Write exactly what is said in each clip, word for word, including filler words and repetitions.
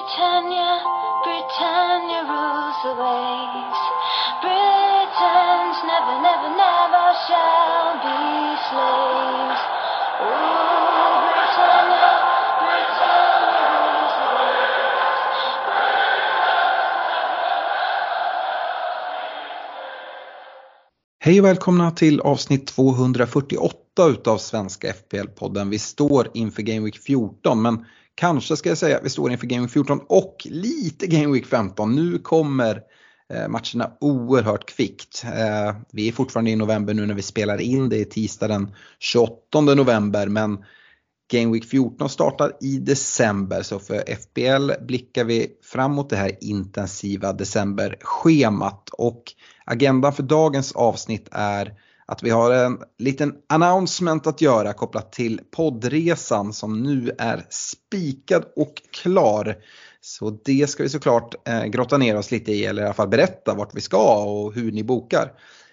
Britannia, Britannia rules the waves. Britons never, never, never shall be slaves. Oh, Britannia, Britannia rules the waves. Hej och välkomna till avsnitt tvåhundrafyrtioåtta utav Svenska F P L-podden. Vi står inför Game Week fjorton, men kanske ska jag säga att vi står inför Game Week fjorton och lite Game Week femton. Nu kommer eh, matcherna oerhört kvickt. Eh, vi är fortfarande i november nu när vi spelar in. Det är tisdag den tjugoåttonde november, men Game Week fjorton startar i december. Så för F P L blickar vi framåt det här intensiva decemberschemat. Och agendan för dagens avsnitt är att vi har en liten announcement att göra kopplat till poddresan som nu är spikad och klar. Så det ska vi såklart eh, grotta ner oss lite i, eller i alla fall berätta vart vi ska och hur ni bokar.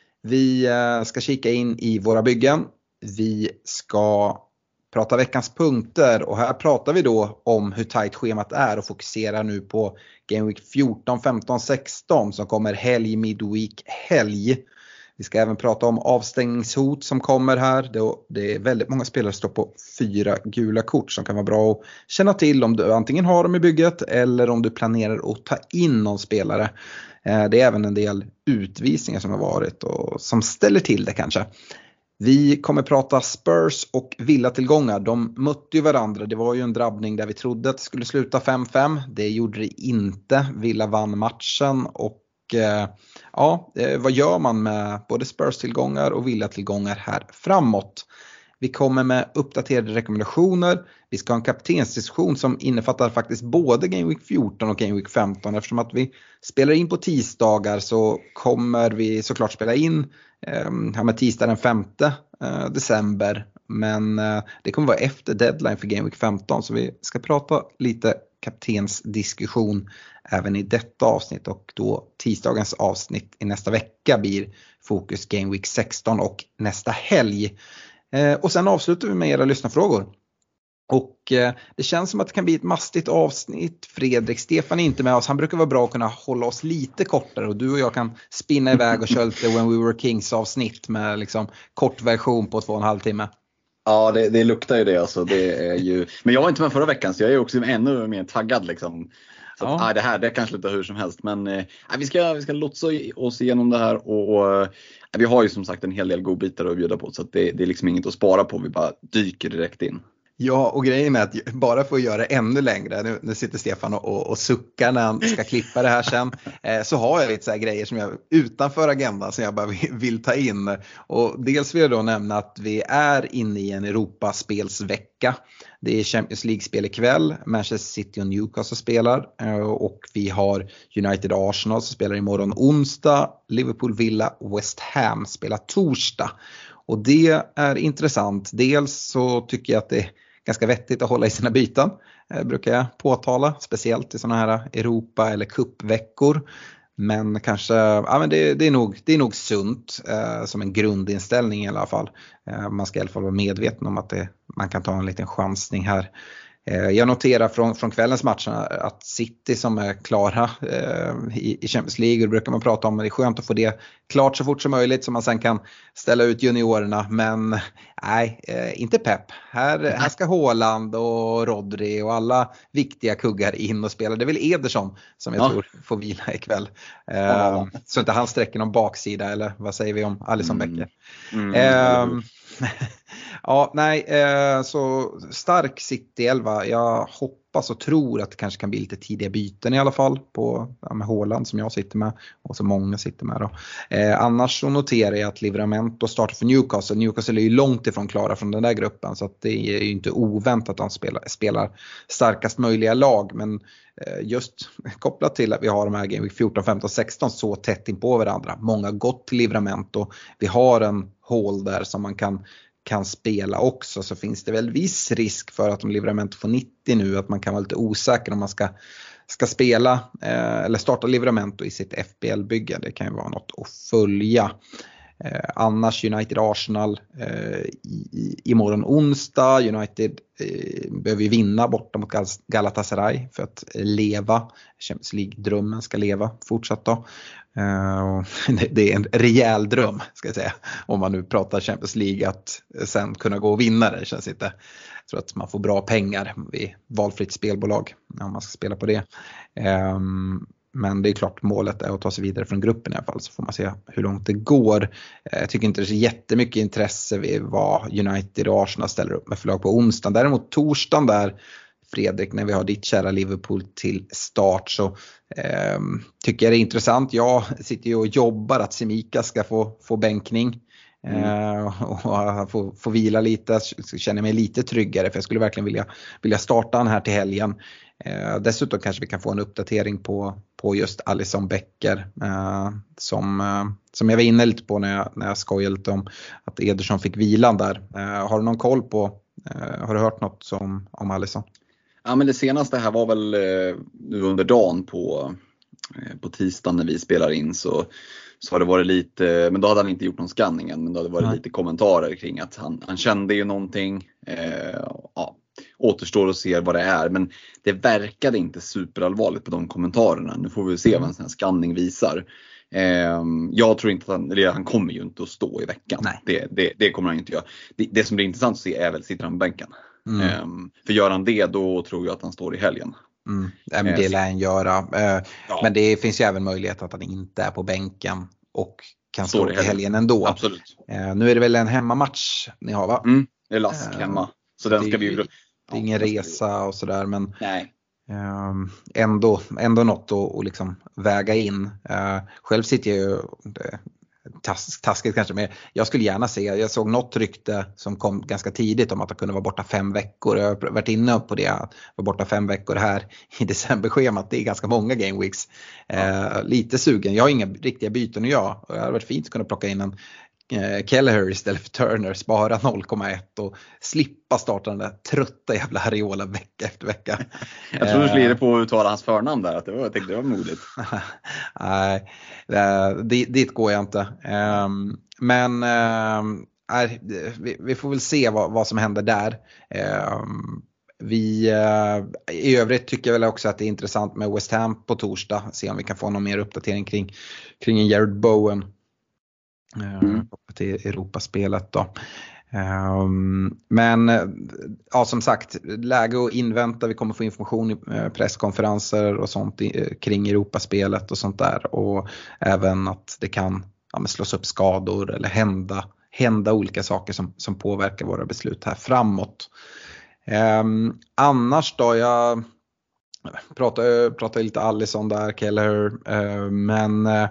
Vi eh, ska kika in i våra byggen. Vi ska prata veckans punkter, och här pratar vi då om hur tajt schemat är och fokuserar nu på Game Week fjorton, femton, sexton som kommer helg, midweek, helg. Vi ska även prata om avstängningshot som kommer här. Det är väldigt många spelare som står på fyra gula kort som kan vara bra att känna till om du antingen har dem i bygget eller om du planerar att ta in någon spelare. Det är även en del utvisningar som har varit och som ställer till det kanske. Vi kommer prata Spurs och Villa-tillgångar. De mötte ju varandra. Det var ju en drabbning där vi trodde att det skulle sluta fem fem. Det gjorde det inte. Villa vann matchen. Och eh, ja, eh, vad gör man med både Spurs-tillgångar och Villa-tillgångar här framåt? Vi kommer med uppdaterade rekommendationer. Vi ska ha en kaptensdiskussion som innefattar faktiskt både Game Week fjorton och Game Week femton. Eftersom att vi spelar in på tisdagar så kommer vi såklart spela in eh, med tisdag den femte eh, december. Men eh, det kommer vara efter deadline för Game Week femton. Så vi ska prata lite kaptensdiskussion även i detta avsnitt. Och då tisdagens avsnitt i nästa vecka blir fokus Game Week sexton och nästa helg. Eh, och sen avslutar vi med era lyssnarfrågor. Och eh, det känns som att det kan bli ett mastigt avsnitt. Fredrik Stefan är inte med oss. Han brukar vara bra att kunna hålla oss lite kortare. Och du och jag kan spinna iväg och köra lite When We Were Kings avsnitt med liksom kort version på två och en halv timme. Ja, det, det luktar ju det alltså. Det är ju... Men jag var inte med förra veckan, så jag är också ännu mer taggad liksom. Så att, ja. ah, det här det kan sluta hur som helst. Men eh, vi, ska, vi ska lotsa oss igenom det här. Och, och eh, vi har ju som sagt en hel del godbitar att bjuda på. Så att det, det är liksom inget att spara på. Vi bara dyker direkt in. Ja, och grejen är att bara för att göra det ännu längre, nu, nu sitter Stefan och, och, och suckar när han ska klippa det här sen, eh, så har jag lite så här grejer som jag utanför agendan som jag bara vill, vill ta in. Och dels vill jag då nämna att vi är inne i en Europaspelsvecka. Det är Champions League-spel ikväll, Manchester City och Newcastle spelar, eh, och vi har United Arsenal som spelar imorgon onsdag, Liverpool, Villa, West Ham spelar torsdag. Och det är intressant. Dels så tycker jag att det är ganska vettigt att hålla i sina byten. Eh, brukar jag påtala, speciellt i sådana här Europa- eller cupveckor. Men kanske, ja men det, det, är, nog, det är nog sunt eh, som en grundinställning i alla fall. Eh, man ska i alla fall vara medveten om att det, man kan ta en liten chansning här. Jag noterar från, från kvällens matcher att City som är klara eh, i, i Champions League, och det brukar man prata om, men det är skönt att få det klart så fort som möjligt så man sen kan ställa ut juniorerna. Men nej, eh, inte pepp. Här, här ska Haaland och Rodri och alla viktiga kuggar in och spela. Det är väl Ederson som jag ja. tror får vila ikväll. Eh, ja. Så inte han sträcker någon baksida, eller vad säger vi om Alisson mm. Becker? Mm, eh, Ja, nej, eh, så stark City elva. Jag hoppas och tror att det kanske kan bli lite tidiga byten i alla fall på ja, med Haaland som jag sitter med och så många sitter med då. Eh, annars så noterar jag att Livramento startar för Newcastle. Newcastle är ju långt ifrån klara från den där gruppen, så att det är ju inte oväntat att de spelar, spelar starkast möjliga lag. Men eh, just kopplat till att vi har de här Game Week fjorton, femton, sexton så tätt in på varandra. Många gått till Livramento. Vi har en hål där som man kan kan spela också, så finns det väl viss risk för att om Livramento får nittio nu att man kan vara lite osäker om man ska, ska spela eh, eller starta Livramento i sitt F B L-bygge. Det kan ju vara något att följa. Eh, annars United-Arsenal eh, i, imorgon onsdag. United eh, behöver ju vinna borta mot Gal- Galatasaray för att leva. Champions League-drömmen ska leva fortsatt då. Uh, det, det är en rejäl dröm ska jag säga, om man nu pratar Champions League, att sen kunna gå och vinna det känns inte. Jag tror att man får bra pengar vid valfritt spelbolag om man ska spela på det. Um, men det är klart, målet är att ta sig vidare från gruppen i alla fall, så får man se hur långt det går. Jag tycker inte det är så jättemycket intresse vid vad United och Arsenal ställer upp med förlag på onsdag. Däremot torsdagen där, Fredrik, när vi har ditt kära Liverpool till start, så eh, tycker jag det är intressant. Jag sitter ju och jobbar att Semika ska få, få bänkning eh, och få, få vila lite, så känner mig lite tryggare, för jag skulle verkligen vilja, vilja starta han här till helgen. Eh, dessutom kanske vi kan få en uppdatering på, på just Alisson Becker eh, som, eh, som jag var inne lite på när jag, när jag skojade lite om att Ederson fick vilan där. Eh, har du någon koll på, eh, har du hört något som, om Alisson? Ja, men det senaste här var väl eh, nu under dagen på, eh, på tisdagen när vi spelar in, så, så har det varit lite, men då hade han inte gjort någon scanning än, men då hade det varit Nej. lite kommentarer kring att han, han kände ju någonting. Eh, ja, återstår att se vad det är, men det verkade inte superallvarligt på de kommentarerna. Nu får vi se vad en sån här scanning visar. Eh, jag tror inte att han, eller han kommer ju inte att stå i veckan. Det, det, det kommer han inte göra. Det, det som blir intressant att se är väl, sitter han på bänken? Mm. Um, för gör han det, då tror jag att han står i helgen. Mm. Ja, men det lär han göra. Uh, ja. Men det finns ju även möjlighet att han inte är på bänken och kan stå, stå i helgen, helgen ändå. Absolut. Uh, nu är det väl en hemmamatch ni har, va? Mm, det är Lask uh, hemma. Så den ska det, vi ju... Det är ja, ingen resa och sådär, men Nej. Uh, ändå, ändå något att, att liksom väga in. Uh, själv sitter jag ju... Det, Tas, taskigt kanske, men jag skulle gärna se, jag såg något rykte som kom ganska tidigt om att han kunde vara borta fem veckor. Jag har varit inne på det, var borta fem veckor här i decemberschemat. Det är ganska många game weeks. Ja. Eh, lite sugen, jag har inga riktiga byten att göra. Det hade varit fint att kunna plocka in en eh, Kelleher istället för Turner, spara noll komma ett och slippa starta den där trötta jävla Ariola vecka efter vecka. Jag tror du skulle på att uttala hans förnamn där, att det var, jag tänkte det var modigt. Nej, dit, dit går jag inte. Um, men um, nej, vi, vi får väl se vad, vad som händer där. Um, vi, uh, I övrigt tycker jag väl också att det är intressant med West Ham på torsdag. Se om vi kan få någon mer uppdatering kring, kring en Jared Bowen. Mm. Uh, till Europaspelet då. Um, men ja, som sagt, läge att invänta. Vi kommer få information i eh, presskonferenser och sånt i, kring Europaspelet och sånt där, och även att det kan ja, men slås upp skador eller hända, hända olika saker som, som påverkar våra beslut här framåt. Um, annars då, jag pratar, pratar lite Alisson där, Kelleher, uh, men uh,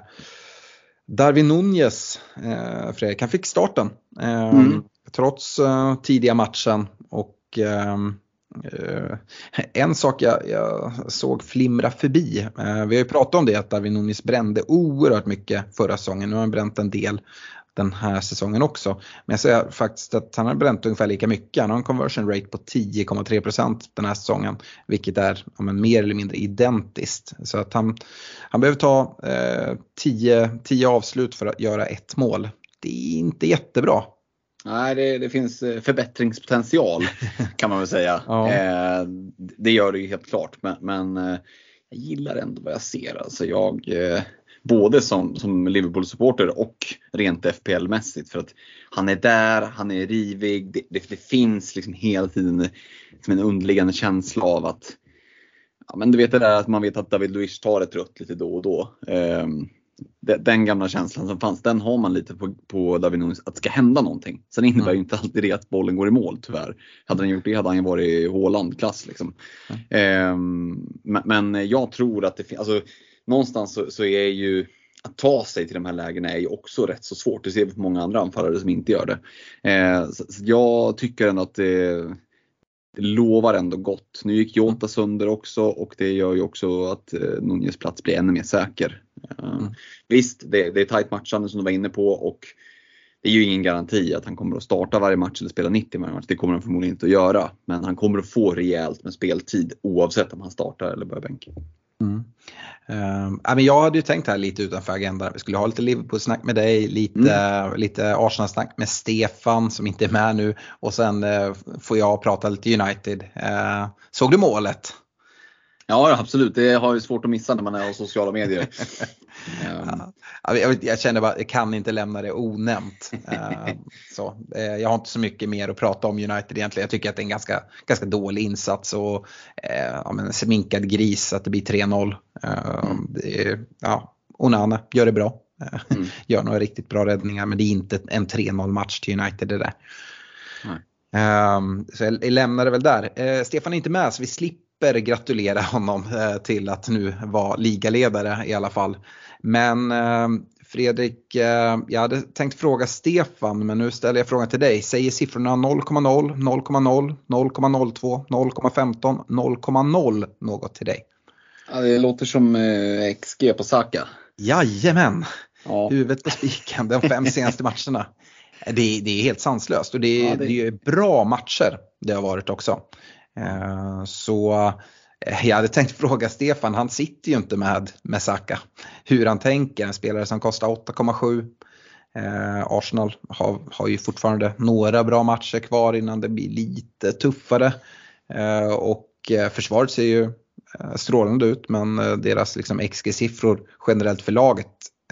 Darwin Núñez, uh, Fredrik, han fick starten. Uh, mm. Trots uh, tidiga matchen, och uh, uh, en sak jag, jag såg flimra förbi. Uh, vi har ju pratat om det, att Darwin Núñez brände oerhört mycket förra säsongen. Nu har han bränt en del den här säsongen också. Men jag säger faktiskt att han har bränt ungefär lika mycket. Han har en conversion rate på tio komma tre procent den här säsongen, vilket är ja, men mer eller mindre identiskt. Så att han, han behöver ta eh, tio avslut för att göra ett mål. Det är inte jättebra. Nej, det, det finns förbättringspotential kan man väl säga. Ja. Eh, det gör det ju helt klart. Men, men eh, jag gillar ändå vad jag ser. Alltså jag... Eh, Både som, som Liverpool-supporter och rent F P L-mässigt. För att han är där, han är rivig. Det, det, det finns liksom hela tiden som en underliggande känsla av att... Ja, men du vet det där att man vet att David Luiz tar ett rött lite då och då. Um, den gamla känslan som fanns, den har man lite på, på David Núñez, att det ska hända någonting. Sen innebär mm. ju inte alltid det att bollen går i mål, tyvärr. Hade han gjort det hade han ju varit i Haaland-klass liksom. Mm. Um, men, men jag tror att det finns... Alltså, någonstans så, så är ju att ta sig till de här lägena är ju också rätt så svårt. Det ser vi på många andra anfallare som inte gör det. Eh, så, så jag tycker ändå att det, det lovar ändå gott. Nu gick Jota sönder också, och det gör ju också att eh, Núñez plats blir ännu mer säker. Eh, mm. Visst, det, det är tajt matchande som du var inne på, och det är ju ingen garanti att han kommer att starta varje match eller spela nittio varje match. Det kommer han förmodligen inte att göra. Men han kommer att få rejält med speltid oavsett om han startar eller börjar bänka. Mm. Um, ja, men jag hade ju tänkt här lite utanför agendan. Vi skulle ha lite Liverpool-snack med dig, lite, mm. lite Arsenal-snack med Stefan som inte är med nu. Och sen uh, får jag prata lite United. Uh, såg du målet? Ja, absolut. Det har ju svårt att missa när man är på sociala medier. um. ja, jag, jag känner bara, jag kan inte lämna det onämnt. Uh, så, uh, jag har inte så mycket mer att prata om United egentligen. Jag tycker att det är en ganska, ganska dålig insats och uh, ja, men sminkad gris att det blir tre noll. Uh, mm. det är, ja, Onana gör det bra. Uh, mm. Gör några riktigt bra räddningar, men det är inte en tre noll match till United det där. Um, så jag, jag lämnar det väl där. Uh, Stefan är inte med så vi slipper gratulera honom uh, till att nu vara ligaledare i alla fall. Men uh, Fredrik, uh, jag hade tänkt fråga Stefan, men nu ställer jag frågan till dig. Säger siffrorna noll komma noll, noll komma noll, noll komma noll två, noll komma femton, noll komma noll något till dig? Ja, det låter som uh, X G på Saka. Jajamän, ja. Huvudet på spiken de fem senaste matcherna. Det, det är helt sanslöst och det, ja, det... det är bra matcher det har varit också. Uh, så jag hade tänkt fråga Stefan, han sitter ju inte med, med Saka. Hur han tänker, en spelare som kostar åtta komma sju. Uh, Arsenal har, har ju fortfarande några bra matcher kvar innan det blir lite tuffare. Uh, och uh, försvaret ser ju uh, strålande ut, men uh, deras liksom, X G-siffror generellt för laget,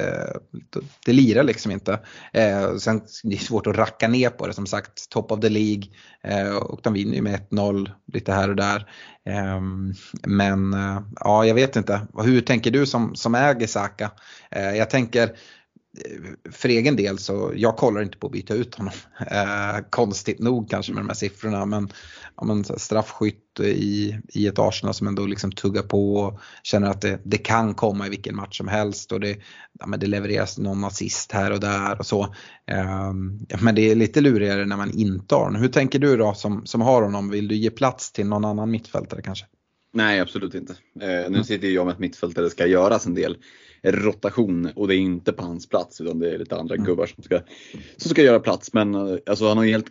det lirar liksom inte. Eh, sen det är svårt att racka ner på det, som sagt, top of the League, eh, och de vinner ju med ett noll lite här och där. Eh, men eh, ja, jag vet inte. Hur tänker du som, som äger Saka? Eh, jag tänker för egen del så jag kollar inte på att byta ut honom. Eh, konstigt nog kanske med de här siffrorna, men, ja, men straffskytt i, i ett Arsenal som ändå liksom tuggar på och känner att det, det kan komma i vilken match som helst och det, ja, men det levereras någon assist här och där och så. Eh, men det är lite lurigare när man inte har honom. Hur tänker du då som, som har honom? Vill du ge plats till någon annan mittfältare kanske? Nej, absolut inte. Eh, nu sitter jag med ett mittfältare, det ska göras en del rotation och det är inte på hans plats utan det är lite andra mm. gubbar som ska, som ska göra plats. Men alltså, han har ju helt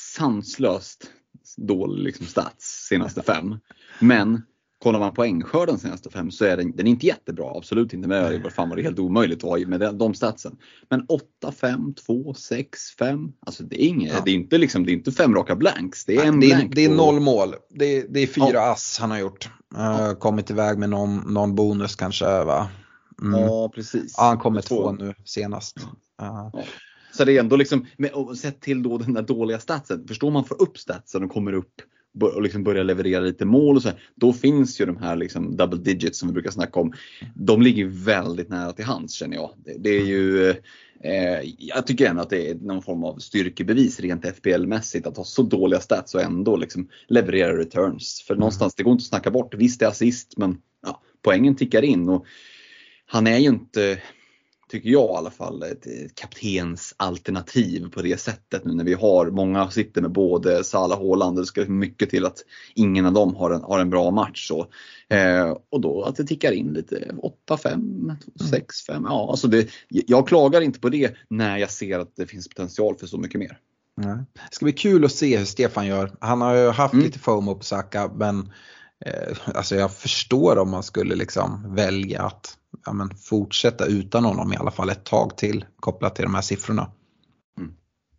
sanslöst dålig liksom, stats senaste fem. Men kollar man poängskörden senaste fem så är den, den är inte jättebra. Absolut inte, med vad fan var det helt omöjligt att ha med de, de statsen. Men åtta, fem, två, sex, fem. Alltså det är inget, ja. det är inte liksom, det är inte fem raka blanks. Det är en det är, blank det är på... noll mål. Det är, det är fyra ja. ass han har gjort. Uh, kommit iväg med någon, någon bonus kanske, va? Mm. Ja, precis. Ja, han kommer två nu senast. Uh. Ja. Så det är ändå liksom, och sett till då den där dåliga statsen. Förstår man får upp statsen och kommer upp och liksom börjar leverera lite mål och så här, då finns ju de här liksom double digits som vi brukar snacka om. De ligger väldigt nära till hands, känner jag. Det, det är ju eh, jag tycker ändå att det är någon form av styrkebevis rent F P L-mässigt att ha så dåliga stats och ändå liksom leverera returns. För mm. någonstans, det går inte att snacka bort. Visst, det är assist, men ja, poängen tickar in och han är ju inte, tycker jag i alla fall, ett kaptens alternativ på det sättet nu när vi har många sitter med både Salah och Haaland. Det ska mycket till att ingen av dem har en, har en bra match så. Eh, och då att det tickar in lite åtta fem, sex fem. Ja, alltså det, jag klagar inte på det när jag ser att det finns potential för så mycket mer. Nej. Det ska bli kul att se hur Stefan gör. Han har ju haft mm. lite FOMO på Saka, men eh, alltså jag förstår om man skulle liksom välja att ja, men fortsätta utan honom i alla fall ett tag till kopplat till de här siffrorna. Mm.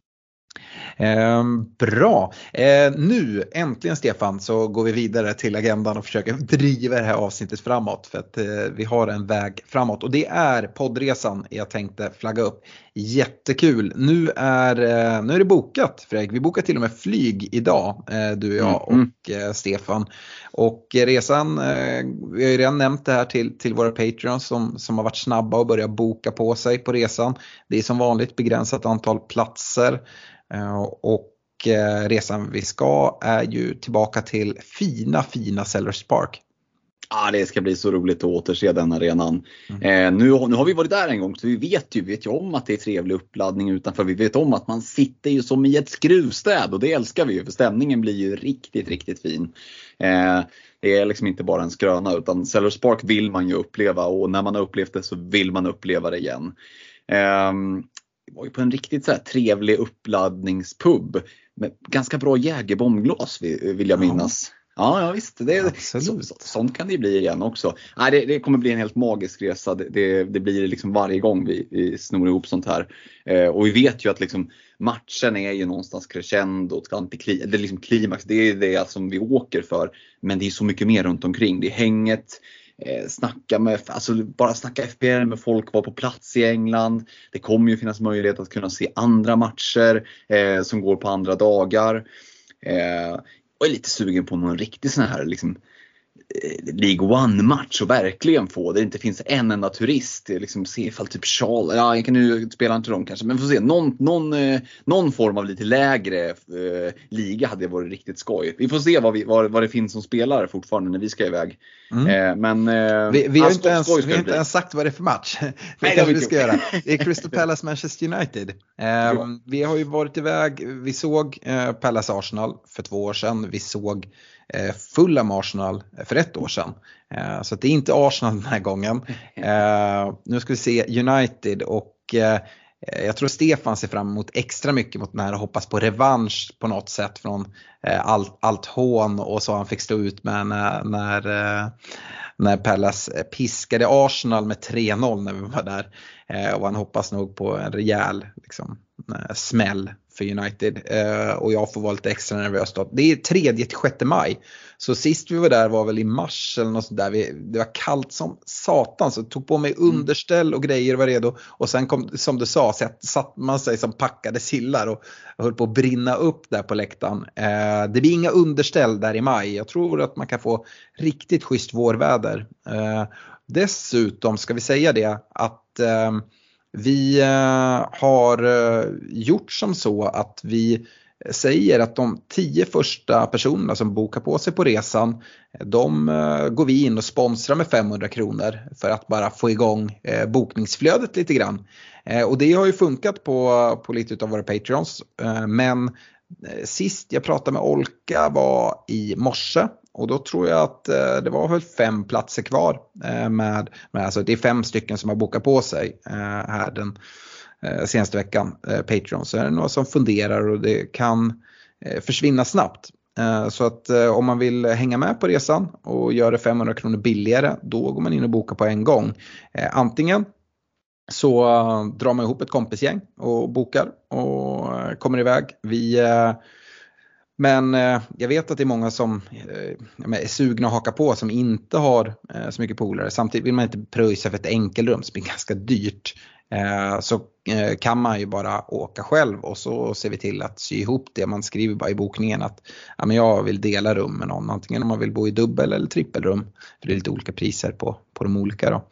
Eh, bra. Eh, nu äntligen Stefan så går vi vidare till agendan och försöker driva det här avsnittet framåt för att eh, vi har en väg framåt och det är poddresan jag tänkte flagga upp. Jättekul. Nu är, eh, nu är det bokat, Fredrik. Vi bokar till och med flyg idag, eh, du och jag och mm. eh, Stefan. Och resan, eh, vi har ju redan nämnt det här till, till våra Patreons som, som har varit snabba och börjat boka på sig på resan. Det är som vanligt begränsat antal platser. Och resan vi ska är ju tillbaka till fina, fina Sellers Park. Ja, ah, det ska bli så roligt att återse den arenan. Mm. Eh, nu, nu har vi varit där en gång så vi vet ju, vet ju om att det är trevlig uppladdning utanför. Vi vet om att man sitter ju som i ett skruvstäd och det älskar vi ju för stämningen blir ju riktigt, riktigt fin. Eh, det är liksom inte bara en skröna utan Sellers Park vill man ju uppleva och när man har upplevt det så vill man uppleva det igen. Eh, Det var ju på en riktigt så här trevlig uppladdningspub med ganska bra jägerbombglas vill jag minnas. Ja. Ja, ja visst. Det, så, så, sånt kan det bli igen också. Nej, det, det kommer bli en helt magisk resa. Det, det, det blir liksom varje gång vi, vi snor ihop sånt här. Eh, och vi vet ju att liksom, matchen är ju någonstans crescendo. Det är liksom klimax. Det är det som vi åker för. Men det är så mycket mer runt omkring. Det är hänget. Eh, snacka med, alltså bara snacka F P L med folk, vara på plats i England. Det kommer ju finnas möjlighet att kunna se andra matcher eh, som går på andra dagar. Eh, och är lite sugen på någon riktig sån här liksom, eh, League One-match och verkligen få. Det inte finns en enda turist. Liksom se ifall typ Charles, ja jag kan nu spela inte dem kanske. Men får se, någon, någon, eh, någon form av lite lägre eh, liga hade varit riktigt skoj. Vi får se vad, vi, vad, vad det finns som spelare fortfarande när vi ska iväg. Mm. Eh, men, eh, vi, vi har inte, ens, vi har inte ens sagt vad det är för match. Det Nej, kanske vi ska göra. Det är Crystal Palace Manchester United. Eh, ja. Vi har ju varit iväg. Vi såg eh, Palace Arsenal för två år sedan. Vi såg eh, Fulham Arsenal för ett år sedan. Eh, så det är inte Arsenal den här gången. Eh, nu ska vi se United och eh, jag tror Stefan ser fram emot extra mycket mot den här och hoppas på revansch på något sätt från eh, allt, allt hån och så han fick stå ut med när, när, eh, när Palace piskade Arsenal med tre noll när vi var där. Eh, och han hoppas nog på en rejäl liksom, eh, smäll för United. Eh, och jag får vara lite extra nervös då. Det är tredje till sjätte maj. Så sist vi var där var väl i mars eller något sånt där. Vi, det var kallt som satan så tog på mig underställ och grejer och var redo. Och sen kom, som du sa, så satt man sig som packade sillar och, och höll på att brinna upp där på läktaren. Eh, det blir inga underställ där i maj. Jag tror att man kan få riktigt schysst vårväder. Eh, dessutom ska vi säga det att eh, vi eh, har eh, gjort som så att vi säger att de tio första personerna som bokar på sig på resan, de eh, går vi in och sponsrar med femhundra kronor för att bara få igång eh, bokningsflödet lite grann. Eh, och det har ju funkat på, på lite av våra Patreons. Eh, men eh, sist jag pratade med Olka var i morse. Och då tror jag att eh, det var väl fem platser kvar. Eh, med, med, alltså det är fem stycken som har bokat på sig eh, här den eh, senaste veckan. Eh, Patreon. Så är det några som funderar och det kan eh, försvinna snabbt. Eh, så att eh, om man vill hänga med på resan och göra det femhundra kronor billigare. Då går man in och bokar på en gång. Eh, antingen så uh, drar man ihop ett kompisgäng och bokar och uh, kommer iväg. Vi... Uh, Men eh, jag vet att det är många som eh, är sugna att haka på som inte har eh, så mycket polare. Samtidigt vill man inte pröjsa för ett enkelrum som är ganska dyrt. Eh, så eh, kan man ju bara åka själv och så ser vi till att sy ihop det. Man skriver bara i bokningen att ja, men jag vill dela rum med någon. Antingen om man vill bo i dubbel- eller trippelrum. För det är lite olika priser på, på de olika då.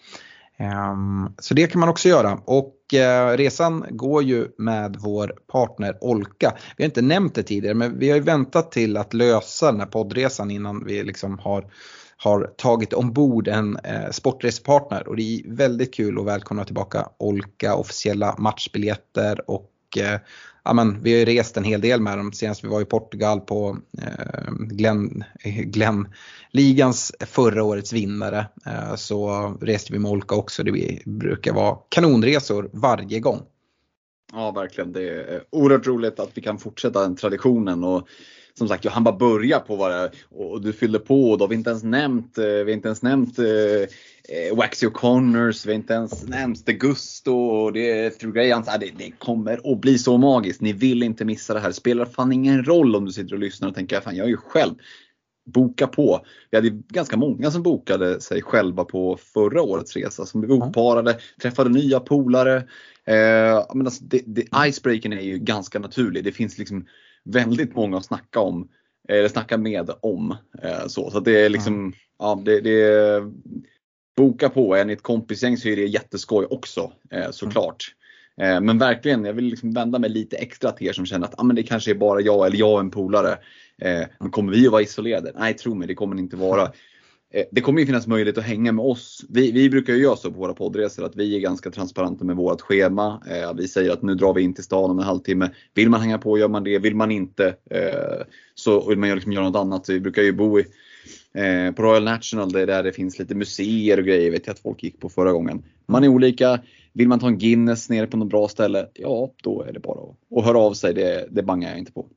Um, så det kan man också göra och uh, resan går ju med vår partner Olka. Vi har inte nämnt det tidigare men vi har ju väntat till att lösa den här poddresan innan vi liksom har, har tagit ombord en uh, sportresepartner och det är väldigt kul att välkomna tillbaka Olka, officiella matchbiljetter och uh, ja, men, vi har ju rest en hel del med dem. Senast vi var i Portugal på eh, Glenn, Glenn Ligans förra årets vinnare. Eh, så reste vi med Olka också. Det brukar vara kanonresor varje gång. Ja, verkligen. Det är oerhört roligt att vi kan fortsätta den traditionen. Och som sagt, han bara börjar på vad det och du fyllde på. Och då har vi inte ens nämnt, vi har inte ens nämnt eh, Waxy O'Connors, vi har inte ens nämnt The Gusto och det är Through Grey. Det, det kommer att bli så magiskt. Ni vill inte missa det här. Spelar fan ingen roll om du sitter och lyssnar och tänker, fan jag är ju själv. Boka på. Vi hade ganska många som bokade sig själva på förra årets resa. Som blev uppparade, träffade nya polare. Eh, men alltså, det, det, icebreaken är ju ganska naturlig. Det finns liksom väldigt många att snacka om. Eller snacka med om. Eh, så så det är liksom, mm. ja det, det är, boka på. Är ni ett kompisgäng så är det jätteskoj också. Eh, såklart. Mm. Eh, men verkligen, jag vill liksom vända mig lite extra till er som känner att ah, men det kanske är bara jag eller jag och en polare. Eh, men kommer vi att vara isolerade? Nej, tro mig, det kommer det inte vara. Eh, det kommer ju finnas möjlighet att hänga med oss. Vi, vi brukar ju göra så på våra poddresor att vi är ganska transparenta med vårt schema. Eh, vi säger att nu drar vi in till stan om en halvtimme. Vill man hänga på gör man det. Vill man inte eh, så vill man liksom göra något annat. Så vi brukar ju bo i, eh, på Royal National det där det finns lite museer och grejer. Vet jag att folk gick på förra gången. Man är olika. Vill man ta en Guinness nere på något bra ställe? Ja, då är det bara att, att höra av sig. Det, det bangar jag inte på.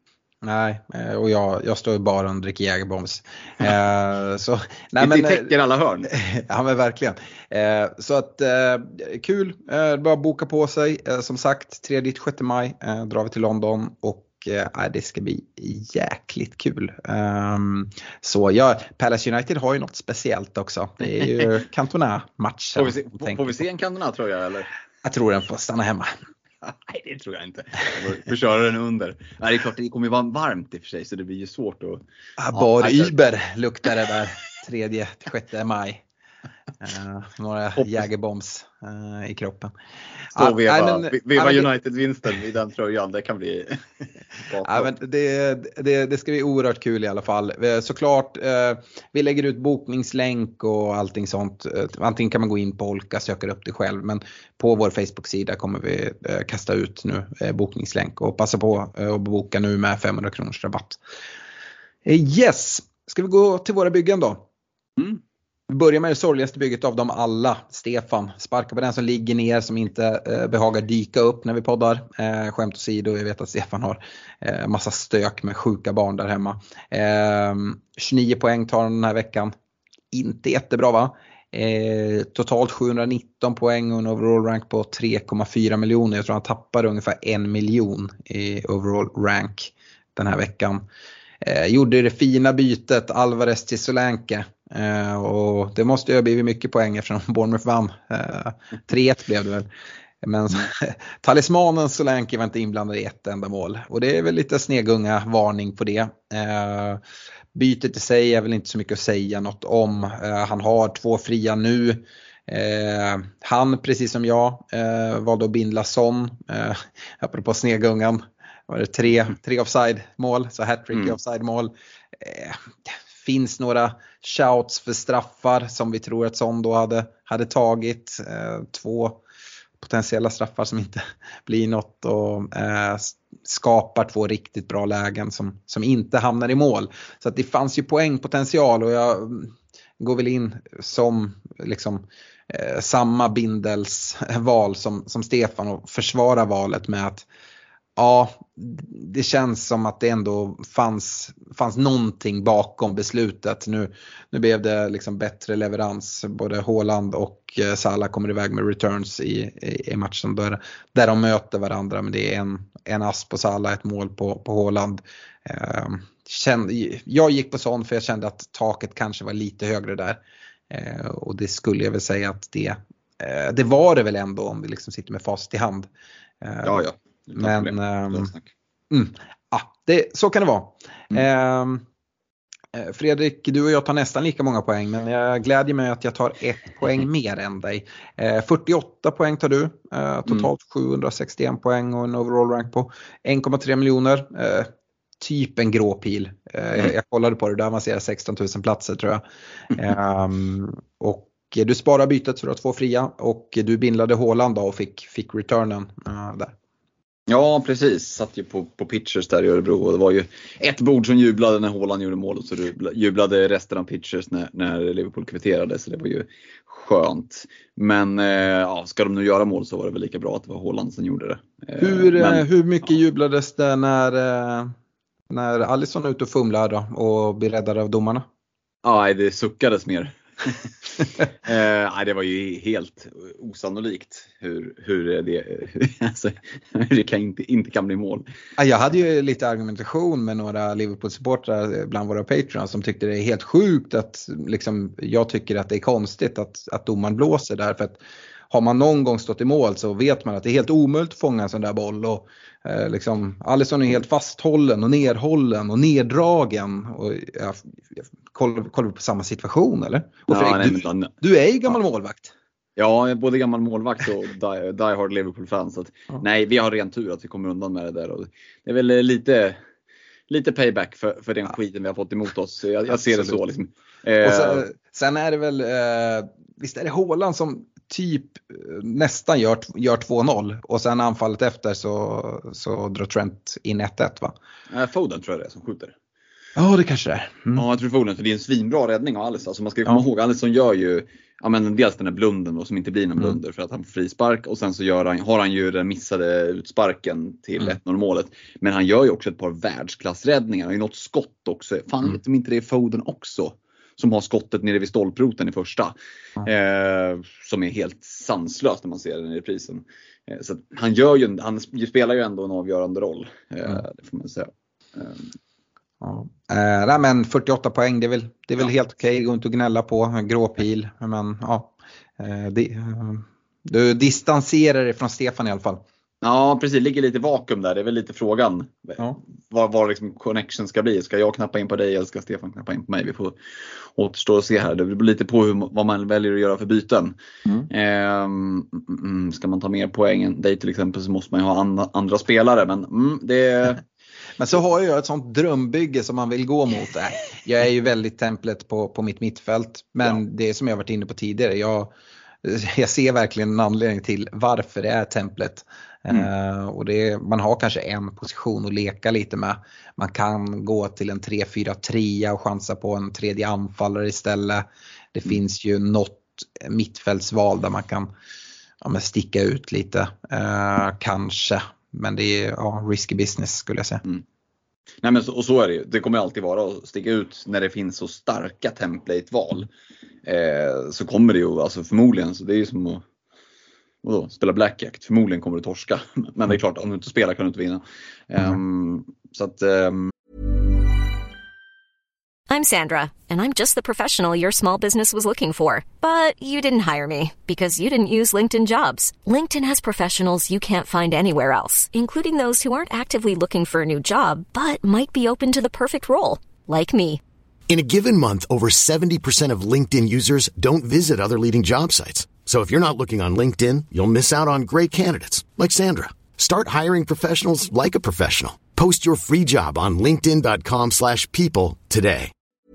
Nej, och jag, jag står ju bara och dricker Jägerbombs. Eh, så, nej, men, men, täcker alla hörn. Ja, men verkligen. Eh, så att eh, kul, eh, bara boka på sig. Eh, som sagt, tredje till sjätte maj eh, drar vi till London och eh, det ska bli jäkligt kul. Um, så ja, Palace United har ju något speciellt också. Det är ju Cantona-matchen. Får vi se, får, får vi se en Cantona tror jag, eller? Jag tror den får stanna hemma. Nej, det tror jag inte. Jag får köra den under. Nej, det är klart, det kommer ju vara varmt i och för sig, så det blir ju svårt att... Ja, bar ja, Uber luktar det där tredje till sjätte maj. Uh, några Jägerbombs uh, i kroppen. Stå och veva, men, veva United-vinsten i den tröjan, det kan bli... ja, men det, det, det ska bli oerhört kul i alla fall. Såklart, uh, vi lägger ut bokningslänk och allting sånt. Uh, antingen kan man gå in på Olka och söka upp det själv, men på vår Facebook-sida kommer vi uh, kasta ut nu uh, bokningslänk och passa på uh, att boka nu med femhundra kronors rabatt. Uh, yes, ska vi gå till våra byggen då? Mm. Vi börjar med det sorgligaste bygget av dem alla, Stefan. Sparka på den som ligger ner, som inte eh, behagar dyka upp när vi poddar. Eh, skämt åsido, jag vet att Stefan har eh, massa stök med sjuka barn där hemma. Eh, tjugonio poäng tar han den här veckan. Inte jättebra, va? Eh, totalt sjuhundranitton poäng och en overall rank på tre komma fyra miljoner. Jag tror han tappar ungefär en miljon i overall rank den här veckan. Eh, gjorde det fina bytet Alvarez till Solanke. Uh, och det måste ju ha blivit mycket poäng eftersom Bournemouth vann. Uh, tre ett blev det väl. Men talismanen Solanke var inte inblandad i ett enda mål. Och det är väl lite snegunga varning på det. Uh, bytet i sig är väl inte så mycket att säga något om. Uh, han har två fria nu. Uh, han, precis som jag, uh, valde att bindla Son. Uh, apropå snegungan. Var det tre, tre offside mål. Så hattrick mm. i offside mål. Uh, Finns några shouts för straffar som vi tror att Son då hade, hade tagit. Eh, två potentiella straffar som inte blir något och eh, skapar två riktigt bra lägen som, som inte hamnar i mål. Så att det fanns ju poängpotential och jag går väl in som liksom eh, samma bindelsval som, som Stefan och försvara valet med att ja, det känns som att det ändå fanns, fanns någonting bakom beslutet. Nu, nu blev det liksom bättre leverans. Både Haaland och Salah kommer iväg med returns i, i, i matchen där, där de möter varandra. Men det är en, en ass på Salah, ett mål på, på Haaland. Eh, kände, jag gick på sån för jag kände att taket kanske var lite högre där. Eh, och det skulle jag väl säga att det, eh, det var det väl ändå om vi liksom sitter med fast i hand. Eh, ja, ja. Men ähm, mm, ja, det, så kan det vara. Mm. Eh, Fredrik, du och jag tar nästan lika många poäng, men jag glädjer mig att jag tar ett poäng mer än dig. Eh, fyrtioåtta poäng tar du, eh, totalt mm. sjuhundrasextioen poäng och en overall rank på en komma tre miljoner. Eh, typ en grå pil. Eh, mm. Jag kollade på det, där man ser sexton tusen platser tror jag. Eh, och du sparar bytet så du har två fria och du bindlade Haaland då och fick, fick returnen eh, där. Ja, precis. Satt ju på, på pitchers där i Örebro och det var ju ett bord som jublade när Haaland gjorde mål och så jublade resten av pitchers när, när Liverpool kvitterade, så det var ju skönt. Men eh, ja, ska de nu göra mål så var det väl lika bra att det var Haaland som gjorde det. Eh, hur, men, hur mycket ja. jublades det när, när Alisson är ute och fumlar då och blir räddad av domarna? Ja, det suckades mer. eh, det var ju helt osannolikt hur, hur det, alltså, hur det kan inte, inte kan bli mål. Jag hade ju lite argumentation med några Liverpool-supportrar bland våra patrons som tyckte det är helt sjukt att liksom, jag tycker att det är konstigt att, att domaren blåser där, för att har man någon gång stått i mål så vet man att det är helt omöjligt att fånga en sån där boll och eh, liksom, Alisson är helt fasthållen och nerhållen och neddragen och ja, kollar, kollar vi på samma situation eller? Och Fredrik, ja, nej, du, men, du är ju gammal ja. målvakt. Ja, både gammal målvakt och die, die hard Liverpool-fans. Så ja. Nej, vi har ren tur att vi kommer undan med det där. Och det är väl lite, lite payback för, för den ja. skiten vi har fått emot oss. Jag, jag ser det så. Liksom. Eh, och sen, sen är det väl, eh, visst är det Haaland som typ nästan gör, gör två noll och sen anfallet efter så, så drar Trent in ett ett va? Eh, Foden tror jag det är som skjuter. Ja, det kanske det är. Mm. Ja, jag tror förmodligen för det är en svinbra räddning av Alisson. Alltså man ska komma ja. ihåg, Alisson gör ju ja, men dels den här blunden då, som inte blir någon mm. blunder för att han får frispark. Och sen så gör han, har han ju den missade utsparken till mm. ett noll målet. Men han gör ju också ett par världsklassräddningar. Och i något skott också. Fan, mm. vet om inte det är Foden också. Som har skottet nere vid stolproten i första. Mm. Eh, som är helt sanslöst när man ser den i reprisen. Eh, så han, gör ju, han spelar ju ändå en avgörande roll. Eh, mm. Det får man säga. Eh, Ja. Eh, nej, men fyrtioåtta poäng, det är väl, det är väl ja. helt okej. Det går inte att gnälla på. Gråpil. Men ja, eh, det, eh, du distanserar dig från Stefan i alla fall. Ja, precis. Ligger lite vakuum där. Det är väl lite frågan. Ja. Vad, vad liksom connection ska bli. Ska jag knappa in på dig eller ska Stefan knappa in på mig? Vi får återstå och se här. Det blir lite på hur, vad man väljer att göra för byten. Mm. Eh, mm, ska man ta mer poäng än dig till exempel så måste man ju ha andra, andra spelare. Men mm, det Men så har jag ett sånt drömbygge som man vill gå mot. Jag är ju väldigt templet på, på mitt mittfält. Men ja. det är som jag varit inne på tidigare. Jag, jag ser verkligen en anledning till varför det är templet. Mm. Uh, och det, man har kanske en position att leka lite med. Man kan gå till en tre fyra tre och chansa på en tredje anfallare istället. Det mm. finns ju något mittfältsval där man kan ja, men sticka ut lite. Uh, kanske. Men det är ja, risky business skulle jag säga. Mm. Nej, men så, och så är det ju. Det kommer alltid vara att sticka ut när det finns så starka template-val. Eh, så kommer det ju alltså förmodligen. Så det är ju som att då, spela blackjack. Förmodligen kommer du torska. Men det är klart, om du inte spelar kan du inte vinna. Mm. Um, så att... Um... I'm Sandra, and I'm just the professional your small business was looking for. But you didn't hire me because you didn't use LinkedIn Jobs. LinkedIn has professionals you can't find anywhere else, including those who aren't actively looking for a new job, but might be open to the perfect role, like me. In a given month, over seventy percent of LinkedIn users don't visit other leading job sites. So if you're not looking on LinkedIn, you'll miss out on great candidates, like Sandra. Start hiring professionals like a professional. Post your free job on linkedin dot com slash people today.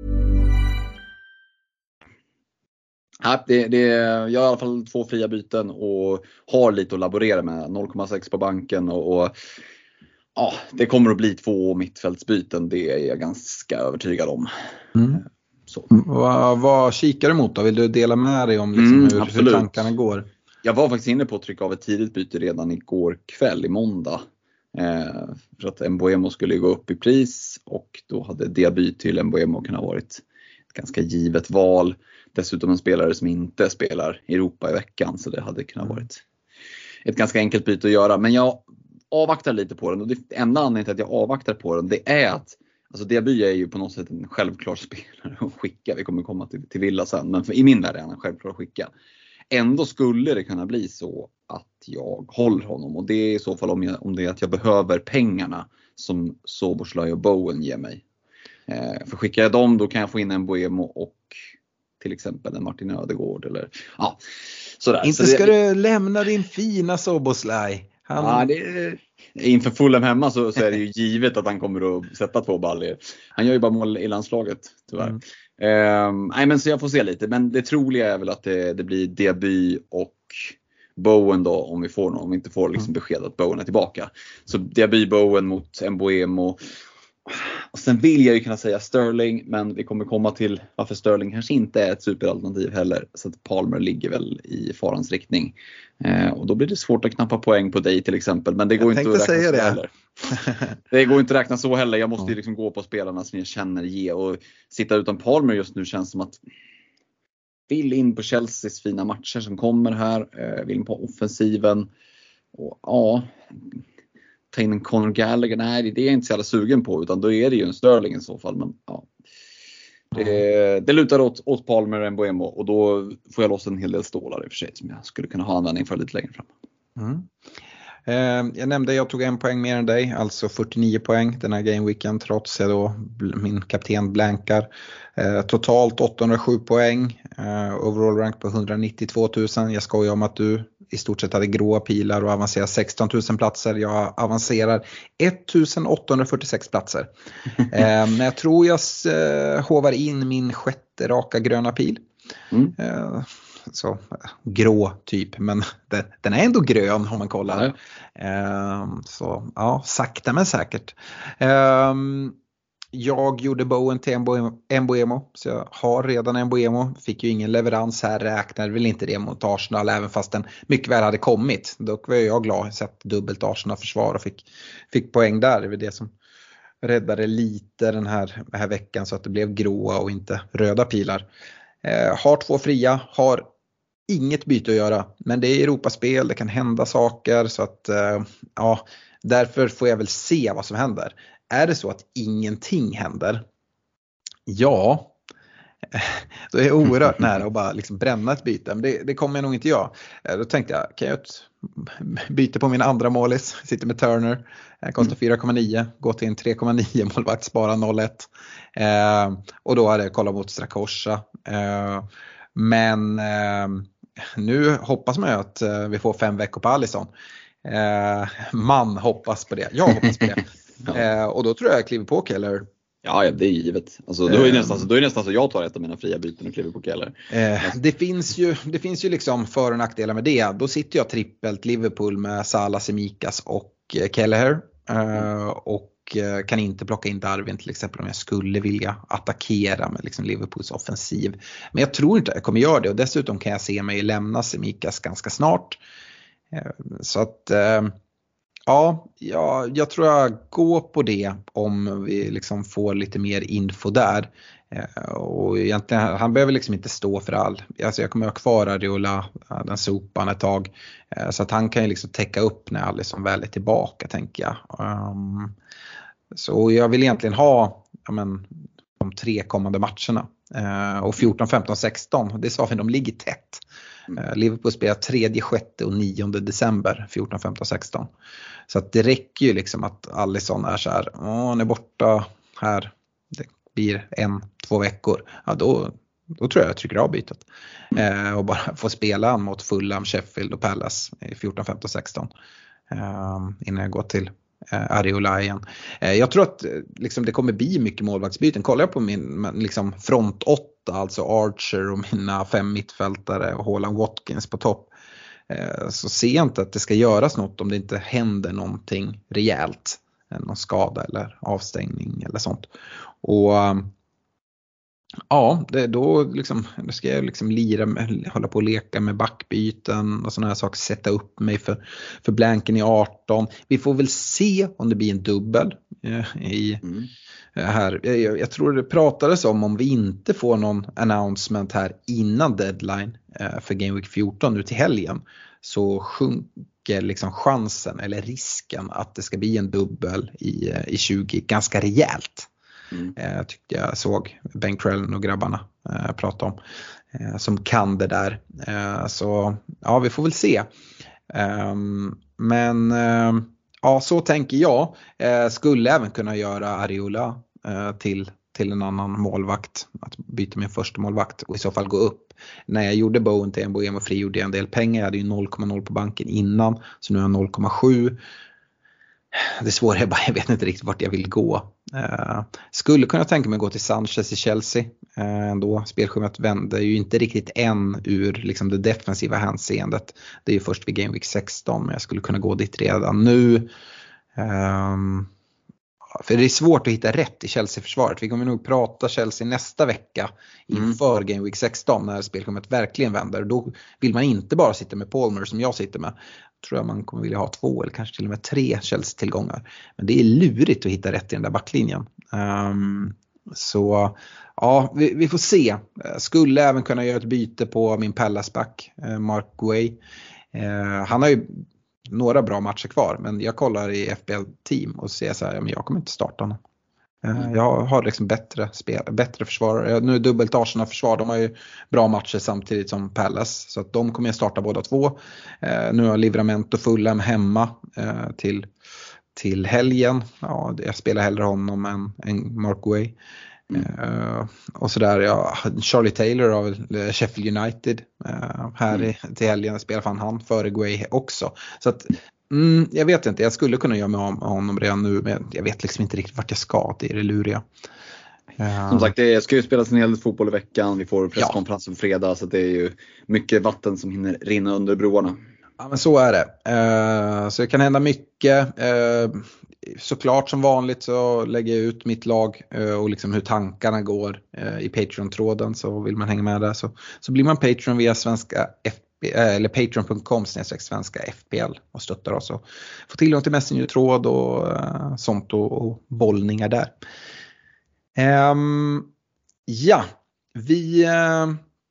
Ja, det, det, jag har i alla fall två fria byten och har lite att laborera med. noll komma sex på banken och, och ja, det kommer att bli två mittfältsbyten. Det är jag ganska övertygad om. Mm. Så. Vad, vad kikar du mot då? Vill du dela med dig om liksom mm, hur, hur tankarna går? Jag var faktiskt inne på att trycka av ett tidigt byte redan igår kväll i måndag. Eh, för att Mbeumo skulle gå upp i pris och då hade Diaby till Mbeumo kunnat varit ett ganska givet val. Dessutom en spelare som inte spelar i Europa i veckan, så det hade kunnat varit ett ganska enkelt byte att göra. Men jag avvaktar lite på den och det enda anledningen till att jag avvaktar på den, det är att alltså Diaby är ju på något sätt en självklar spelare att skicka. Vi kommer komma till, till Villa sen, men för, i min värld är han en självklar att skicka. Ändå skulle det kunna bli så att jag håller honom, och det är i så fall om, jag, om det är att jag behöver pengarna som Szoboszlai och Bowen ger mig. Eh, för skickar jag dem, då kan jag få in en Mbeumo och till exempel en Martin Ödegaard eller ja, sådär. Inte så ska det, du lämna din fina Szoboszlai. Han... Ja, det, inför Fulham hemma så, så är det ju givet att han kommer att sätta två baller. Han gör ju bara mål i landslaget tyvärr. Mm. Um, nej, men så jag får se lite, men det troliga är väl att det, det blir Diaby och Bowen då, om vi får någon, om vi inte får liksom besked att Bowen är tillbaka. Så Diaby, Bowen mot Mbeumo. Och sen vill jag ju kunna säga Sterling, men vi kommer komma till varför Sterling kanske inte är ett superalternativ heller. Så att Palmer ligger väl i farans riktning. Eh, och då blir det svårt att knappa poäng på dig till exempel. Men det går jag inte att räkna så det. heller. Det går inte att räkna så heller. Jag måste ju liksom gå på spelarna som jag känner ge. Och sitta utan Palmer just nu känns som att vill in på Chelseas fina matcher som kommer här. Eh, vill in på offensiven. Och ja... ta in en Conor Gallagher, nej det är jag inte så jävla sugen på, utan då är det ju en Sterling i så fall, men ja. Det, det lutar åt, åt Palmer och Mbeumo, och då får jag loss en hel del stålar i och för sig som jag skulle kunna ha användning för lite längre fram. Mm. Eh, jag nämnde jag tog en poäng mer än dig, alltså fyrtionio poäng den här gameweeken, trots att då min kapten blankar. Eh, totalt åttahundrasju poäng, eh, overall rank på etthundranittiotvå tusen. Jag skojar om att du i stort sett hade gråa pilar och avancerar sexton tusen platser. Jag avancerar ettonhundrafyrtiosex platser. eh, men jag tror jag eh, hovar in min sjätte raka gröna pil. Mm. Eh, så grå typ, men den, den är ändå grön om man kollar. Ja. Eh, så ja, sakta men säkert. Eh, Jag gjorde Bowen till Mbeumo, så jag har redan Mbeumo. Fick ju ingen leverans här, räknade väl inte det mot Arsenal, även fast den mycket väl hade kommit. Dock var jag glad, sett dubbelt Arsenal-försvar och fick, fick poäng där. Det var det som räddade lite den här, den här veckan, så att det blev gråa och inte röda pilar. Eh, har två fria, har inget byte att göra, men det är Europaspel, det kan hända saker, så att eh, ja, därför får jag väl se vad som händer. Är det så att ingenting händer, ja, då är jag oerhört nära att bara liksom bränna ett byte. Men det, det kommer jag nog inte göra. Då tänkte jag, kan jag ett byte på min andra målis, sitter med Turner, kostar fyra komma nio, går till en tre komma nio målvakt, spara noll ett. Eh, och då hade jag kollat mot Strakosha. Eh, men eh, nu hoppas man ju att eh, vi får fem veckor på Alisson. Eh, man hoppas på det, jag hoppas på det. Ja. Eh, och då tror jag jag kliver på Keller. Ja, det är givet. Alltså, då, är det nästan, då är det nästan så jag tar ett av mina fria byten och kliver på Keller. Eh, det, finns ju, det finns ju liksom för- och nackdelar med det. Då sitter jag trippelt Liverpool med Salah, Semikas och eh, Kelleher. Eh, och eh, kan inte plocka in Darwin till exempel om jag skulle vilja attackera med liksom Liverpools offensiv. Men jag tror inte jag kommer göra det. Och dessutom kan jag se mig lämna Semikas ganska snart. Eh, så att... Eh, Ja, ja, jag tror jag går på det om vi liksom får lite mer info där. Eh, och egentligen, han behöver liksom inte stå för all. Alltså jag kommer ha kvar Areola, den sopan ett tag. Eh, så att han kan ju liksom täcka upp när Alisson väl är tillbaka, tänker jag. Um, så jag vill egentligen ha ja men, de tre kommande matcherna. Eh, och fjorton, femton, sexton, det sa vi, de ligger tätt. Mm. Liverpool spelar tredje, sjätte och nionde december, fjorton, femton, sexton. Så att det räcker ju liksom att Alisson är så här, åh, han är borta här, det blir en, två veckor. Ja, då, då tror jag jag trycker av bytet. Mm. Eh, och bara få spela mot Fulham, Sheffield och Palace i fjorton, femton, sexton. Eh, innan jag går till eh, Areola igen. Eh, jag tror att liksom, det kommer bli mycket målvaktsbyten. Kollar jag på min liksom, front åtta, alltså Archer och mina fem mittfältare och Haaland, Watkins på topp, eh, så ser jag inte att det ska göras något om det inte händer någonting rejält. Någon skada eller avstängning eller sånt. Och ja, det, då, liksom, då ska jag liksom lira med, hålla på och leka med backbyten och sådana här saker, sätta upp mig för, för blanken i arton. Vi får väl se om det blir en dubbel eh, i mm. här. Jag, jag tror det pratades om om vi inte får någon announcement här innan deadline eh, för Game Week fjorton nu till helgen, så sjunker liksom chansen eller risken att det ska bli en dubbel i, i tjugo ganska rejält. Mm. Eh, tyckte jag såg Ben Crellen och grabbarna eh, prata om eh, som kan det där. Eh, så ja, vi får väl se. Eh, men eh, ja, så tänker jag. Eh, skulle även kunna göra Areola eh, till, till en annan målvakt. Att byta min första målvakt och i så fall gå upp. När jag gjorde Bowen till Mbeumo fri gjorde jag en del pengar. Jag hade ju noll komma noll på banken innan. Så nu har jag noll komma sju. Det svåra är bara, jag vet inte riktigt vart jag vill gå. Uh, skulle kunna tänka mig att gå till Sanchez i Chelsea. Uh, ändå, spelschemat vänder ju inte riktigt än ur liksom, det defensiva hänseendet. Det är ju först vid Game Week sexton, men jag skulle kunna gå dit redan nu. Um, för det är svårt att hitta rätt i Chelsea-försvaret. Vi kommer nog prata Chelsea nästa vecka inför mm. Game Week sexton när spelschemat verkligen vänder. Då vill man inte bara sitta med Palmer som jag sitter med. Tror jag man kommer vilja ha två eller kanske till och med tre Chelsea-tillgångar. Men det är lurigt att hitta rätt i den där backlinjen. Um, så ja, vi, vi får se. Skulle även kunna göra ett byte på min Palace-back, uh, Mark Guay. Uh, han har ju några bra matcher kvar, men jag kollar i F B L-team och ser så här, ja, men jag kommer inte starta honom. Uh, jag har liksom bättre, spel, bättre försvarare. Nu är dubbelt Arsenal-försvar, de har ju bra matcher samtidigt som Palace, så att de kommer jag starta båda två. Uh, nu har Livramento Fulham hemma uh, till, till helgen. Ja, jag spelar hellre honom än, än Mark Guay. Mm. Uh, och sådär, ja, Charlie Taylor av Sheffield United uh, här mm. i, till helgen spelar fan han före Guay också. Så att mm, jag vet inte, jag skulle kunna göra med honom redan nu, men jag vet liksom inte riktigt vart jag ska, det är det luriga. Uh, Som sagt, det ska ju spelas en hel del fotboll i veckan, vi får presskonferens på fredag, så det är ju mycket vatten som hinner rinna under broarna. Ja, men så är det. Uh, så det kan hända mycket. Uh, såklart som vanligt så lägger jag ut mitt lag och liksom hur tankarna går i Patreon-tråden, så vill man hänga med där så, så blir man Patreon via svenska F P L, eller patreon punkt com snedstreck svenska F P L och stöttar oss och får tillgång till Messenger-tråd och uh, sånt och, och bollningar där. Um, ja, vi uh,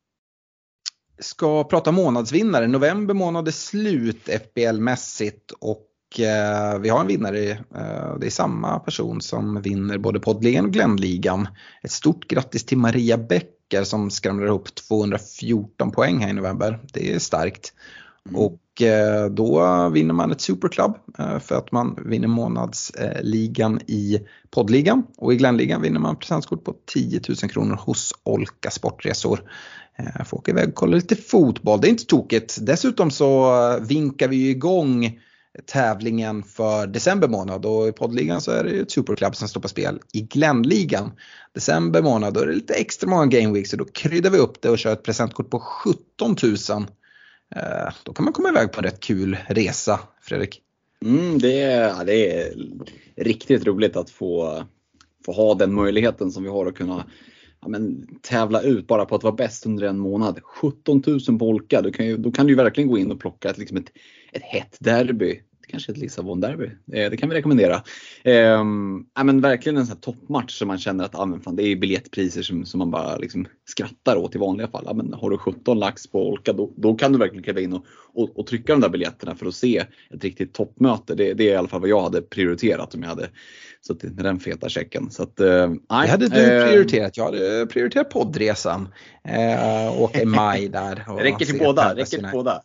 ska prata månadsvinnare. November månad är slut F P L-mässigt och uh, vi har en vinnare. Uh, det är samma person som vinner både poddligan och Glennligan. Ett stort grattis till Maria Bäcker som skramlar ihop tvåhundrafjorton poäng här i november. Det är starkt. Mm. Och uh, då vinner man ett superclub uh, för att man vinner månadsligan uh, i poddligan. Och i Glennligan vinner man presentkort på tio tusen kronor hos Olka Sportresor. Uh, får åka iväg och kolla lite fotboll. Det är inte tokigt. Dessutom så uh, vinkar vi igång tävlingen för december månad, och i poddligan så är det ett superclub som står på spel. I Glennligan december månad då är det lite extra många gameweeks, så då kryddar vi upp det och kör ett presentkort på sjutton tusen. Eh, då kan man komma iväg på en rätt kul resa, Fredrik. Mm, det, är, det är riktigt roligt att få, få ha den möjligheten som vi har att kunna ja, men, tävla ut bara på att vara bäst under en månad. sjutton tusen på Olka, då kan, ju, då kan du ju verkligen gå in och plocka ett, liksom ett, ett hett derby. Kanske ett Lissabon-derby. Eh, det kan vi rekommendera. Eh, ja, men verkligen en sån här toppmatch som man känner att ah, men fan, det är biljettpriser som, som man bara liksom skrattar åt i vanliga fall. Ja, men har du sjutton lax på Olka, då, då kan du verkligen kliva in och, och, och trycka de där biljetterna för att se ett riktigt toppmöte. Det, det är i alla fall vad jag hade prioriterat om jag hade suttit med den feta checken. Så att, eh, det hade du eh, prioriterat. Jag hade prioriterat poddresan. Eh, åka i maj där. Och räcker till båda. Räcker till båda.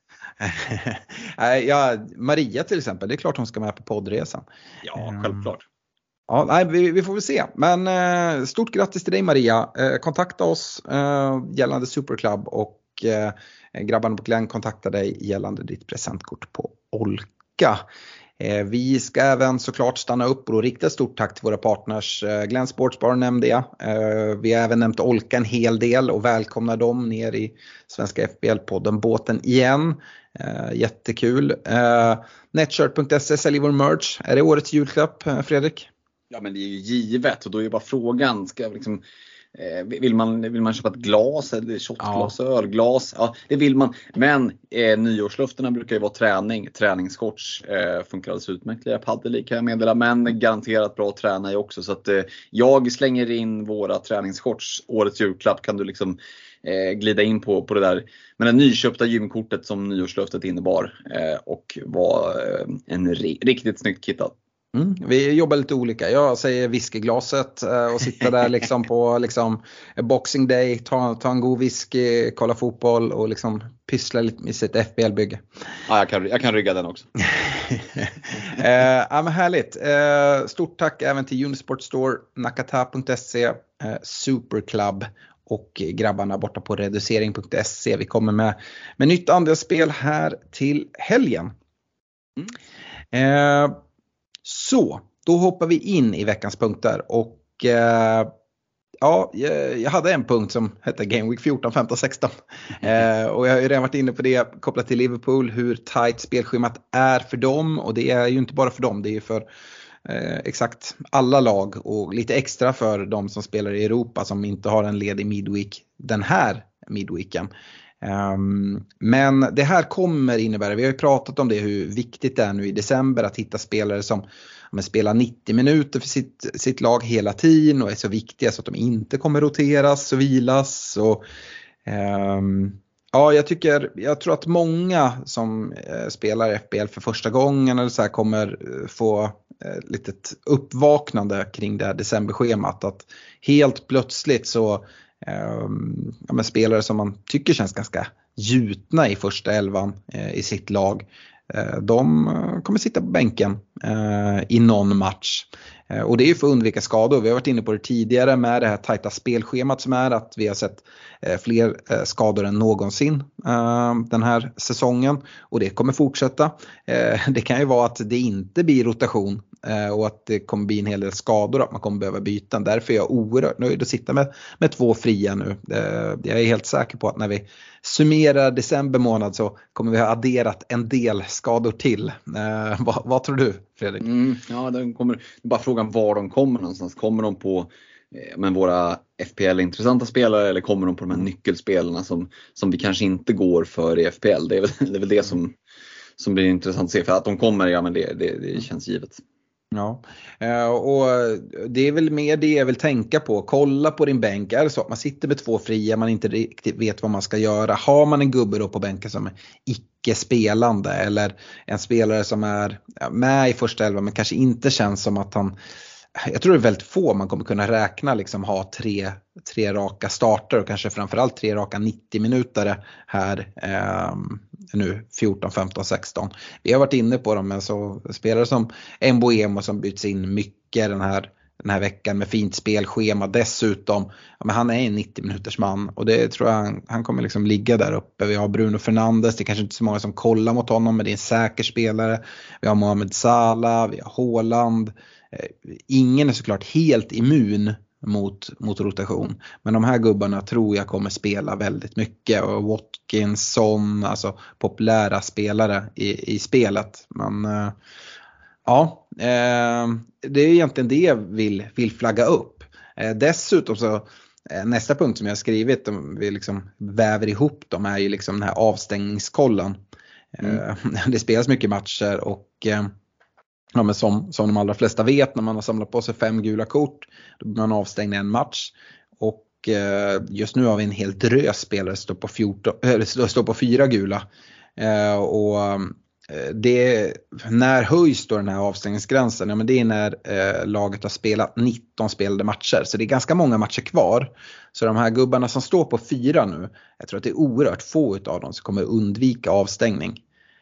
Ja, Maria till exempel, det är klart hon ska med på poddresan. Ja, självklart. Ja, nej, vi, vi får väl se. Men eh, stort grattis till dig Maria. Eh, kontakta oss eh, gällande Superclub, och eh, grabbarna på Glenn kontaktar dig gällande ditt presentkort på Olka. Eh, vi ska även såklart stanna upp och rikta ett stort tack till våra partners. Eh, Glenn Sportsbar nämnde jag. Eh, vi har även nämnt Olka en hel del och välkomnar dem ner i Svenska F B L-podden Båten igen. Uh, jättekul. Uh, Netshirt punkt se säljer vår merch. Är det årets julklapp, uh, Fredrik? Ja, men det är ju givet, och då är ju bara frågan, ska jag liksom, eh, vill, man, vill man köpa ett glas eller shotglas, ja. Ölglas? Ja, det vill man. Men eh, nyårslöftena brukar ju vara träning. Träningsshorts eh, funkar alldeles utmärkt. Jag paddel kan jag meddela, men garanterat bra att träna i också. Så att eh, jag slänger in våra träningsshorts. Årets julklapp kan du liksom Eh, glida in på, på det där med det nyköpta gymkortet som nyårslöftet innebar, eh, och var eh, en ri- riktigt snyggt kittat. Mm, vi jobbar lite olika. Jag säger whiskyglaset eh, och sitta där liksom på liksom Boxing Day, ta, ta en god whisky, kolla fotboll och liksom pyssla lite med sitt F B L-bygge. Ja, jag kan, jag kan rygga den också. eh, ja, men härligt. Eh, stort tack även till Unisport Store, nakata punkt se, eh, Superclub och grabbarna borta på reducering punkt se. Vi kommer med, med nytt andelsspel här till helgen. Mm. Eh, så, då hoppar vi in i veckans punkter. Och eh, ja, jag hade en punkt som hette Game Week fjorton, femton, sexton. Eh, och jag har ju redan varit inne på det kopplat till Liverpool. Hur tight spelschemat är för dem. Och det är ju inte bara för dem, det är ju för Eh, exakt alla lag, och lite extra för de som spelar i Europa som inte har en ledig midweek den här midweeken. Um, men det här kommer innebära, vi har ju pratat om det, hur viktigt det är nu i december att hitta spelare som men, spelar nittio minuter för sitt, sitt lag hela tiden och är så viktiga så att de inte kommer roteras och vilas. Och, um, ja, jag tycker, jag tror att många som eh, spelar F B L för första gången eller så här kommer eh, få eh, litet uppvaknande kring det här decemberschemat. Att helt plötsligt så eh, ja, men spelare som man tycker känns ganska gjutna i första elvan eh, i sitt lag, eh, de kommer sitta på bänken eh, i någon match. Eh, och det är ju för att undvika skador. Vi har varit inne på det tidigare med det här tajta spelschemat som är att vi har sett eh, fler eh, skador än någonsin eh, den här säsongen. Och det kommer fortsätta. Eh, det kan ju vara att det inte blir rotation och att det kommer bli en hel del skador, att man kommer behöva byta. Därför är jag oerhört nöjd att sitta med, med två fria nu. Jag är helt säker på att när vi summerar december månad så kommer vi ha adderat en del skador till. Vad, vad tror du, Fredrik? Mm, ja, den kommer, bara frågan var de kommer någonstans. Kommer de på men våra F P L-intressanta spelare, eller kommer de på de här nyckelspelarna som, som vi kanske inte går för i F P L? Det är väl det, är väl det som, som blir intressant att se. För att de kommer, ja men det, det, det känns givet. Ja, och det är väl mer det jag vill tänka på. Kolla på din bänk. Är det så att man sitter med två fria, man inte riktigt vet vad man ska göra. Har man en gubbe då på bänken som är icke-spelande, eller en spelare som är med i första elva men kanske inte känns som att han... Jag tror det är väldigt få man kommer kunna räkna liksom ha tre, tre raka starter och kanske framförallt tre raka nittio minuter här eh, nu fjorton, femton, sexton. Vi har varit inne på dem, men så spelare som Mbeumo som byts in mycket den här, den här veckan med fint spelschema dessutom. Ja, men han är en nittio minuters man och det tror jag han, han kommer liksom ligga där uppe. Vi har Bruno Fernandes, det är kanske inte så många som kollar mot honom, men det är en säker spelare. Vi har Mohamed Salah, vi har Haaland. Ingen är såklart helt immun mot, mot rotation. Men de här gubbarna tror jag kommer spela väldigt mycket. Och Watkinson, alltså populära spelare i, i spelet. Men äh, ja, äh, det är egentligen det jag vill, vill flagga upp. Äh, dessutom så äh, nästa punkt som jag har skrivit, om vi liksom väver ihop dem, är ju liksom den här avstängningskollen. Mm. Äh, det spelas mycket matcher och... Äh, Ja, men som, som de allra flesta vet, när man har samlat på sig fem gula kort, då blir man avstängd i en match. Och eh, just nu har vi en hel drös spelare som står på, fjorton, äh, står på fyra gula. Eh, och eh, det, när höjs då den här avstängningsgränsen? Ja, men det är när eh, laget har spelat nitton spelade matcher. Så det är ganska många matcher kvar. Så de här gubbarna som står på fyra nu, jag tror att det är oerhört få av dem som kommer undvika avstängning.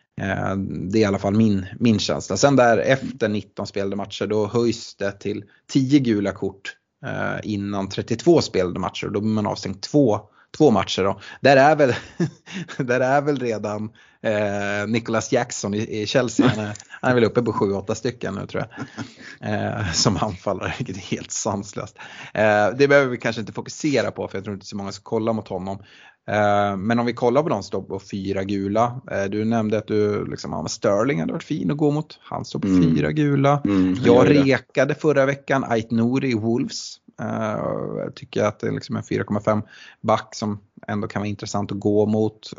Det är i alla fall min, min känsla. Sen där efter nitton spelade matcher, då höjs det till tio gula kort eh, innan trettiotvå spelade matcher. Då blir man avstängd två, två matcher då. Där är väl, där är väl redan eh, Nicholas Jackson i, i Chelsea. Han är, han är väl uppe på sju åtta stycken nu tror jag. Eh, som anfallare, vilket är helt sanslöst. Eh, det behöver vi kanske inte fokusera på, för jag tror inte så många ska kolla mot honom. Men om vi kollar på de som står på fyra gula. Du nämnde att du liksom, ja, Sterling hade varit fin att gå mot. Han står på mm. fyra gula. Mm, jag rekade förra veckan Ait Nouri i Wolves. Jag tycker att det är liksom en fyra komma fem back som ändå kan vara intressant att gå mot.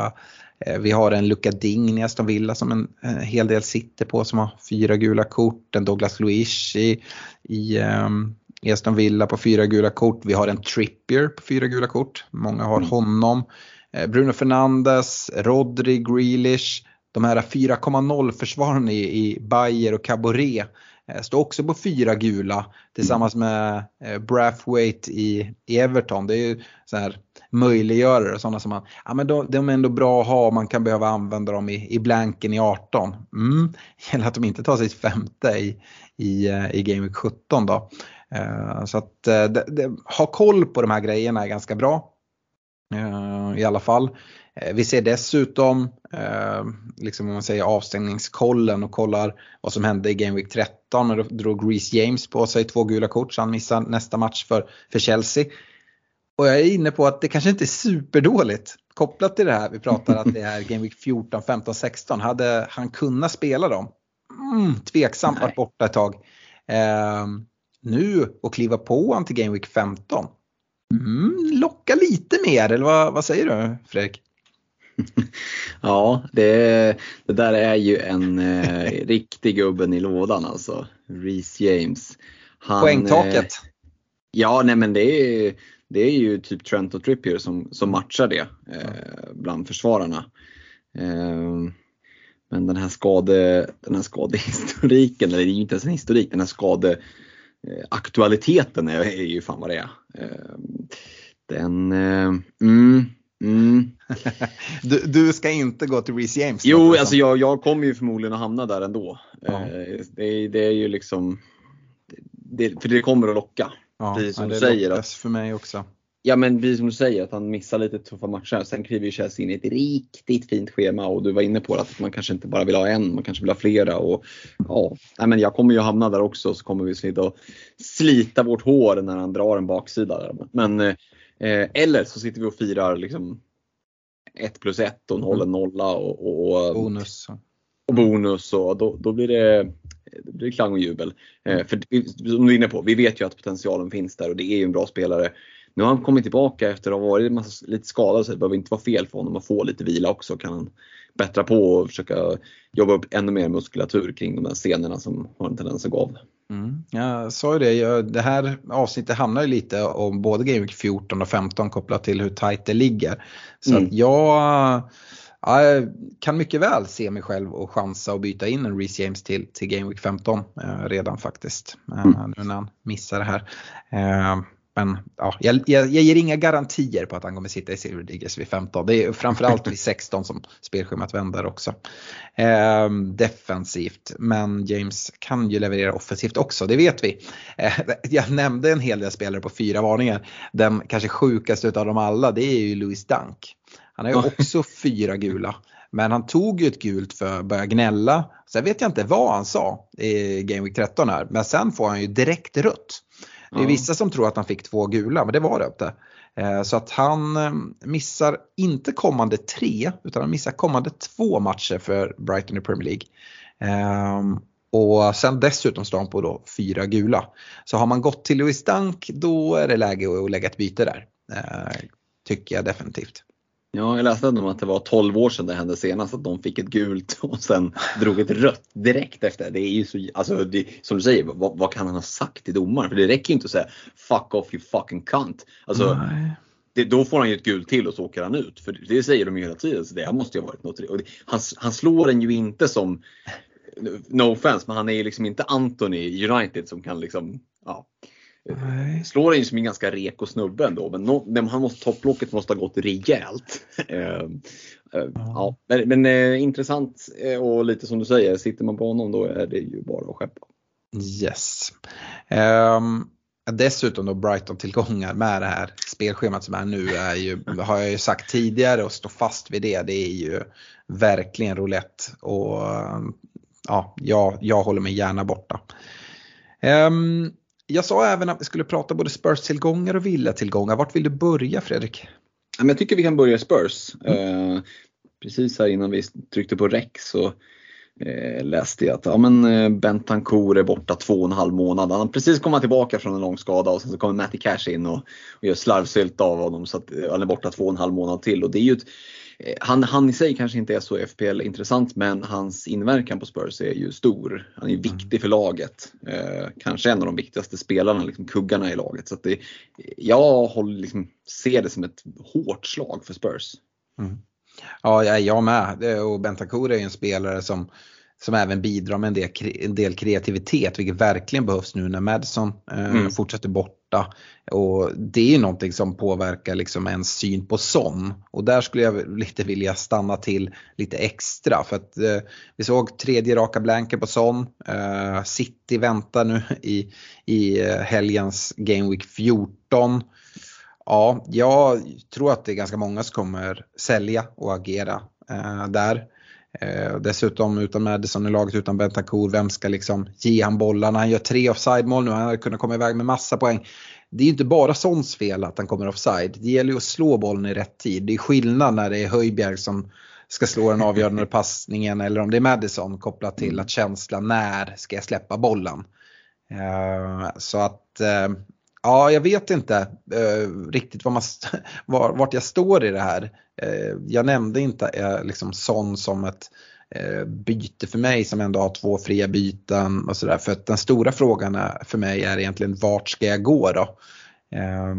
Vi har en Luka Digne i Aston Villa som en, en hel del sitter på, som har fyra gula kort. En Douglas Luiz i, i um, Aston Villa på fyra gula kort. Vi har en Trippier på fyra gula kort. Många har mm. honom. Bruno Fernandes, Rodri, Grealish. De här fyra komma noll försvararna i, i Bayer och Caboret står också på fyra gula. Tillsammans med Brathwaite i, i Everton. Det är ju så här möjliggörare och sådana som man, ja men de, de är ändå bra att ha. Man kan behöva använda dem i, i blanken i arton. Mm. Gäller att de inte tar sitt femte i, i, i Game Week sjutton då. Uh, så att uh, det, det, ha koll på de här grejerna är ganska bra. Uh, I alla fall. Uh, vi ser dessutom uh, liksom om man säger avstängningskollen och kollar vad som hände i Game Week tretton. Och då drog Reece James på sig två gula kort, så han missar nästa match för, för Chelsea. Och jag är inne på att det kanske inte är superdåligt. Kopplat till det här, vi pratar att det är Game Week fjorton, femton, sexton. Hade han kunnat spela dem? Mm, tveksamt varit borta ett tag. Uh, nu och kliva på han till Game Week femton. Mm, locka lite mer, eller vad, vad säger du, Fredrik? Ja, det, det där är ju en eh, riktig gubben i lådan alltså. Reece James. Han, Poängtaket. Eh, ja, nej men det är, det är ju typ Trent och Trippier som, som matchar det eh, bland försvararna. Eh, men den här skade, den här skadehistoriken, eller det är ju inte ens en historik, den här skade aktualiteten är, är ju fan vad det är. Den mm, mm. du, du ska inte gå till Reece James. Jo, alltså jag, jag kommer ju förmodligen att hamna där ändå. Ja. Det, det är ju liksom det, för det kommer att locka. Ja, precis som ja, du det säger att, för mig också. Ja, men precis som du säger, att han missar lite tuffa matcher. Sen kliver ju Chelsea in i ett riktigt fint schema, och du var inne på att man kanske inte bara vill ha en, man kanske vill ha flera. Och ja, nej, men jag kommer ju hamna där också, så kommer vi slita och slita vårt hår när han drar en baksida där. Men eh, eller så sitter vi och firar liksom ett plus ett och en håller nolla och, och, och bonus och bonus, och då, då blir det det blir klang och jubel. Eh, för som du är inne på, vi vet ju att potentialen finns där, och det är ju en bra spelare. Nu har han kommit tillbaka efter att ha varit massa, lite skadad, så det behöver inte vara fel för honom att få lite vila också. Kan han bättra på och försöka jobba upp ännu mer muskulatur kring de här scenerna som har en tendens att gå av. Mm. Jag sa ju det, jag, det här avsnittet handlar ju lite om både Game Week fjorton och femton kopplat till hur tajt det ligger. Så mm. att jag, jag kan mycket väl se mig själv och chansa och byta in en Reece James till, till Game Week femton eh, redan faktiskt. Eh, mm. Nu när han missar det här. Eh, Men ja, jag, jag, jag ger inga garantier på att han kommer sitta i Silver Diggers vid femton. Det är framförallt vid sexton som spelschemat vänder också. Eh, defensivt. Men James kan ju leverera offensivt också, det vet vi. Eh, jag nämnde en hel del spelare på fyra varningar. Den kanske sjukaste av dem alla, det är ju Louis Dunk. Han har ju också fyra gula. Men han tog ju ett gult för att börja gnälla. Sen vet jag inte vad han sa i Game Week tretton här. Men sen får han ju direkt rött. Det är vissa som tror att han fick två gula, men det var det inte. Så att han missar inte kommande tre, utan han missar kommande två matcher för Brighton i Premier League. Och sen dessutom står han på då fyra gula. Så har man gått till Louis Dunk, då är det läge att lägga ett byte där. Tycker jag definitivt. Ja, jag läste om att det var tolv år sedan det hände senast att de fick ett gult och sen drog ett rött direkt efter. Det är ju så, alltså det, som du säger, vad, vad kan han ha sagt till domaren? För det räcker ju inte att säga fuck off you fucking cunt. Alltså, det, då får han ju ett gult till och så åker han ut. För det säger de ju hela tiden, så det här måste ju ha varit något. Och det, han, han slår den ju inte som, no offense, men han är ju liksom inte Anthony United som kan liksom, ja. Nej. Slår in som en ganska rek och snubbe ändå, men no, han måste, topplocket måste ha gått rejält. uh, uh, mm. Ja, men, men uh, intressant, uh, och lite som du säger, sitter man på honom då är det ju bara att skeppa. Yes. Um, dessutom då Brighton-tillgångar med det här spelschemat som är nu är ju, har jag ju sagt tidigare och stå fast vid det, det är ju verkligen roulette, och ja, jag, jag håller mig gärna borta. Um, Jag sa även att vi skulle prata både Spurs-tillgångar och Villa-tillgångar. Vart vill du börja, Fredrik? Jag tycker vi kan börja Spurs. Mm. Eh, precis här innan vi tryckte på rec så eh, läste jag att ja, men, eh, Bentancur är borta två och en halv månad. Han har precis kommit tillbaka från en lång skada, och sen så kommer Matty Cash in och, och gör slarvsylt av honom, så att eh, han är borta två och en halv månad till. Och det är ju ett, Han, han i sig kanske inte är så F P L-intressant, men hans inverkan på Spurs är ju stor. Han är ju viktig för laget. Eh, kanske en av de viktigaste spelarna, liksom kuggarna i laget. Så att det, jag håller, liksom, ser det som ett hårt slag för Spurs. Mm. Ja, jag med. Och Bentancur är ju en spelare som, som även bidrar med en del, en del kreativitet, vilket verkligen behövs nu när Madison eh, mm. fortsätter borta. Och det är ju någonting som påverkar liksom en syn på Son. Och där skulle jag lite vilja stanna till lite extra. För att eh, vi såg tredje raka blanker på Son. Eh, City väntar nu i, i helgens Game Week fjorton. Ja, jag tror att det är ganska många som kommer sälja och agera eh, där. Eh, dessutom utan Madison i laget, utan Bentancur, vem ska liksom ge han bollarna? Han gör tre offside-mål nu, han hade kunnat komma iväg med massa poäng. Det är ju inte bara Sons fel att han kommer offside. Det gäller ju att slå bollen i rätt tid. Det är skillnad när det är Højbjerg som ska slå den avgörande passningen, eller om det är Madison, kopplat till att känsla när ska jag släppa bollen. Eh, så att eh, ja, jag vet inte eh, riktigt vad man st- var, vart jag står i det här. Eh, jag nämnde inte eh, liksom Son som ett eh, byte för mig som ändå har två fria byten och sådär. För att den stora frågan är, för mig är egentligen vart ska jag gå då? Eh,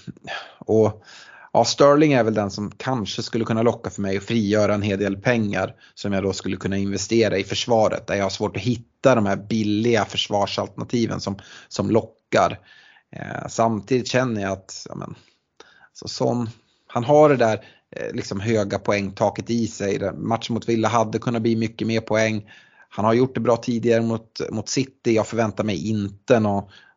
och ja, Sterling är väl den som kanske skulle kunna locka för mig och frigöra en hel del pengar som jag då skulle kunna investera i försvaret. Där jag har svårt att hitta de här billiga försvarsalternativen som, som lockar. Eh, samtidigt känner jag att ja, men, så Son, han har det där eh, liksom höga poängtaket i sig. Matchen mot Villa hade kunnat bli mycket mer poäng. Han har gjort det bra tidigare mot, mot City. Jag förväntar mig inte någon,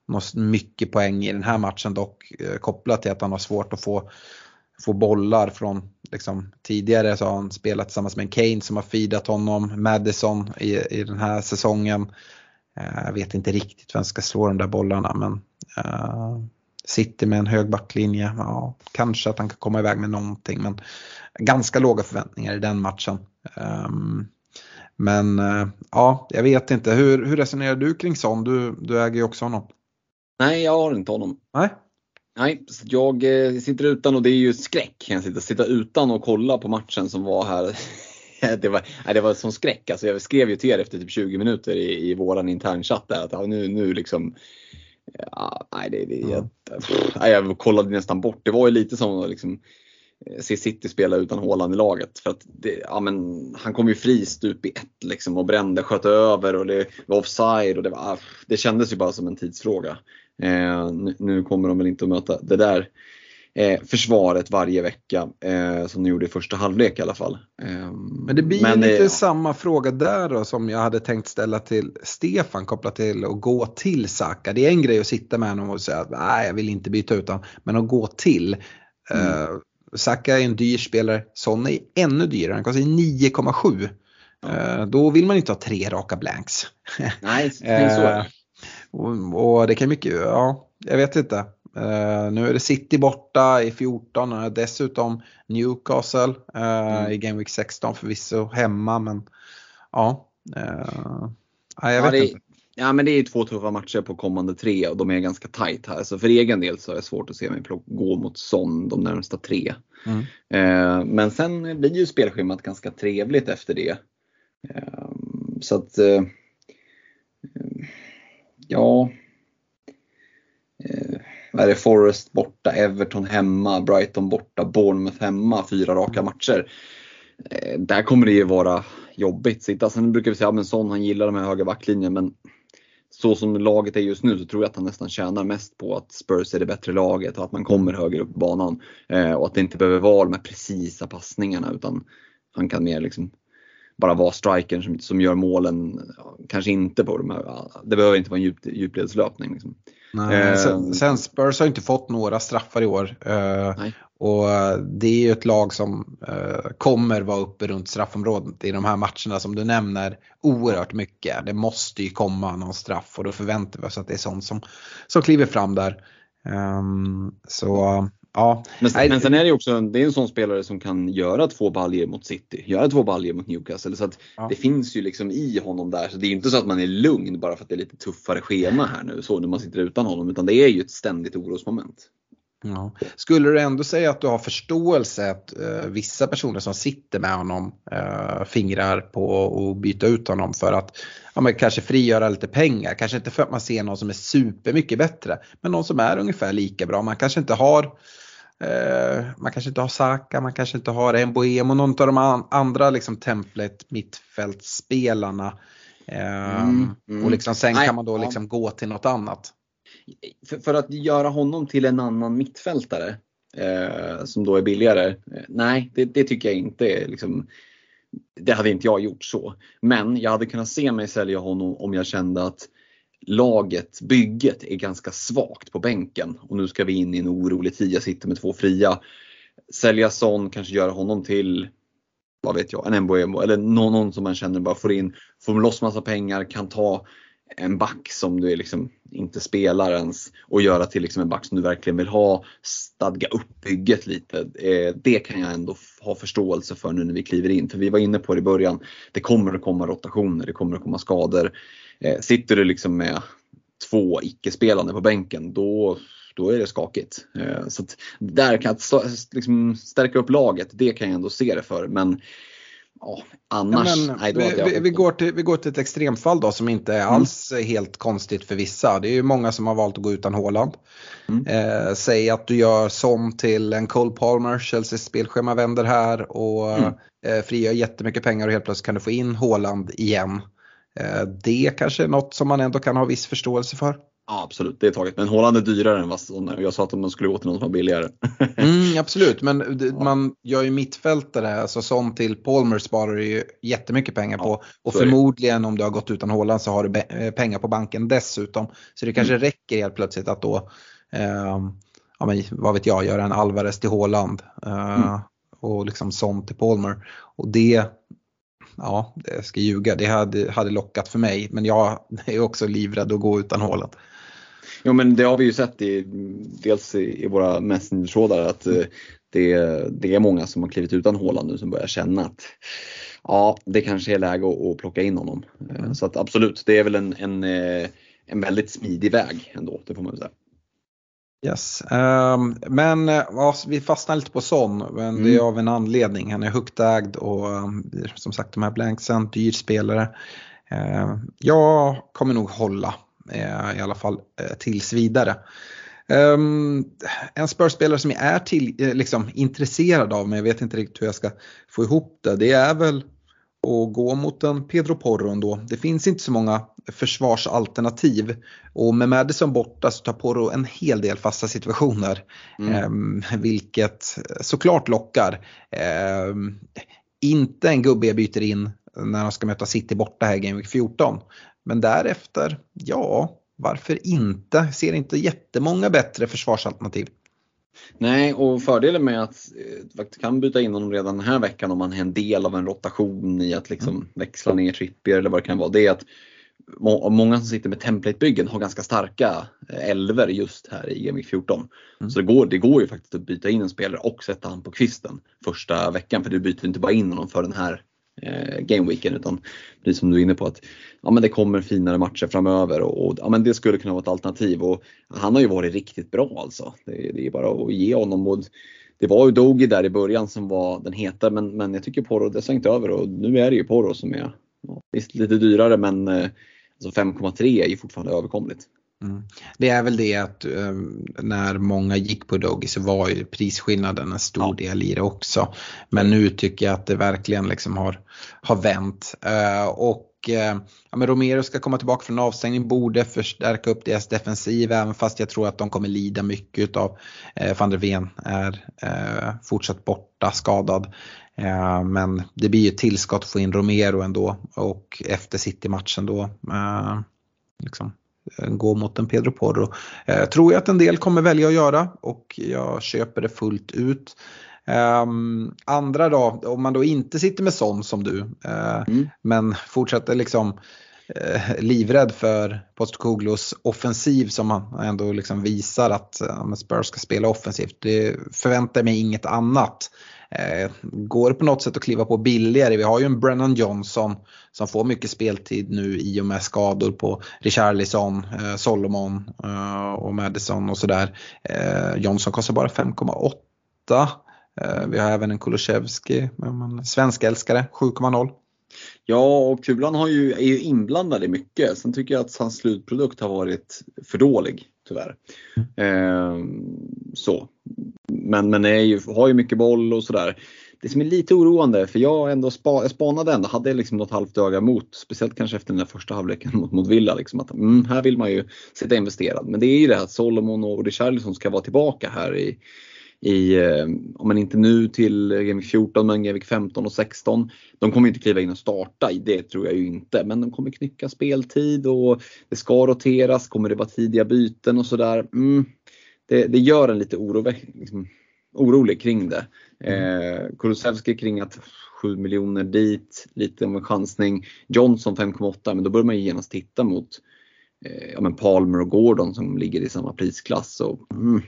något mycket poäng i den här matchen dock, eh, kopplat till att han har svårt att få, få bollar från liksom, tidigare så har han spelat tillsammans med en Kane som har feedat honom, Madison i, i den här säsongen. eh, jag vet inte riktigt vem ska slå de där bollarna, men eh, City med en hög backlinje, ja, kanske att han kan komma iväg med någonting, men ganska låga förväntningar i den matchen. Um, men uh, ja, jag vet inte, hur, hur resonerar du kring Son? Du, du äger ju också honom. Nej, jag har inte honom. Nej. Nej, så jag eh, sitter utan och det är ju skräck. Jag sitter, sitta utan och kolla på matchen som var här. det, var, nej, det var som skräck. Alltså, jag skrev ju till er efter typ tjugo minuter i, i våran internchatt där att ja, nu, nu liksom... Ja, nej, det, det, jag, nej, jag kollade nästan bort. Det var ju lite som att liksom, se City spela utan Haaland i laget. För att det, ja, men, han kom ju fri stup i ett liksom, och brände, sköt över och det var offside. Och det, var, det kändes ju bara som en tidsfråga. Eh, nu, nu kommer de väl inte att möta det där eh, försvaret varje vecka eh, som de gjorde i första halvlek i alla fall. Eh, men det blir men, lite eh, samma fråga där då, som jag hade tänkt ställa till Stefan kopplat till att gå till Saka. Det är en grej att sitta med honom och säga att nej, jag vill inte byta ut honom, men att gå till mm. eh, Saka är en dyr spelare, Son är ännu dyrare, han kostar nio komma sju. Ja. Eh, då vill man inte ha tre raka blanks. Nej, det är så. eh, och, och det kan mycket, ja, jag vet inte. Uh, nu är det City borta i fjorton, uh, dessutom Newcastle uh, mm. i Game Week sexton förvisso hemma, men ja, uh, ja jag vet ja, det, inte. Ja, men det är två tuffa matcher på kommande tre och de är ganska tight här. Så för egen del så är det svårt att se mig gå mot Son de närmsta tre. Mm. Uh, men sen blir ju spelschemat ganska trevligt efter det. Uh, så att uh, ja... Uh, Är det Forest borta, Everton hemma, Brighton borta, Bournemouth hemma, fyra raka matcher. Eh, där kommer det ju vara jobbigt. Sitta. Sen brukar vi säga att ja, Son han gillar de här höga backlinjen, men så som laget är just nu så tror jag att han nästan tjänar mest på att Spurs är det bättre laget och att man kommer högre upp i banan. Eh, och att det inte behöver vara de här precisa passningarna, utan han kan mer liksom bara vara strikern som, som gör målen, kanske inte på de här, det behöver inte vara en djup, djupledslöpning liksom. Nej, eh, sen, sen Spurs har inte fått några straffar i år eh, och det är ju ett lag som eh, kommer vara uppe runt straffområdet i de här matcherna som du nämner oerhört mycket. Det måste ju komma någon straff och då förväntar vi oss att det är sånt som, som kliver fram där. Um, så ja. Men, men sen är det ju också, det är en sån spelare som kan göra två baljer mot City, göra två baljer mot Newcastle, så att ja. Det finns ju liksom i honom där, så det är inte så att man är lugn bara för att det är lite tuffare schema här nu så när man sitter utan honom, utan det är ju ett ständigt orosmoment. Ja. Skulle du ändå säga att du har förståelse att uh, vissa personer som sitter med honom uh, fingrar på att byta ut honom för att ja, men kanske frigöra lite pengar, kanske inte för att man ser någon som är super mycket bättre, men någon som är ungefär lika bra. Man kanske inte har uh, man kanske inte har Saka, man kanske inte har Mbeumo och någon av de an- andra liksom template mittfältsspelarna uh, mm, mm. och liksom sen kan man då liksom ja. gå till något annat. För, för att göra honom till en annan mittfältare eh, som då är billigare, eh, nej det, det tycker jag inte är liksom, det hade inte jag gjort så. Men jag hade kunnat se mig sälja honom om jag kände att laget, bygget är ganska svagt på bänken och nu ska vi in i en orolig tid, jag sitter med två fria. Sälja Son, kanske göra honom till, vad vet jag, en Mbeumo eller någon, någon som man känner bara får in, får loss massa pengar, kan ta en back som du är liksom inte spelar ens och göra till liksom en back som du verkligen vill ha, stadga upp bygget lite. Eh, det kan jag ändå f- ha förståelse för nu när vi kliver in. För vi var inne på det i början. Det kommer att komma rotationer, det kommer att komma skador. Eh, sitter du liksom med två icke-spelande på bänken, då, då är det skakigt. Eh, så att där kan jag liksom stärka upp laget, det kan jag ändå se det för. Men ja, annars, ja, men, nej, då vi, vi, vi, går till, vi går till ett extremfall då som inte är mm. alls helt konstigt för vissa. Det är ju många som har valt att gå utan Haaland. Mm. Eh, säg att du gör som till en Cole Palmer, Chelseas spelschema vänder här och mm. eh, frigör jättemycket pengar och helt plötsligt kan du få in Haaland igen. Eh, det kanske är något som man ändå kan ha viss förståelse för. Ja, absolut, det är taget. Men Haaland är dyrare än vad jag sa att man skulle gå till någon som var billigare. mm, absolut, men ja. Man gör ju mittfältare, alltså sånt till Palmer sparar ju jättemycket pengar på. Ja, och förmodligen om du har gått utan Haaland så har du be- pengar på banken dessutom. Så det kanske mm. räcker helt plötsligt att då, eh, ja, men, vad vet jag, göra en Alvarez till Haaland eh, mm. och liksom sånt till Palmer. Och det, ja, det ska ljuga, det hade, hade lockat för mig. Men jag är också livrädd att gå utan Haaland. Jo, men det har vi ju sett i, dels i, i våra messengertrådar att mm. det, det är många som har klivit utan Haaland nu som börjar känna att ja, det kanske är läge att, att plocka in honom. Mm. Så att absolut, det är väl en, en, en väldigt smidig väg ändå, det får man säga. Yes, um, men ja, vi fastnar lite på Son, men mm. det är av en anledning. Han är högt ägd och um, som sagt de här blanksen, dyr spelare. Uh, jag kommer nog hålla i alla fall tills vidare. Um, en Spurs-spelare som jag är till, liksom, intresserad av, men jag vet inte riktigt hur jag ska få ihop det. Det är väl att gå mot en Pedro Porro ändå. Det finns inte så många försvarsalternativ. Och med Maddison borta så tar Porro en hel del fasta situationer. Mm. Um, vilket såklart lockar. Um, inte en gubbe jag byter in när de ska möta City borta här i Game Week fjorton. Men därefter, ja, varför inte? Ser inte jättemånga bättre försvarsalternativ. Nej, och fördelen med att eh, kan byta in honom redan den här veckan om man är en del av en rotation i att liksom mm. växla ner Trippier eller vad det kan vara. Det är att må- många som sitter med template-byggen har ganska starka eh, elver just här i Game Week fjorton. Mm. Så det går, det går ju faktiskt att byta in en spelare och sätta han på kvisten första veckan. För du byter inte bara in honom för den här gameweeken, utan precis som du är inne på att ja, men det kommer finare matcher framöver och, och ja, men det skulle kunna vara ett alternativ och han har ju varit riktigt bra alltså. Det, det är bara att ge honom och det var ju Dogi där i början som var den heta, men, men jag tycker Porro det svängt över och nu är det ju Porro som är ja, visst lite dyrare, men alltså fem komma tre är ju fortfarande överkomligt. Mm. Det är väl det att um, när många gick på Dogi så var ju prisskillnaden en stor ja. del i det också. Men nu tycker jag att det verkligen liksom har, har vänt. Uh, och uh, ja, men Romero ska komma tillbaka från avstängning, borde förstärka upp deras defensiv, även fast jag tror att de kommer lida mycket av uh, Van der Ven är uh, fortsatt borta, skadad. Uh, men det blir ju ett tillskott att få in Romero ändå och efter City-matchen då uh, liksom gå mot en Pedro Porro. Eh, tror jag att en del kommer välja att göra och jag köper det fullt ut. Eh, andra då, om man då inte sitter med sån som du eh, mm. men fortsätter liksom eh, livrädd för Postecoglou's offensiv som han ändå liksom visar att eh, Spurs ska spela offensivt. Det förväntar mig inget annat. Eh, går på något sätt att kliva på billigare. Vi har ju en Brennan Johnson som får mycket speltid nu i och med skador på Richarlison, eh, Solomon eh, och Maddison och sådär. Eh, Johnson kostar bara fem komma åtta. Eh, vi har även en Kulusevski, svenskälskare, sju komma noll. Ja, och Kulan har ju, är ju inblandad i mycket. Sen tycker jag att hans slutprodukt har varit för dålig, tyvärr. Eh, så. Men, men är ju, har ju mycket boll och sådär. Det som är lite oroande, för jag ändå spa, jag spanade ändå, hade liksom något halvt öga mot, speciellt kanske efter den där första halvleken mot, mot Villa. Liksom, att, mm, här vill man ju sitta investerad. Men det är ju det att Solomon och Richarlison ska vara tillbaka här i, i eh, om man inte nu till Game fjorton, men Game femton och sexton. De kommer inte kliva in och starta, det tror jag ju inte. Men de kommer knycka speltid och det ska roteras, kommer det vara tidiga byten och sådär. Mm. Det, det gör en lite oro, liksom, orolig kring det. Eh, Kulusevski kring att sju miljoner dit, lite om en chansning. Johnson fem komma åtta, men då bör man ju genast titta mot eh, ja, men Palmer och Gordon som ligger i samma prisklass. Och, mm,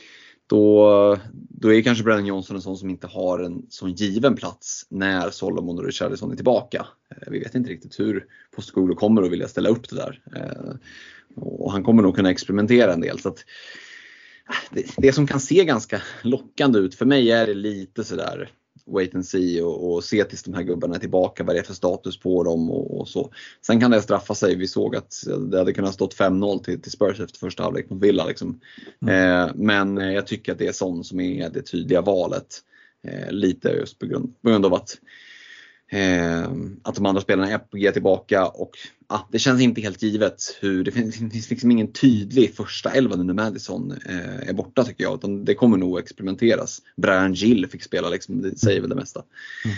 då, då är kanske Brennan Johnson en sån som inte har en sån given plats när Solomon och Richarlison är tillbaka. Eh, vi vet inte riktigt hur Postecoglou kommer att vilja ställa upp det där. Eh, och han kommer nog kunna experimentera en del, så att Det, det som kan se ganska lockande ut för mig är det lite sådär wait and see och, och se tills de här gubbarna är tillbaka, vad det är för status på dem och, och så. Sen kan det straffa sig. Vi såg att det hade kunnat stått fem noll till, till Spurs efter första halvlek mot Villa liksom. Mm. Eh, men jag tycker att det är sån som är det tydliga valet. Eh, lite just på grund, på grund av att Eh, att de andra spelarna är på G tillbaka och ah, det känns inte helt givet hur det finns, det finns liksom ingen tydlig första elva när Madison eh, är borta tycker jag, utan det kommer nog experimenteras. Brian Gill fick spela liksom, det säger väl det mesta. Mm.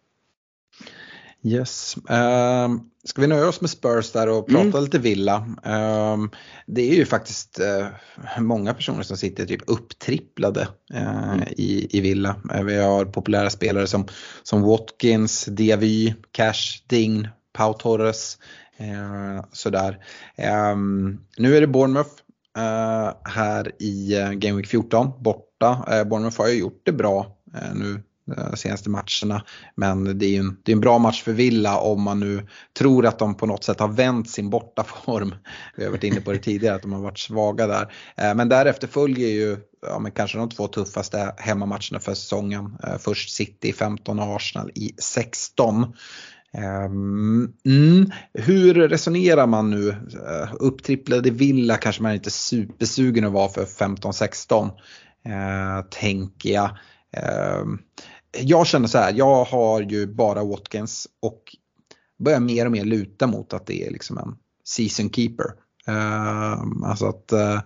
Yes. Um, ska vi nöja oss med Spurs där och prata mm. lite Villa? Um, det är ju faktiskt uh, många personer som sitter typ upptripplade uh, mm. i, i Villa. Uh, vi har populära spelare som, som Watkins, Diaby, Cash, Dign, Pau Torres. Uh, sådär. Um, nu är det Bournemouth uh, här i uh, Game Week fjorton borta. Uh, Bournemouth har ju gjort det bra uh, nu senaste matcherna, men det är ju en, det är en bra match för Villa om man nu tror att de på något sätt har vänt sin bortaform. Vi har varit inne på det tidigare att de har varit svaga där, men därefter följer ju ja, men kanske de två tuffaste hemmamatcherna för säsongen. Först City i femton och Arsenal i sexton. Um, mm. Hur resonerar man nu? Uh, upptripplade Villa kanske man inte supersugen att vara för femton sexton, uh, tänker jag. Uh, Jag känner så här, jag har ju bara Watkins och börjar mer och mer luta mot att det är liksom en season keeper. Uh, alltså att uh,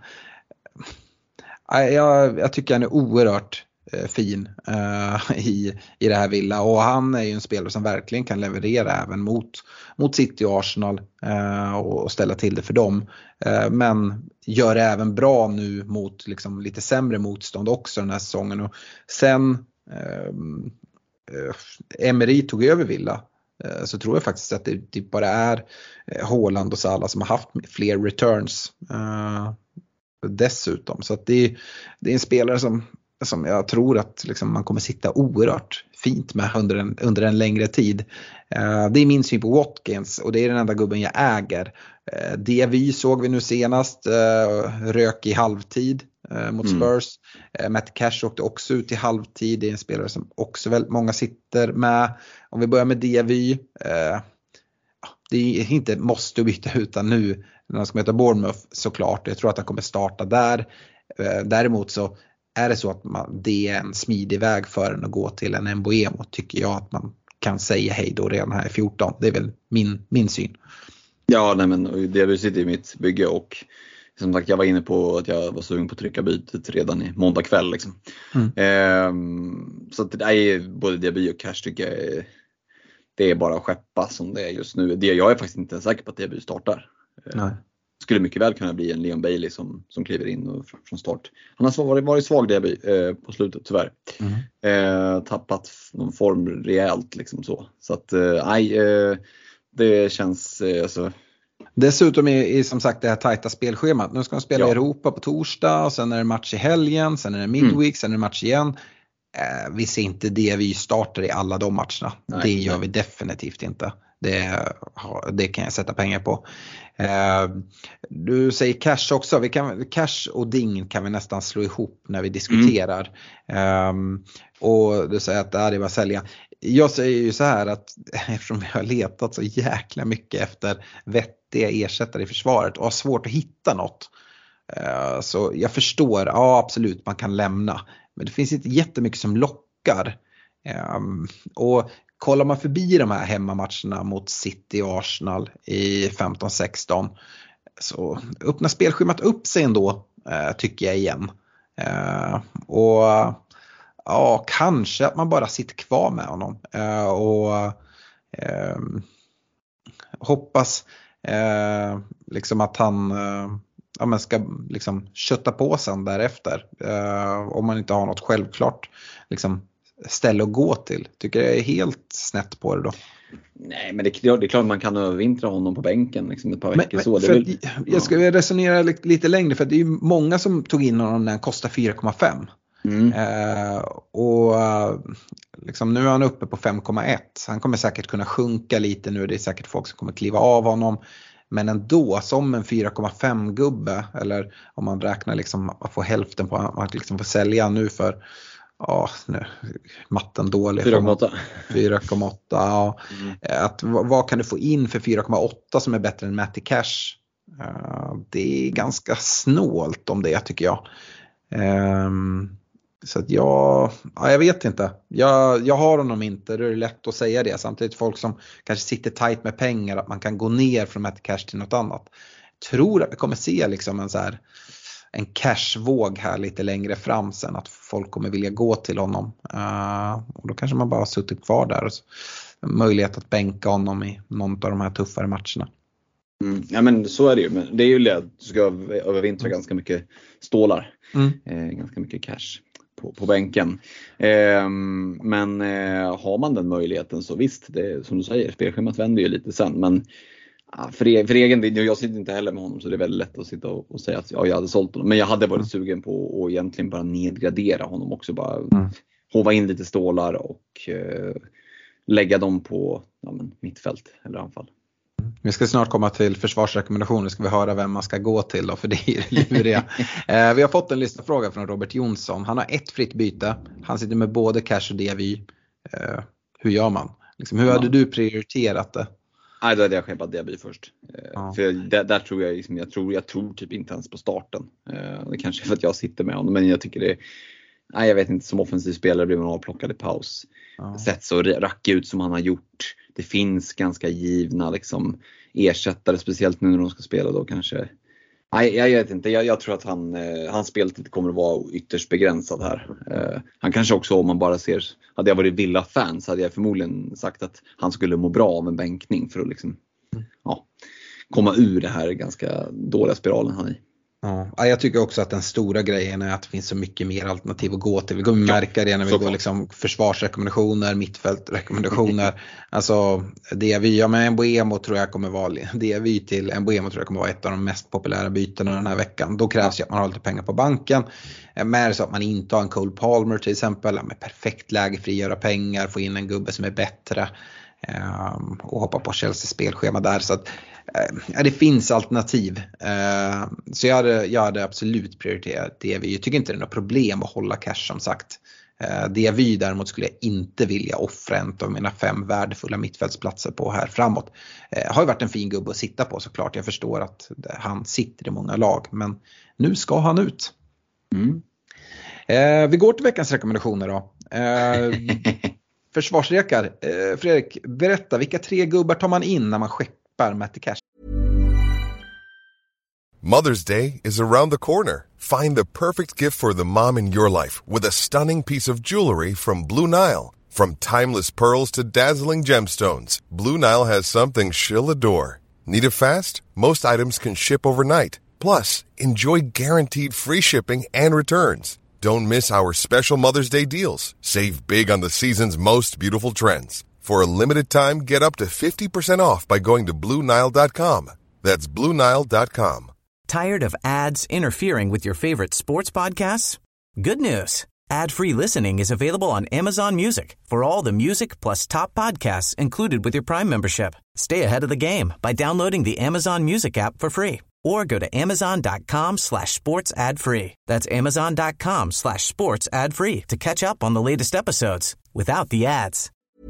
jag, jag tycker han är oerhört uh, fin uh, i, i det här Villa, och han är ju en spelare som verkligen kan leverera även mot, mot City och Arsenal uh, och ställa till det för dem. Uh, men gör det även bra nu mot liksom, lite sämre motstånd också den här säsongen. Och sen Uh, uh, Emery tog över Villa, uh, så tror jag faktiskt att det, det bara är uh, Haaland och Salah som har haft fler returns uh, dessutom, så att det, det är en spelare som, som jag tror att liksom, man kommer sitta oerhört fint med under en, under en längre tid. Uh, det är min syn på Watkins, och det är den enda gubben jag äger. uh, det vi såg vi nu senast, uh, rök i halvtid mot Spurs. Mm. Matt Cash åkte också ut i halvtid. Det är en spelare som också väldigt många sitter med. Om vi börjar med D V, eh, det är inte måste byta utan nu när han ska möta Bournemouth såklart. Jag tror att han kommer starta där. Eh, däremot så är det så att man, det är en smidig väg för en att gå till en Mbeumo, tycker jag att man kan säga hej då redan här i fjorton. Det är väl min, min syn. Ja, nej, men D V sitter i mitt bygge, och som sagt, jag var inne på att jag var sugen på att trycka bytet redan i måndag kväll liksom. Mm. Ehm, så det är både Diaby och Cash tycker jag är, det är bara att skeppa som det är just nu. Det, jag är faktiskt inte säker på att Diaby startar. Nej. Skulle mycket väl kunna bli en Leon Bailey som, som kliver in och, från start. Han har varit, varit svag Diaby eh, på slutet tyvärr. Mm. Eh, tappat någon form rejält liksom så. Så att nej, eh, det känns eh, alltså. Dessutom är, är som sagt det här tajta spelschemat. Nu ska de spela i ja. Europa på torsdag, och sen är det match i helgen, sen är det midweek, mm. sen är det match igen. Eh, vi ser inte det vi startar i alla de matcherna. Nej, det gör nej. vi definitivt inte. Det, det kan jag sätta pengar på. Eh, du säger Cash också. Vi kan, Cash och Ding kan vi nästan slå ihop när vi diskuterar. Mm. Eh, och du säger att det är bara att sälja. Jag säger ju så här att eftersom vi har letat så jäkla mycket efter vettiga ersättare i försvaret och har svårt att hitta något. Så jag förstår, ja absolut man kan lämna. Men det finns inte jättemycket som lockar. Och kollar man förbi de här hemmamatcherna mot City och Arsenal i femton sexton så öppnar spelschemat upp sig ändå, tycker jag igen. Och ja, kanske att man bara sitter kvar med honom uh, och uh, hoppas uh, liksom att han uh, ja, men ska liksom kötta på sen därefter. Uh, om man inte har något självklart liksom, ställe att gå till. Tycker jag är helt snett på det då. Nej, men det är, det är klart man kan övervintra honom på bänken liksom ett par veckor. Men, så. Det väl, vill, jag ska ja. resonera lite, lite längre, för det är ju många som tog in honom när han kostar fyra komma fem. Mm. Uh, och uh, liksom nu är han uppe på fem komma ett. Han kommer säkert kunna sjunka lite nu. Det är säkert folk som kommer kliva av honom. Men ändå som en fyra komma fem gubbe, eller om man räknar liksom att få hälften på att liksom få sälja nu för ja, nu matten dålig. fyra komma åtta. fyra komma åtta, ja. Mm. Att, vad kan du få in för fyra komma åtta som är bättre än Matty Cash? Uh, det är ganska snålt om det, tycker jag. Um, Så att jag, ja, jag vet inte. Jag, jag har honom inte, det är lätt att säga det. Samtidigt folk som kanske sitter tight med pengar, att man kan gå ner från Matty Cash till något annat. Jag tror att vi kommer se liksom en så här en cashvåg här lite längre fram sen, att folk kommer vilja gå till honom. Uh, och då kanske man bara har suttit kvar där och så, möjlighet att bänka honom i någon av de här tuffare matcherna. Mm, ja men så är det ju, men det är ju det att du ska övervintra mm. ganska mycket stålar, mm. eh, ganska mycket cash på, på bänken. Eh, men eh, har man den möjligheten så visst, det, som du säger, spelschemat vänder ju lite sen, men ja, för, e- för egen del, jag sitter inte heller med honom så det är väldigt lätt att sitta och, och säga att ja, jag hade sålt honom, men jag hade varit mm. sugen på att egentligen bara nedgradera honom också, bara mm. hova in lite stålar och eh, lägga dem på ja, men, mittfält eller anfall. Vi ska snart komma till försvarsrekommendationer, ska vi höra vem man ska gå till då, för det är luriga. eh, vi har fått en lyssnarfråga från Robert Jonsson. Han har ett fritt byte, han sitter med både cash och D V Y. Eh, hur gör man? Liksom, hur ja. hade du prioriterat det? Nej, då hade jag skeppat D V Y först. Eh, ja. För där, där tror jag, liksom, jag tror jag tror typ inte ens på starten. Eh, det kanske är för att jag sitter med honom, men jag tycker det nej, jag vet inte, som offensiv spelare blir man avplockad i paus. Ja. Sett så rack ut som han har gjort. Det finns ganska givna liksom, ersättare, speciellt nu när de ska spela då kanske. Nej, jag vet inte. Jag, jag tror att han, eh, hans speltid kommer att vara ytterst begränsad här. Eh, han kanske också, om man bara ser, hade jag varit Villa-fan så hade jag förmodligen sagt att han skulle må bra av en bänkning för att liksom, mm. ja, komma ur det här ganska dåliga spiralen han är i. Ja, jag tycker också att den stora grejen är att det finns så mycket mer alternativ att gå till. Vi kommer märka det när vi går liksom försvarsrekommendationer, mittfältrekommendationer. Alltså D V Y, ja men Mbeumo tror jag kommer vara D V Y till Mbeumo tror jag kommer vara ett av de mest populära bytena den här veckan. Då krävs ju att man har lite pengar på banken. Men så att man inte har en Cole Palmer till exempel, med perfekt läge, frigöra pengar, få in en gubbe som är bättre. Um, och hoppa på Chelsea spelschema där, så att uh, det finns alternativ. Uh, så jag hade, jag hade absolut prioriterat D V Y. Jag tycker inte det är något problem att hålla cash som sagt. uh, D V Y däremot skulle jag inte vilja offra en av mina fem värdefulla mittfältsplatser på här framåt. uh, Har ju varit en fin gubbe att sitta på såklart. Jag förstår att han sitter i många lag, men nu ska han ut. mm. uh, Vi går till veckans rekommendationer då. uh, Försvarsrekar. Eh, Fredrik, berätta, vilka tre gubbar tar man in när man skeppar Matty Cash? Mother's Day is around the corner. Find the perfect gift for the mom in your life with a stunning piece of jewelry from Blue Nile. From timeless pearls to dazzling gemstones, Blue Nile has something she'll adore. Need it fast? Most items can ship overnight. Plus, enjoy guaranteed free shipping and returns. Don't miss our special Mother's Day deals. Save big on the season's most beautiful trends. For a limited time, get up to fifty percent off by going to Blue Nile dot com. That's Blue Nile dot com. Tired of ads interfering with your favorite sports podcasts? Good news. Ad-free listening is available on Amazon Music for all the music plus top podcasts included with your Prime membership. Stay ahead of the game by downloading the Amazon Music app for free. Or go to amazon.com slash sports ad free. That's amazon.com slash sports ad free to catch up on the latest episodes without the ads.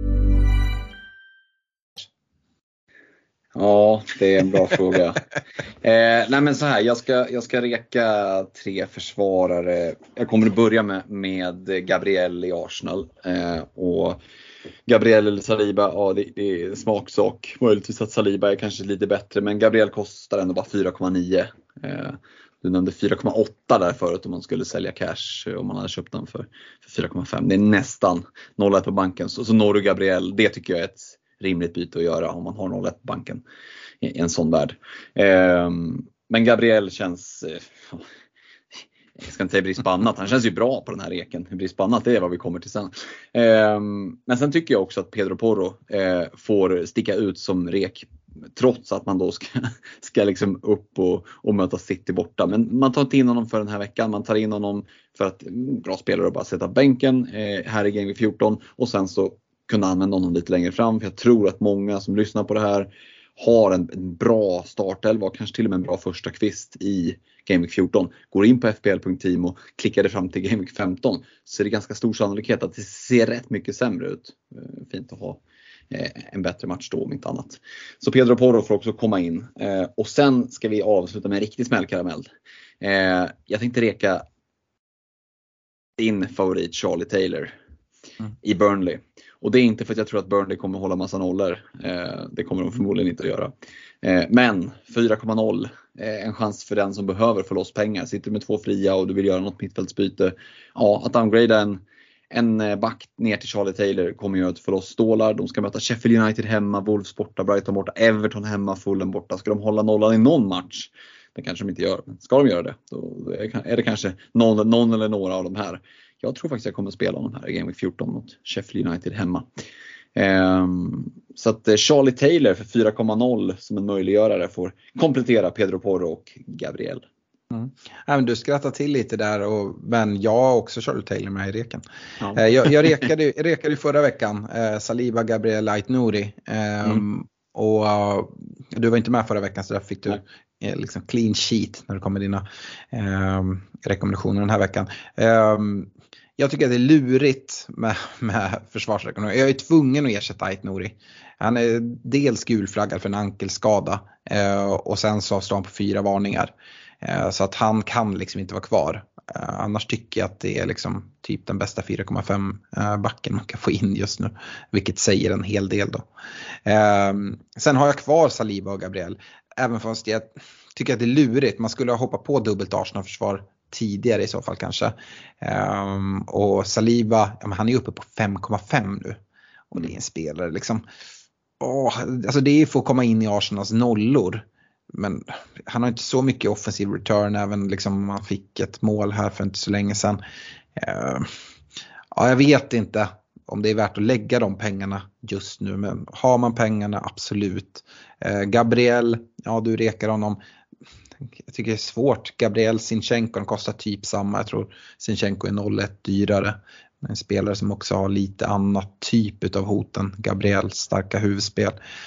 Ja, det är en bra fråga. Eh, nej men så här, jag ska, jag ska reka tre försvarare. Jag kommer att börja med, med Gabriel i Arsenal. Eh, och Gabriel eller Saliba, ja det, det är smaksak. Möjligtvis att Saliba är kanske lite bättre, men Gabriel kostar ändå bara fyra komma nio. Eh, du nämnde fyra komma åtta där förut om man skulle sälja cash, om man hade köpt den för, för fyra komma fem. Det är nästan noll ett på banken. Så, så når du Gabriel, det tycker jag är ett rimligt byte att göra om man har noll ett på banken i en sån värld. Eh, men Gabriel känns... Eh, jag ska inte säga brist på annat. Han känns ju bra på den här eken. Brist på annat, det är vad vi kommer till sen. Eh, men sen tycker jag också att Pedro Porro eh, får sticka ut som rek. Trots att man då ska, ska liksom upp och, och möta City borta. Men man tar inte in honom för den här veckan. Man tar in honom för att bra spelare och bara sätta bänken eh, här i Game Week fjorton. Och sen så kunna använda honom lite längre fram. För jag tror att många som lyssnar på det här har en, en bra startelva, kanske till och med en bra första kvist i Game Week fjorton. Går in på f p l punkt team och klickar det fram till Game Week femton, så är det ganska stor sannolikhet att det ser rätt mycket sämre ut. Fint att ha en bättre match då om inte annat. Så Pedro Porro får också komma in. Och sen ska vi avsluta med en riktig smällkaramell. Jag tänkte reka din favorit Charlie Taylor mm. i Burnley. Och det är inte för att jag tror att Burnley kommer hålla massa nollor. Eh, det kommer de förmodligen inte att göra. Eh, men fyra komma noll. Eh, en chans för den som behöver få loss pengar. Sitter du med två fria och du vill göra något mittfältsbyte. Ja, att downgrada en, en back ner till Charlie Taylor kommer göra att få loss stålar. De ska möta Sheffield United hemma, Wolves borta, Brighton borta, Everton hemma, Fulham borta. Ska de hålla nollan i någon match? Det kanske de inte gör. Men ska de göra det, då är det kanske någon, någon eller några av de här. Jag tror faktiskt jag kommer att spela de här i Game Week fjorton mot Sheffield United hemma. Um, så att Charlie Taylor för fyra komma noll som en möjliggörare får komplettera Pedro Porro och Gabriel. Mm. Ja, men du skrattar till lite där, och, men jag har också Charlie Taylor med i reken. Ja. Eh, jag jag rekade, rekade förra veckan eh, Saliba, Gabriel, Aït-Nouri. Eh, mm. Och uh, du var inte med förra veckan, så där fick du eh, liksom clean sheet när det kommer dina eh, rekommendationer den här veckan. Eh, Jag tycker att det är lurigt med, med försvarsrekonomi. Jag är tvungen att ersätta Aït-Nouri. Han är dels gulflaggad för en ankelskada. Eh, och sen så står han på fyra varningar. Eh, så att han kan liksom inte vara kvar. Eh, annars tycker jag att det är liksom typ den bästa fyra komma fem eh, backen man kan få in just nu. Vilket säger en hel del då. Eh, sen har jag kvar Saliba och Gabriel. Även fast jag tycker att det är lurigt. Man skulle ha hoppat på dubbelt Arsenal-försvar tidigare i så fall kanske. Um, och Saliba, ja, men han är uppe på fem komma fem nu. Och det är en spelare liksom. Åh, alltså det är för att komma in i Arsenals nollor. Men han har inte så mycket offensiv return, även liksom man fick ett mål här för inte så länge sedan. Uh, ja, jag vet inte om det är värt att lägga de pengarna just nu. Men har man pengarna, absolut. Uh, Gabriel, ja du rekar honom. Jag tycker det är svårt. Gabriel, Zinchenko kostar typ samma. Jag tror Zinchenko är noll ett dyrare. En spelare som också har lite annat typ av hoten. Gabriel, starka huvudspel.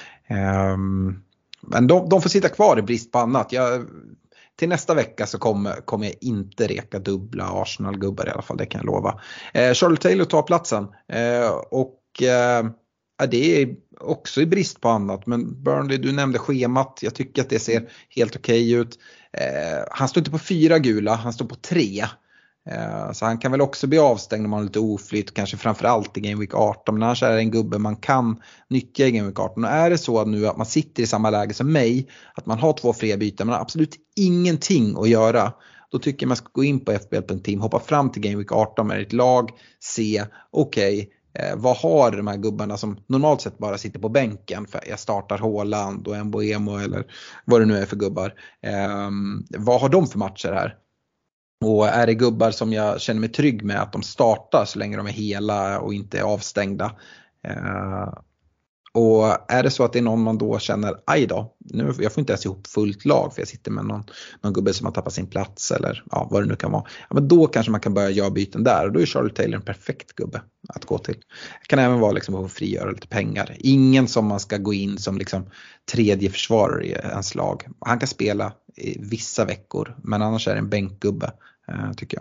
Um, men de, de får sitta kvar i brist på annat. Jag, till nästa vecka så kommer, kommer jag inte reka dubbla Arsenal-gubbar i alla fall. Det kan jag lova. Uh, Charlie Taylor tar platsen. Uh, och... Uh, Ja, det är också i brist på annat. Men Burnley, du nämnde schemat. Jag tycker att det ser helt okej ut. Eh, han står inte på fyra gula, han står på tre. Eh, så han kan väl också bli avstängd om man har lite oflytt. Kanske framförallt i Game Week arton. Men annars är det en gubbe man kan nyttja i Game Week arton. Och är det så att nu att man sitter i samma läge som mig, att man har två fria byten, man har absolut ingenting att göra, då tycker jag man ska gå in på f b l punkt team, hoppa fram till Game Week arton med ett lag, se, okej, okay, Eh, vad har de här gubbarna som normalt sett bara sitter på bänken, för jag startar Haaland och Mbeumo eller vad det nu är för gubbar. Eh, vad har de för matcher här? Och är det gubbar som jag känner mig trygg med att de startar så länge de är hela och inte är avstängda? Eh, och är det så att det är någon man då känner, aj då, nu, jag får inte ens ihop fullt lag för jag sitter med någon, någon gubbe som har tappat sin plats eller ja, vad det nu kan vara. Ja, men då kanske man kan börja göra byten där, och då är Charlie Taylor en perfekt gubbe att gå till. Det kan även vara liksom att frigöra lite pengar. Ingen som man ska gå in som liksom tredje försvarare i ens lag. Han kan spela i vissa veckor, men annars är det en bänkgubbe, eh, tycker jag.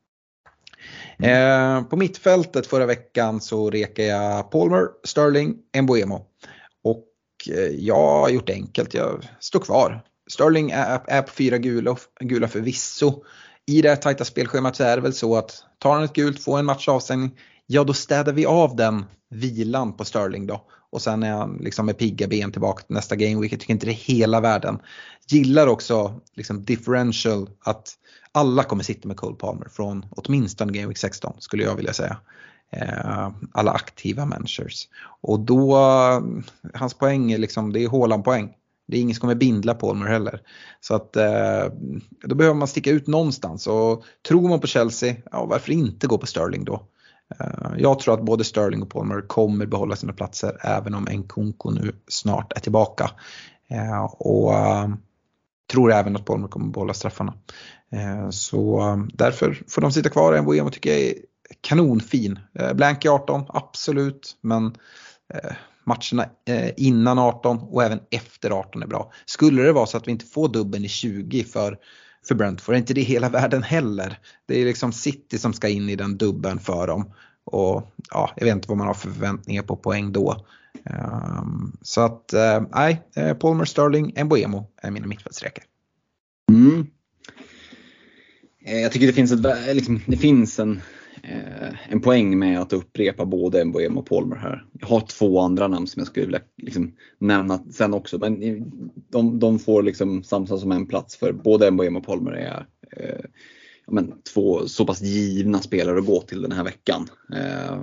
Eh, på mittfältet förra veckan så rekar jag Palmer, Sterling, Mbeumo. Och eh, jag har gjort det enkelt, jag står kvar. Sterling är, är på fyra gula, gula förvisso. I det här tajta spelschemat så är det väl så att tar han ett gult, får en matchavstängning, ja då städar vi av den vilan på Sterling då. Och sen är han liksom med pigga ben tillbaka till nästa game week. Jag tycker inte det är hela världen. Gillar också liksom differential, att alla kommer sitta med Cole Palmer från åtminstone Game Week sexton skulle jag vilja säga. Eh, alla aktiva managers. Och då, hans poäng är liksom, det är Haaland poäng. Det är ingen som kommer bindla Palmer heller. Så att eh, då behöver man sticka ut någonstans. Och tror man på Chelsea, ja varför inte gå på Sterling då? Eh, jag tror att både Sterling och Palmer kommer behålla sina platser även om Nkunku nu snart är tillbaka. Eh, och eh, tror även att Palmer kommer behålla straffarna. Eh, så eh, därför får de sitta kvar. Mbeumo tycker jag är kanonfin. Eh, blank i arton, absolut. Men eh, matcherna eh, innan arton och även efter arton är bra. Skulle det vara så att vi inte får dubben i tjugo för, för Brentford, är inte det hela världen heller. Det är liksom City som ska in i den dubben för dem. Och ja, jag vet inte vad man har för förväntningar på poäng då. Um, så att nej, uh, Palmer, Sterling, Mbeumo är mina mittfältsräkor. Mm. Jag tycker det finns, ett, liksom, det finns en, eh, en poäng med att upprepa både Mbeumo och Palmer här. Jag har två andra namn som jag skulle vilja liksom nämna sen också. Men de, de får liksom samsas som en plats, för både Mbeumo och Palmer är eh, ja, men, två så pass givna spelare att gå till den här veckan. Eh,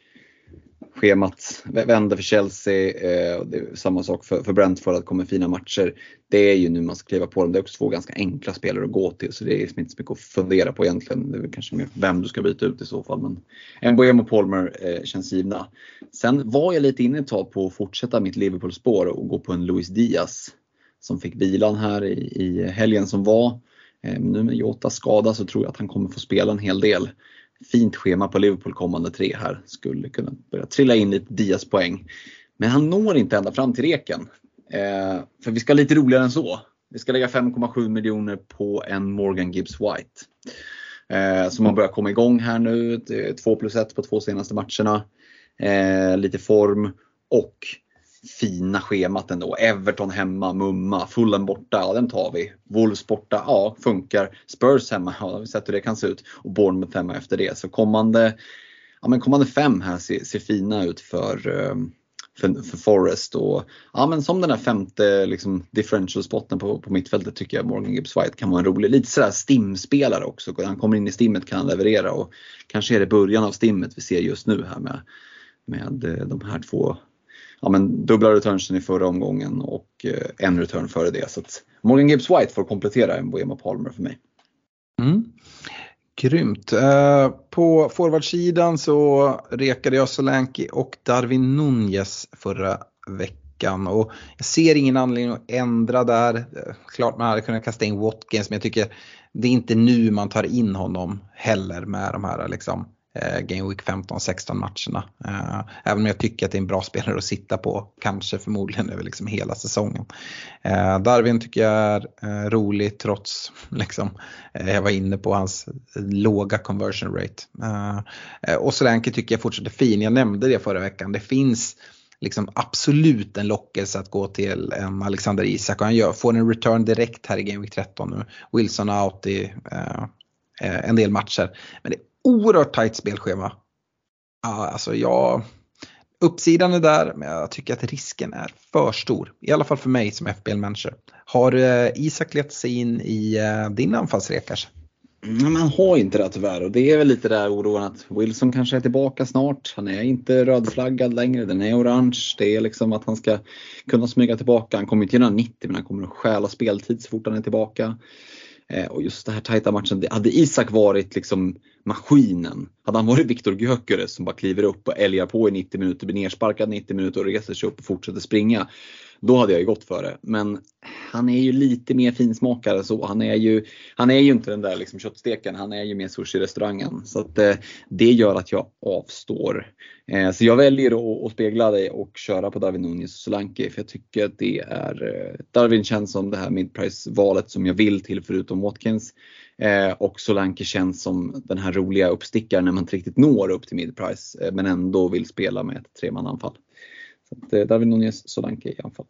Schemat vänder för Chelsea, eh, och det är samma sak för, för Brentford, att kommer fina matcher. Det är ju nu man ska kliva på dem. Det är också två ganska enkla spelare att gå till, så det är inte så mycket att fundera på egentligen. Det är kanske mer vem du ska byta ut i så fall. Men Mbeumo och Palmer eh, känns givna. Sen var jag lite inne ett tag på att fortsätta mitt Liverpool-spår och gå på en Luis Diaz som fick vilan här i, i helgen som var. Eh, nu med Jota skada så tror jag att han kommer få spela en hel del. Fint schema på Liverpool kommande tre här. Skulle kunna börja trilla in lite Diaz-poäng. Men han når inte ända fram till reken. Eh, för vi ska lite roligare än så. Vi ska lägga fem komma sju miljoner på en Morgan Gibbs White. Eh, som man börjar komma igång här nu. två plus ett på två senaste matcherna. Eh, lite form. Och fina schemat ändå. Everton hemma, Mumma, Fulham borta, ja den tar vi. Wolves borta, ja funkar. Spurs hemma, ja vi har sett hur det kan se ut. Och Bournemouth hemma efter det. Så kommande, ja, men kommande fem här ser, ser fina ut för, för, för Forest. Och, ja, men som den här femte liksom, differential-spotten på, på mittfältet tycker jag Morgan Gibbs White kan vara en rolig. Lite sådär stim-spelare också. När han kommer in i stimmet kan han leverera. Och kanske är det början av stimmet vi ser just nu här med, med de här två. Ja, men dubbla returnsen i förra omgången och eh, en return före det. Så att Morgan Gibbs White får komplettera en Mbeumo Palmer för mig. Mm. Grymt. Uh, på forwardsidan så rekade jag Solanke och Darwin Núñez förra veckan. Och jag ser ingen anledning att ändra där. Uh, klart man hade kunnat kasta in Watkins, men jag tycker det är inte nu man tar in honom heller med de här liksom Game Week femton sexton matcherna. Uh, även om jag tycker att det är en bra spelare att sitta på. Kanske förmodligen över liksom hela säsongen. Uh, Darwin tycker jag är uh, rolig trots liksom, uh, jag var inne på hans låga conversion rate. Uh, uh, och Solanke tycker jag fortsätter fin. Jag nämnde det förra veckan. Det finns liksom absolut en lockelse att gå till en Alexander Isak. Och han gör, får en return direkt här i Game Week tretton nu. Wilson out i uh, uh, en del matcher. Men det oerhört tajt spelschema. Ja, alltså jag, uppsidan är där, men jag tycker att risken är för stor. I alla fall för mig som F B L-manager. Har uh, Isak lett sig in i uh, din anfallsrek kanske? Mm, man har inte det tyvärr. Och det är väl lite där oroan att Wilson kanske är tillbaka snart. Han är inte rödflaggad längre. Den är orange. Det är liksom att han ska kunna smyga tillbaka. Han kommer inte göra nittio, men han kommer att stjäla speltid så fort han är tillbaka. Och just det här tajta matchen, hade Isak varit liksom maskinen, hade han varit Viktor Gyökeres som bara kliver upp och älgar på i nittio minuter, blir nersparkad nittio minuter och reser sig upp och fortsätter springa, då hade jag ju gått för det. Men han är ju lite mer finsmakare så. Han är ju, han är ju inte den där liksom köttsteken. Han är ju mer sushi-restaurangen. Så att, eh, det gör att jag avstår. Eh, så jag väljer att, att spegla dig och köra på Darwin Núñez och Solanke. För jag tycker att det är... Eh, Darwin känns som det här mid-price-valet som jag vill till förutom Watkins. Eh, och Solanke känns som den här roliga uppstickaren när man inte riktigt når upp till mid-price. Eh, men ändå vill spela med ett treman-anfall. Så att, eh, Darwin Núñez, Solanke i anfall.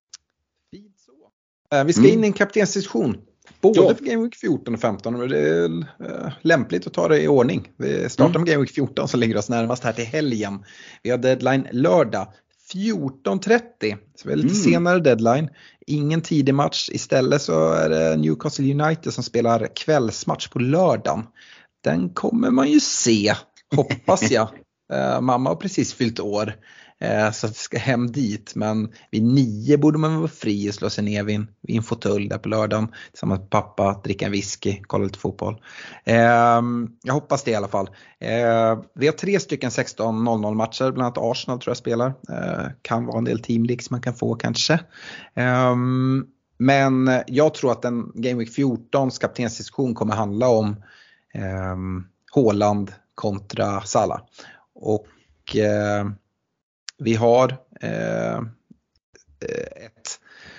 Fint så. Eh, vi ska mm. in i en kaptensdiskussion. Både ja. för Game Week fjorton och femton. Men det är eh, lämpligt att ta det i ordning. Vi startar mm. med Game Week fjorton som ligger oss närmast här till helgen. Vi har deadline lördag fjorton trettio. Så det är lite mm. senare deadline. Ingen tidig match. Istället så är det Newcastle United som spelar kvällsmatch på lördagen. Den kommer man ju se, hoppas jag. eh, mamma har precis fyllt år. Så att vi ska hem dit. Men vid nio borde man vara fri och slå sig ner vid en, vid en fåtölj där på lördagen. Tillsammans med pappa, dricka en whisky, kolla lite fotboll. Eh, jag hoppas det i alla fall. Eh, vi har tre stycken sexton noll noll matcher. Bland annat Arsenal tror jag spelar. Eh, kan vara en del teamleaks man kan få kanske. Eh, men jag tror att en Game Week fjorton kaptensdiskussion kommer handla om eh, Haaland kontra Salah. Och... Eh, Vi har eh, ett,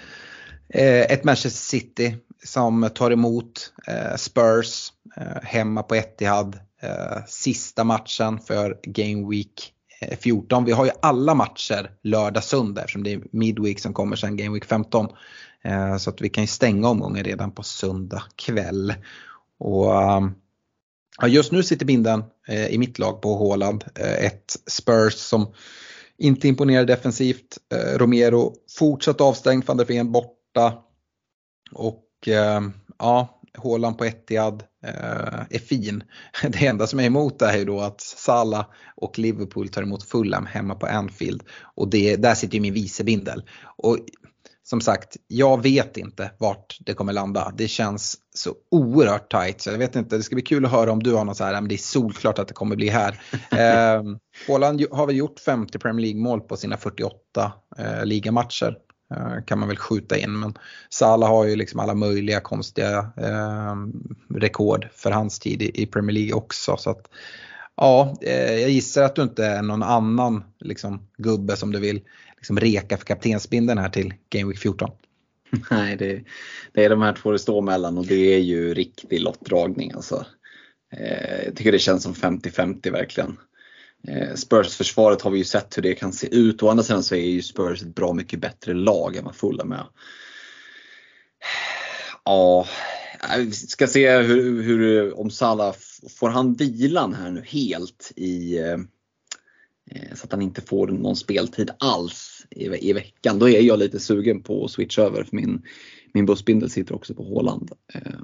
eh, ett Manchester City som tar emot eh, Spurs eh, hemma på Etihad. Eh, sista matchen för Game Week eh, fjorton. Vi har ju alla matcher lördag söndag eftersom det är midweek som kommer sen Game Week femton. Eh, så att vi kan ju stänga omgången redan på söndag kväll. Och... Um, Ja, just nu sitter binden eh, i mitt lag på Haaland. Eh, ett Spurs som inte imponerar defensivt. Eh, Romero fortsatt avstängd, Van der Ven borta. Och eh, ja, Haaland på Etihad eh, är fin. Det enda som är emot det är ju då att Salah och Liverpool tar emot Fulham hemma på Anfield. Och det, där sitter ju min vicebindel. Och som sagt, jag vet inte vart det kommer landa. Det känns så oerhört tajt. Så jag vet inte, det ska bli kul att höra om du har något så här. Men det är solklart att det kommer bli här. eh, Haaland har väl gjort femtio Premier League-mål på sina fyrtioåtta eh, ligamatcher. Eh, kan man väl skjuta in. Men Salah har ju liksom alla möjliga konstiga eh, rekord för hans tid i, i Premier League också. Så att ja, eh, jag gissar att du inte är någon annan liksom, gubbe som du vill liksom reka för kaptensbindeln här till Game Week fjorton. Nej, det, det är de här två det står mellan och det är ju riktig lottdragning. Alltså. Eh, jag tycker det känns som femtio femtio verkligen. Eh, Spurs-försvaret har vi ju sett hur det kan se ut. Å andra sidan så är ju Spurs ett bra mycket bättre lag än vad Fulham med. Ja, vi ska se hur, hur om Salah får han vilan här nu helt i... Eh, så att han inte får någon speltid alls i, i veckan. Då är jag lite sugen på att switcha över för min, min bussbindel sitter också på Haaland.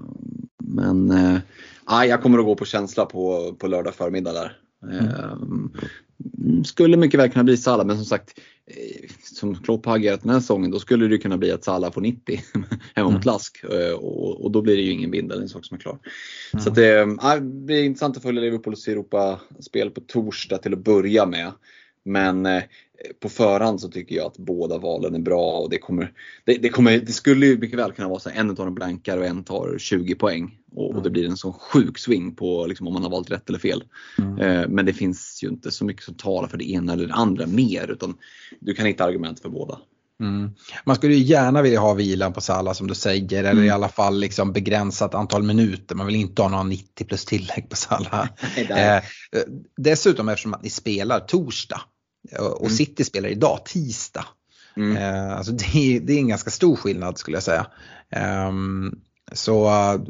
Men äh, jag kommer att gå på känsla på, på lördag förmiddag där. Mm. Skulle mycket väl kunna bli Salah, men som sagt som Klopp har agerat den här säsongen, då skulle det kunna bli att Salah får nittio hemma mot Lask och, och då blir det ju ingen bindel, en sak som är klar. Mm. Så att det, äh, det blir intressant att följa Liverpools Europa-spel på torsdag till att börja med. Men eh, på förhand så tycker jag att båda valen är bra och det kommer, det, det kommer, det skulle ju mycket väl kunna vara så att en tar en blankar och en tar tjugo poäng och, och det blir en sån sjuk swing på liksom, om man har valt rätt eller fel. Mm. Eh, men det finns ju inte så mycket som talar för det ena eller det andra mer, utan du kan hitta argument för båda. Mm. Man skulle ju gärna vilja ha vilan på Salah som du säger, eller mm. i alla fall liksom begränsat antal minuter. Man vill inte ha någon nittio plus tillägg på Salah. eh, dessutom eftersom att ni spelar torsdag och mm. City spelar idag tisdag. Mm. Eh, alltså det, det är en ganska stor skillnad skulle jag säga. Eh, så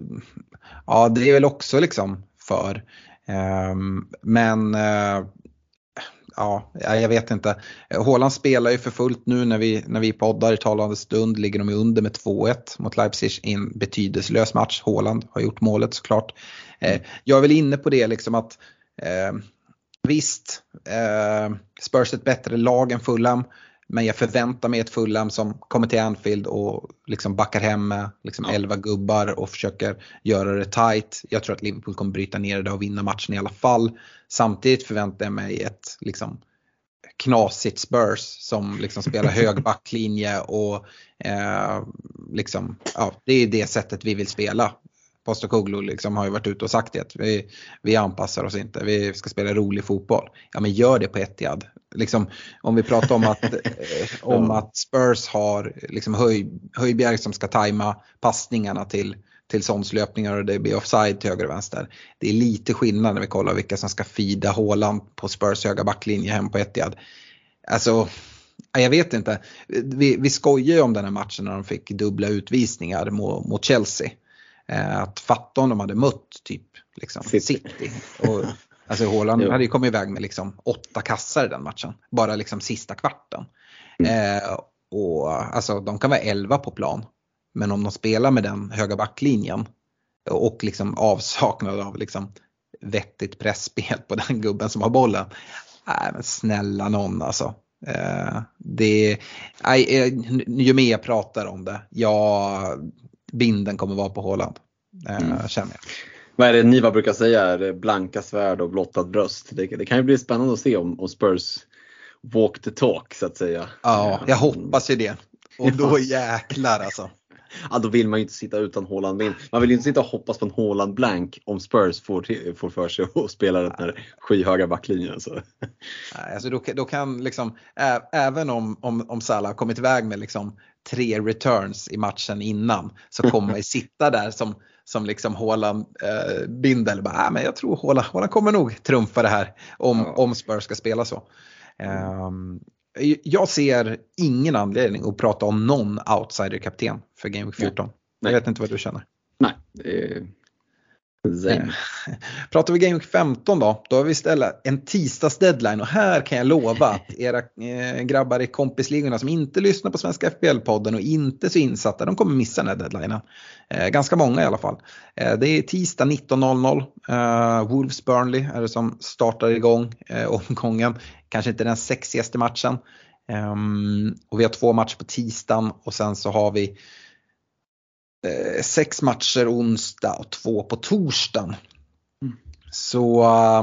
ja, det är väl också liksom för. Eh, men eh, ja, jag vet inte. Haaland spelar ju för fullt nu när vi, när vi poddar i talande stund. Ligger de under med två ett mot Leipzig i en betydelselös match. Haaland har gjort målet såklart. Eh, jag är väl inne på det liksom att eh, visst, eh, Spurs ett bättre lag än Fulham. Men jag förväntar mig ett Fulham som kommer till Anfield och liksom backar hem med liksom ja. elva gubbar och försöker göra det tight. Jag tror att Liverpool kommer bryta ner det och vinna matchen i alla fall. Samtidigt förväntar jag mig ett liksom knasigt Spurs som liksom spelar hög backlinje och eh, liksom, ja, det är det sättet vi vill spela. Postecoglou liksom har ju varit ute och sagt det. Vi, vi anpassar oss inte. Vi ska spela rolig fotboll. Ja, men gör det på Etihad. Liksom, om vi pratar om att, eh, om att Spurs har liksom höj, Höjbjerg som ska tajma passningarna till, till sånslöpningar och det blir offside till höger och vänster. Det är lite skillnad när vi kollar vilka som ska fida Haaland på Spurs höga backlinje hem på Etihad. Alltså, jag vet inte. Vi, vi skojar ju om den här matchen när de fick dubbla utvisningar mot, mot Chelsea. Att fatta om de hade mött typ liksom City. Och, alltså Haaland hade ju kommit iväg med liksom åtta kassar i den matchen. Bara liksom sista kvarten. Mm. Eh, och alltså de kan vara elva på plan. Men om de spelar med den höga backlinjen och liksom avsaknad av liksom vettigt pressspel på den gubben som har bollen. Nej men snälla någon alltså. Eh, det, nej, ju mer jag pratar om det, ja, binden kommer vara på Haaland, eh, mm. känner jag. Vad är det Niva brukar säga? Blanka svärd och blottat bröst. Det, det kan ju bli spännande att se om, om Spurs walk the talk så att säga. Ja, jag hoppas ju det. Och då jäklar alltså. Ja, då vill man ju inte sitta utan Haaland in. Man vill ju inte sitta och hoppas på en Haaland blank om Spurs får, får för sig att spela den här skyhöga backlinjen. Så. Alltså då, då kan liksom, ä, även om, om, om Salah kommit iväg med liksom tre returns i matchen innan, så kommer man ju sitta där som, som liksom Haaland äh, bindel. Bara, äh, men jag tror Haaland, Haaland kommer nog trumfa det här om, ja. om Spurs ska spela så. Um, Jag ser ingen anledning att prata om någon outsider-kapten för Game Week fjorton. Nej. Jag vet inte vad du känner. Nej, det, Eh, pratar vi Game Week femton då, då har vi istället en tisdags deadline och här kan jag lova att era eh, grabbar i kompisligorna som inte lyssnar på Svenska F P L-podden och inte så insatta, de kommer missa den här deadlinen. Eh, ganska många i alla fall. Eh, det är tisdag nitton noll noll. Eh, Wolves Burnley är det som startar igång eh, omgången. Kanske inte den sexigaste matchen. Eh, och vi har två matcher på tisdagen och sen så har vi Eh, sex matcher onsdag och två på torsdagen. Mm. Så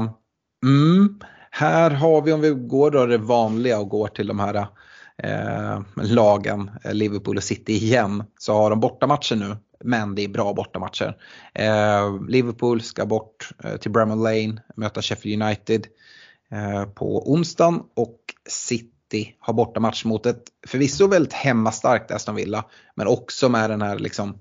mm, här har vi, om vi går då det vanliga och går till de här eh, lagen, Liverpool och City igen, så har de bortamatcher nu, men det är bra bortamatcher. Eh, Liverpool ska bort eh, till Bramall Lane, möta Sheffield United eh, på onsdagen, och City har bortamatch mot ett förvisso väldigt hemmastarkt Aston Villa, men också med den här liksom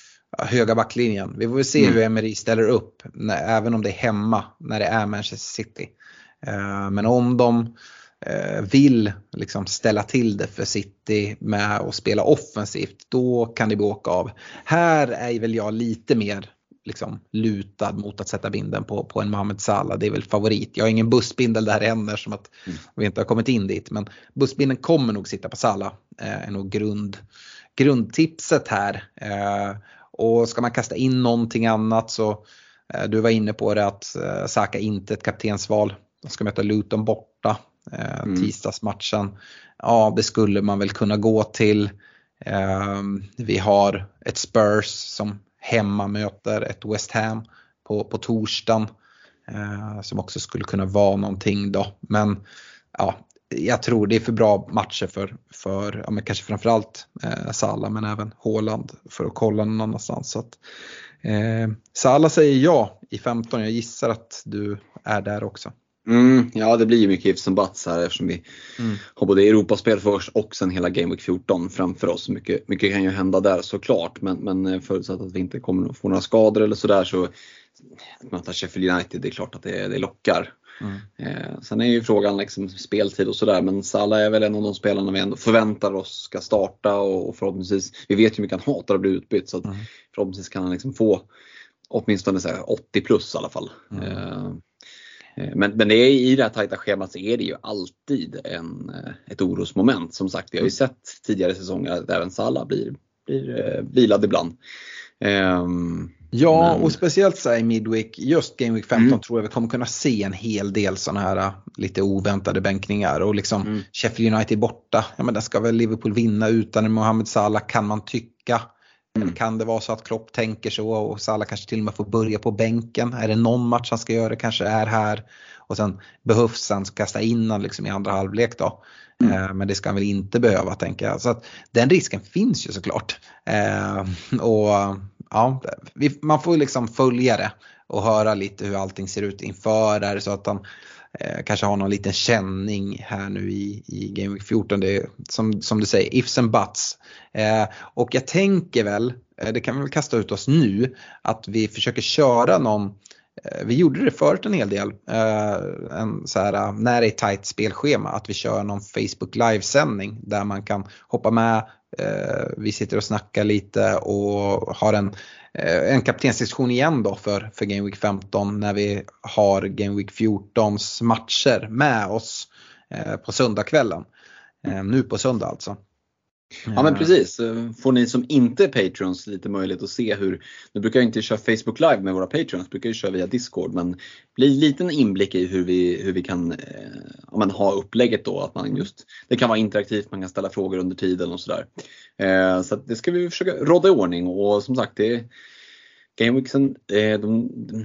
höga backlinjen. Vi får väl se mm. hur Emery ställer upp när, även om det är hemma när det är Manchester City. Uh, men om de uh, vill liksom ställa till det för City med att spela offensivt, då kan det åka av. Här är väl jag lite mer liksom lutad mot att sätta binden på, på en Mohamed Salah. Det är väl favorit. Jag har ingen bussbindel där än som att mm. vi inte har kommit in dit. Men bussbindeln kommer nog sitta på Salah. Uh, är nog grund, grundtipset här. Uh, Och ska man kasta in någonting annat så eh, du var inne på det att eh, Saka inte ett kaptensval. De ska möta Luton borta eh, mm. tisdagsmatchen. Ja, det skulle man väl kunna gå till. Eh, vi har ett Spurs som hemma möter ett West Ham på, på torsdagen. Eh, som också skulle kunna vara någonting då. Men ja, jag tror det är för bra matcher för, för ja, men kanske framförallt eh, Salah, men även Haaland för att kolla någon annanstans. Så att, eh, Salah säger ja i femton. Jag gissar att du är där också. Mm, ja, det blir ju mycket ifs and buts här eftersom vi mm. har både Europaspel först och sen hela Game Week fjorton framför oss. Mycket, mycket kan ju hända där såklart, men, men förutsatt att vi inte kommer att få några skador eller sådär, så att möta Sheffield United, det är klart att det, det lockar. Mm. Eh, sen är ju frågan liksom speltid och sådär, men Salah är väl en av de spelarna vi ändå förväntar oss ska starta, och, och förhoppningsvis, vi vet ju hur mycket han hatar att bli utbytt, så att mm. förhoppningsvis kan han liksom få åtminstone så här åttio plus i alla fall. Mm. Eh, Men, men det är, i det här tajta schemat så är det ju alltid en, ett orosmoment. Som sagt, vi har ju sett tidigare säsonger att även Salah blir, blir vilad ibland. Um, ja, men... och speciellt så här i midweek, just Game Week femton mm. tror jag vi kommer kunna se en hel del sådana här lite oväntade bänkningar. Och liksom mm. Sheffield United borta, ja men där ska väl Liverpool vinna utan Mohamed Salah, kan man tycka. Mm. Eller kan det vara så att Klopp tänker så och Salah kanske till och med får börja på bänken? Är det någon match han ska göra, kanske är här, och sen behövs han kasta in han liksom i andra halvlek då. Mm. Eh, men det ska han väl inte behöva, tänka jag. Så att den risken finns ju såklart. Eh, och ja, vi, man får liksom följa det och höra lite hur allting ser ut inför där, så att han Eh, kanske har någon liten känning här nu i, i Game Week fjorton. Det är, som, som du säger, ifs and buts. Eh, och jag tänker väl, eh, det kan vi väl kasta ut oss nu, att vi försöker köra någon, eh, vi gjorde det förut en hel del, eh, en så här, när det är tajt spelschema, att vi kör någon Facebook livesändning där man kan hoppa med. Eh, vi sitter och snackar lite och har en En kaptenssektion igen då för, för Game Week femton, när vi har Game Week fjortons matcher med oss eh, på söndagskvällen. Eh, nu på söndag alltså. Ja men precis, får ni som inte är Patreons lite möjlighet att se hur, nu brukar jag inte köra Facebook Live med våra Patreons, brukar jag köra via Discord, men blir en liten inblick i hur vi, hur vi kan eh, om man har upplägget då, att man just, det kan vara interaktivt, man kan ställa frågor under tiden och sådär. Eh, så att det ska vi försöka råda i ordning, och som sagt, det är Gameweeksen, de,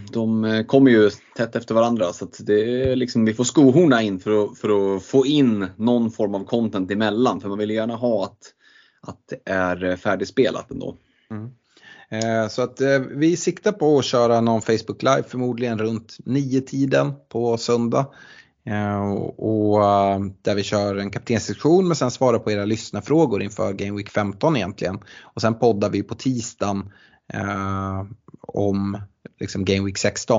de kommer ju tätt efter varandra, så att det är liksom, vi får skohorna in för att, för att få in någon form av content emellan, för man vill gärna ha att, att det är färdigspelat ändå. Mm. Eh, så att eh, vi siktar på att köra någon Facebook Live förmodligen runt nio tiden på söndag. Uh, och uh, där vi kör en kaptenssektion, men sen svarar på era lyssnarfrågor inför Game Week femton egentligen. Och sen poddar vi på tisdagen uh, om liksom Game Week sexton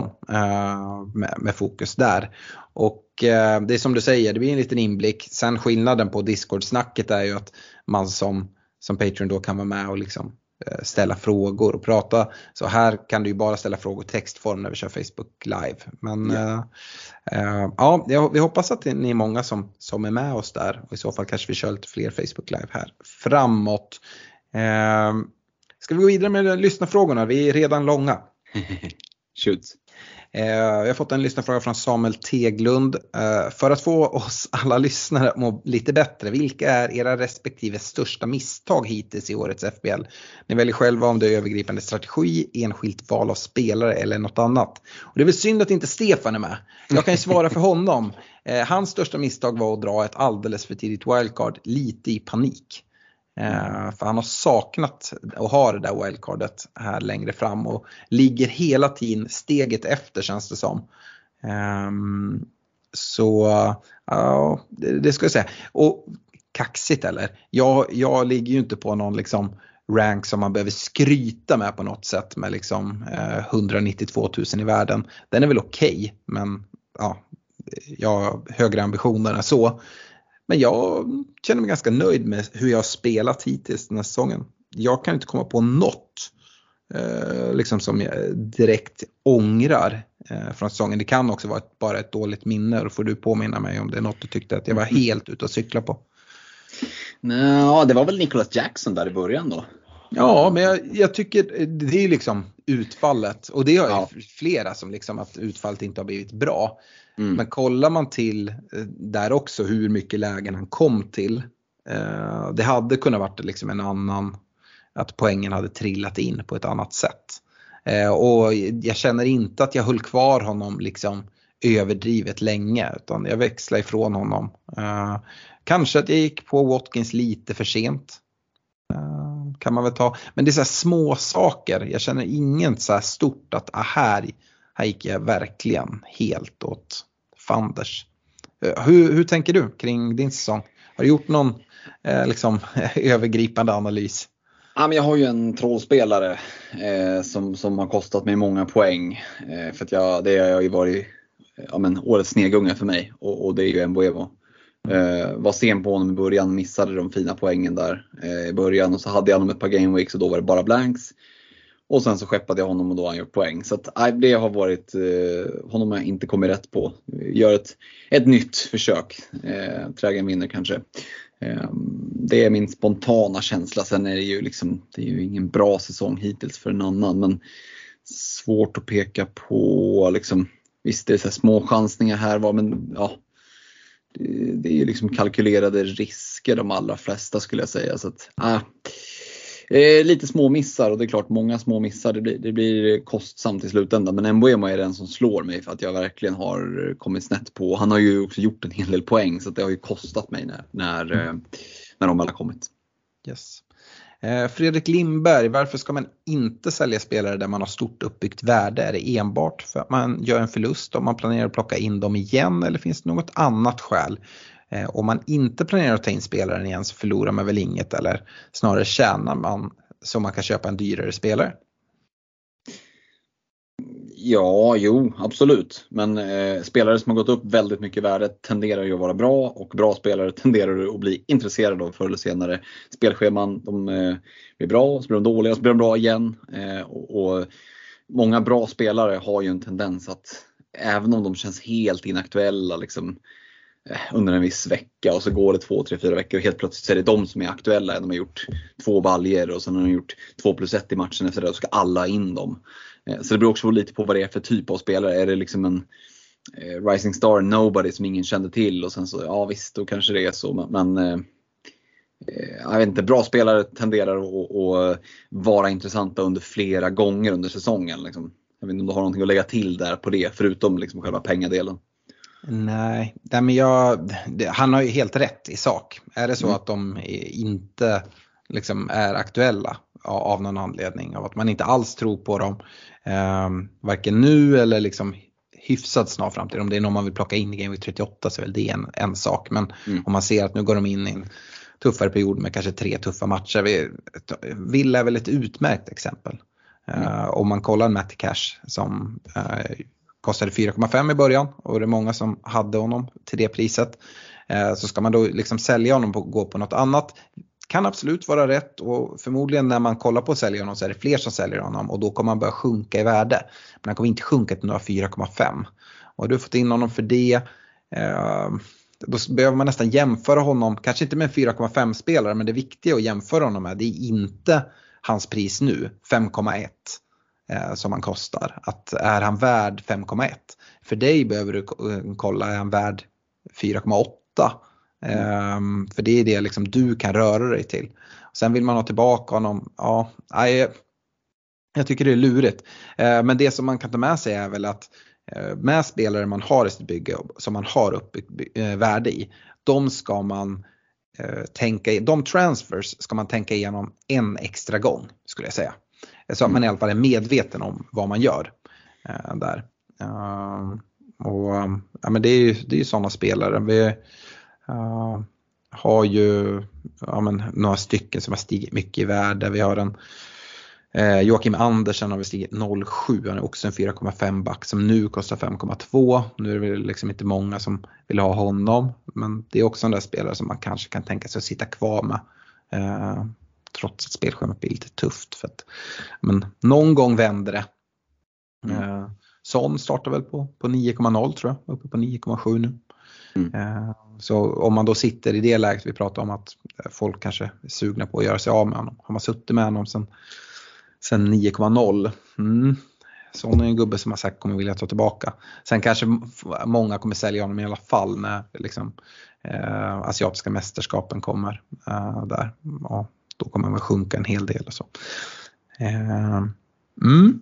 uh, med, med fokus där. Och uh, det är som du säger, det blir en liten inblick. Sen skillnaden på Discord-snacket är ju att man som, som Patreon då kan vara med och liksom ställa frågor och prata. Så här kan du ju bara ställa frågor i textform när vi kör Facebook live. Men ja, uh, uh, ja vi hoppas att ni är många som, som är med oss där. Och i så fall kanske vi kör lite fler Facebook live här framåt. Uh, ska vi gå vidare med lyssnarfrågorna? Vi är redan långa. Shoot. Uh, jag har fått en lyssnarfråga från Samuel Teglund. Uh, för att få oss alla lyssnare att må lite bättre, vilka är era respektive största misstag hittills i årets F B L? Ni väljer själva om det är övergripande strategi, enskilt val av spelare eller något annat. Och det är väl synd att inte Stefan är med. Jag kan ju svara för honom. Uh, hans största misstag var att dra ett alldeles för tidigt wildcard, lite i panik. Uh, för han har saknat och har det där wildcardet här längre fram och ligger hela tiden steget efter, känns det som. Um, så uh, det, det ska jag säga. Och kaxigt eller? Jag, jag ligger ju inte på någon liksom rank som man behöver skryta med på något sätt med liksom uh, etthundranittiotvå tusen i världen. Den är väl okej, okay, men ja, jag har högre ambitioner än så. Men jag känner mig ganska nöjd med hur jag har spelat hittills den här säsongen. Jag kan inte komma på något eh, liksom som jag direkt ångrar eh, från säsongen. Det kan också vara ett, bara ett dåligt minne. Och får du påminna mig om det är något du tyckte att jag var helt ute att cykla på. Ja, det var väl Nicholas Jackson där i början då. Ja, men jag, jag tycker det är liksom utfallet. Och det har ja. flera som liksom att utfallet inte har blivit bra. Mm. Men kollar man till där också hur mycket lägen han kom till. Eh, det hade kunnat varit liksom en annan, att poängen hade trillat in på ett annat sätt. Eh, och jag känner inte att jag höll kvar honom liksom överdrivet länge. Utan jag växlade ifrån honom. Eh, kanske att jag gick på Watkins lite för sent. Eh, kan man väl ta. Men det är så här små saker. Jag känner inget så här stort att ah, här, här gick jag verkligen helt åt fanders. Hur, hur tänker du kring din säsong? Har du gjort någon eh, liksom, övergripande analys? Ja, men jag har ju en trollspelare eh, som, som har kostat mig många poäng. Eh, för att jag, det har ju varit ja, men, årets snegunga för mig. Och, och det är ju Mbeumo. Eh, var sen på honom i början, missade de fina poängen där eh, i början. Och så hade jag honom ett par game weeks och då var det bara blanks. Och sen så skeppade jag honom och då har han gjort poäng. Så att, nej, det har varit, eh, honom har jag inte kommit rätt på. Gör ett, ett nytt försök. Eh, trägen vinner kanske. Eh, det är min spontana känsla. Sen är det ju liksom, det är ju ingen bra säsong hittills för en annan. Men svårt att peka på liksom, visst det är så här små chansningar här var, men ja. Det, det är ju liksom kalkylerade risker de allra flesta skulle jag säga. Så att, ah. Eh, lite små missar och det är klart många små missar det blir, det blir kostsamt i slutändan, men Mbeumo är den som slår mig för att jag verkligen har kommit snett på. Han har ju också gjort en hel del poäng så att det har ju kostat mig när, när, mm. eh, när de väl har kommit. Yes. eh, Fredrik Lindberg, varför ska man inte sälja spelare där man har stort uppbyggt värde? Är det enbart för att man gör en förlust om man planerar att plocka in dem igen eller finns det något annat skäl? Eh, om man inte planerar att ta in spelaren igen så förlorar man väl inget eller snarare tjänar man så man kan köpa en dyrare spelare? Ja, jo, absolut. Men eh, spelare som har gått upp väldigt mycket värde tenderar ju att vara bra och bra spelare tenderar att bli intresserade av förr eller senare. Spelscheman, de eh, blir bra, så blir de dåliga, så blir de bra igen. Eh, och, och många bra spelare har ju en tendens att även om de känns helt inaktuella liksom, under en viss vecka och så går det två, tre, fyra veckor och helt plötsligt så är det de som är aktuella. De har gjort två baljer och sen har de gjort två plus ett i matchen efter det och ska alla in dem. Så det beror också lite på vad det är för typ av spelare. Är det liksom en eh, rising star, nobody som ingen kände till och sen så, ja visst då kanske det är så. Men, men eh, jag vet inte, bra spelare tenderar att, att vara intressanta under flera gånger under säsongen. Liksom. Jag vet inte om du har någonting att lägga till där på det förutom liksom själva pengadelen. Nej, nej men jag, det, han har ju helt rätt i sak. Är det så mm. att de inte liksom är aktuella av någon anledning, av att man inte alls tror på dem eh, varken nu eller liksom hyfsat snart fram till. Om det är någon man vill plocka in i Game Week trettioåtta så är väl det en, en sak. Men mm. om man ser att nu går de in i en tuffare period med kanske tre tuffa matcher. Villa är väl ett utmärkt exempel. Mm. Uh, om man kollar Matty Cash som uh, kostade fyra komma fem i början och det är många som hade honom till det priset. Uh, så ska man då liksom sälja honom och gå på något annat. kan absolut vara rätt, och förmodligen när man kollar på säljer honom så är det fler som säljer honom, och då kommer han börja sjunka i värde. Men han kommer inte sjunka till några fyra komma fem. Och har du fått in honom för det, eh, då behöver man nästan jämföra honom, kanske inte med en fyra komma fem spelare, men det viktiga att jämföra honom med, det är inte hans pris nu, fem komma ett eh, som han kostar. Att är han värd fem komma ett? För dig behöver du kolla, är han värd fyra komma åtta? Um, för det är det liksom du kan röra dig till. Sen vill man ha tillbaka honom. Ja, jag, jag tycker det är lurigt. Uh, men det som man kan ta med sig är väl att uh, med spelare man har i sitt bygge, som man har upp uh, värde i, de ska man uh, tänka, de transfers ska man tänka igenom en extra gång, skulle jag säga. Så att man i alla fall är medveten om vad man gör uh, där. Uh, och um, ja, men det är ju det är ju sådana spelare. Vi Uh, har ju ja, men, några stycken som har stigit mycket i värde. Vi har en uh, Joakim Andersen har vi stigit noll komma sju. Han är också en fyra komma fem back som nu kostar fem komma två. Nu är det liksom inte många som vill ha honom, men det är också en där spelare som man kanske kan tänka sig att sitta kvar med, uh, trots att spelschemat blir lite tufft. För att, men någon gång vänder det. Mm. Uh, Son startar väl på, på nio komma noll tror jag, uppe på nio komma sju nu. Mm. Så om man då sitter i det läget vi pratar om, att folk kanske är sugna på att göra sig av med honom, har man suttit med honom sen, sen nio komma noll, mm. så är en gubbe som man säkert kommer vilja ta tillbaka. Sen kanske många kommer sälja honom i alla fall när liksom, eh, asiatiska mästerskapen kommer eh, där. Ja, då kommer man sjunka en hel del och så. Eh, mm.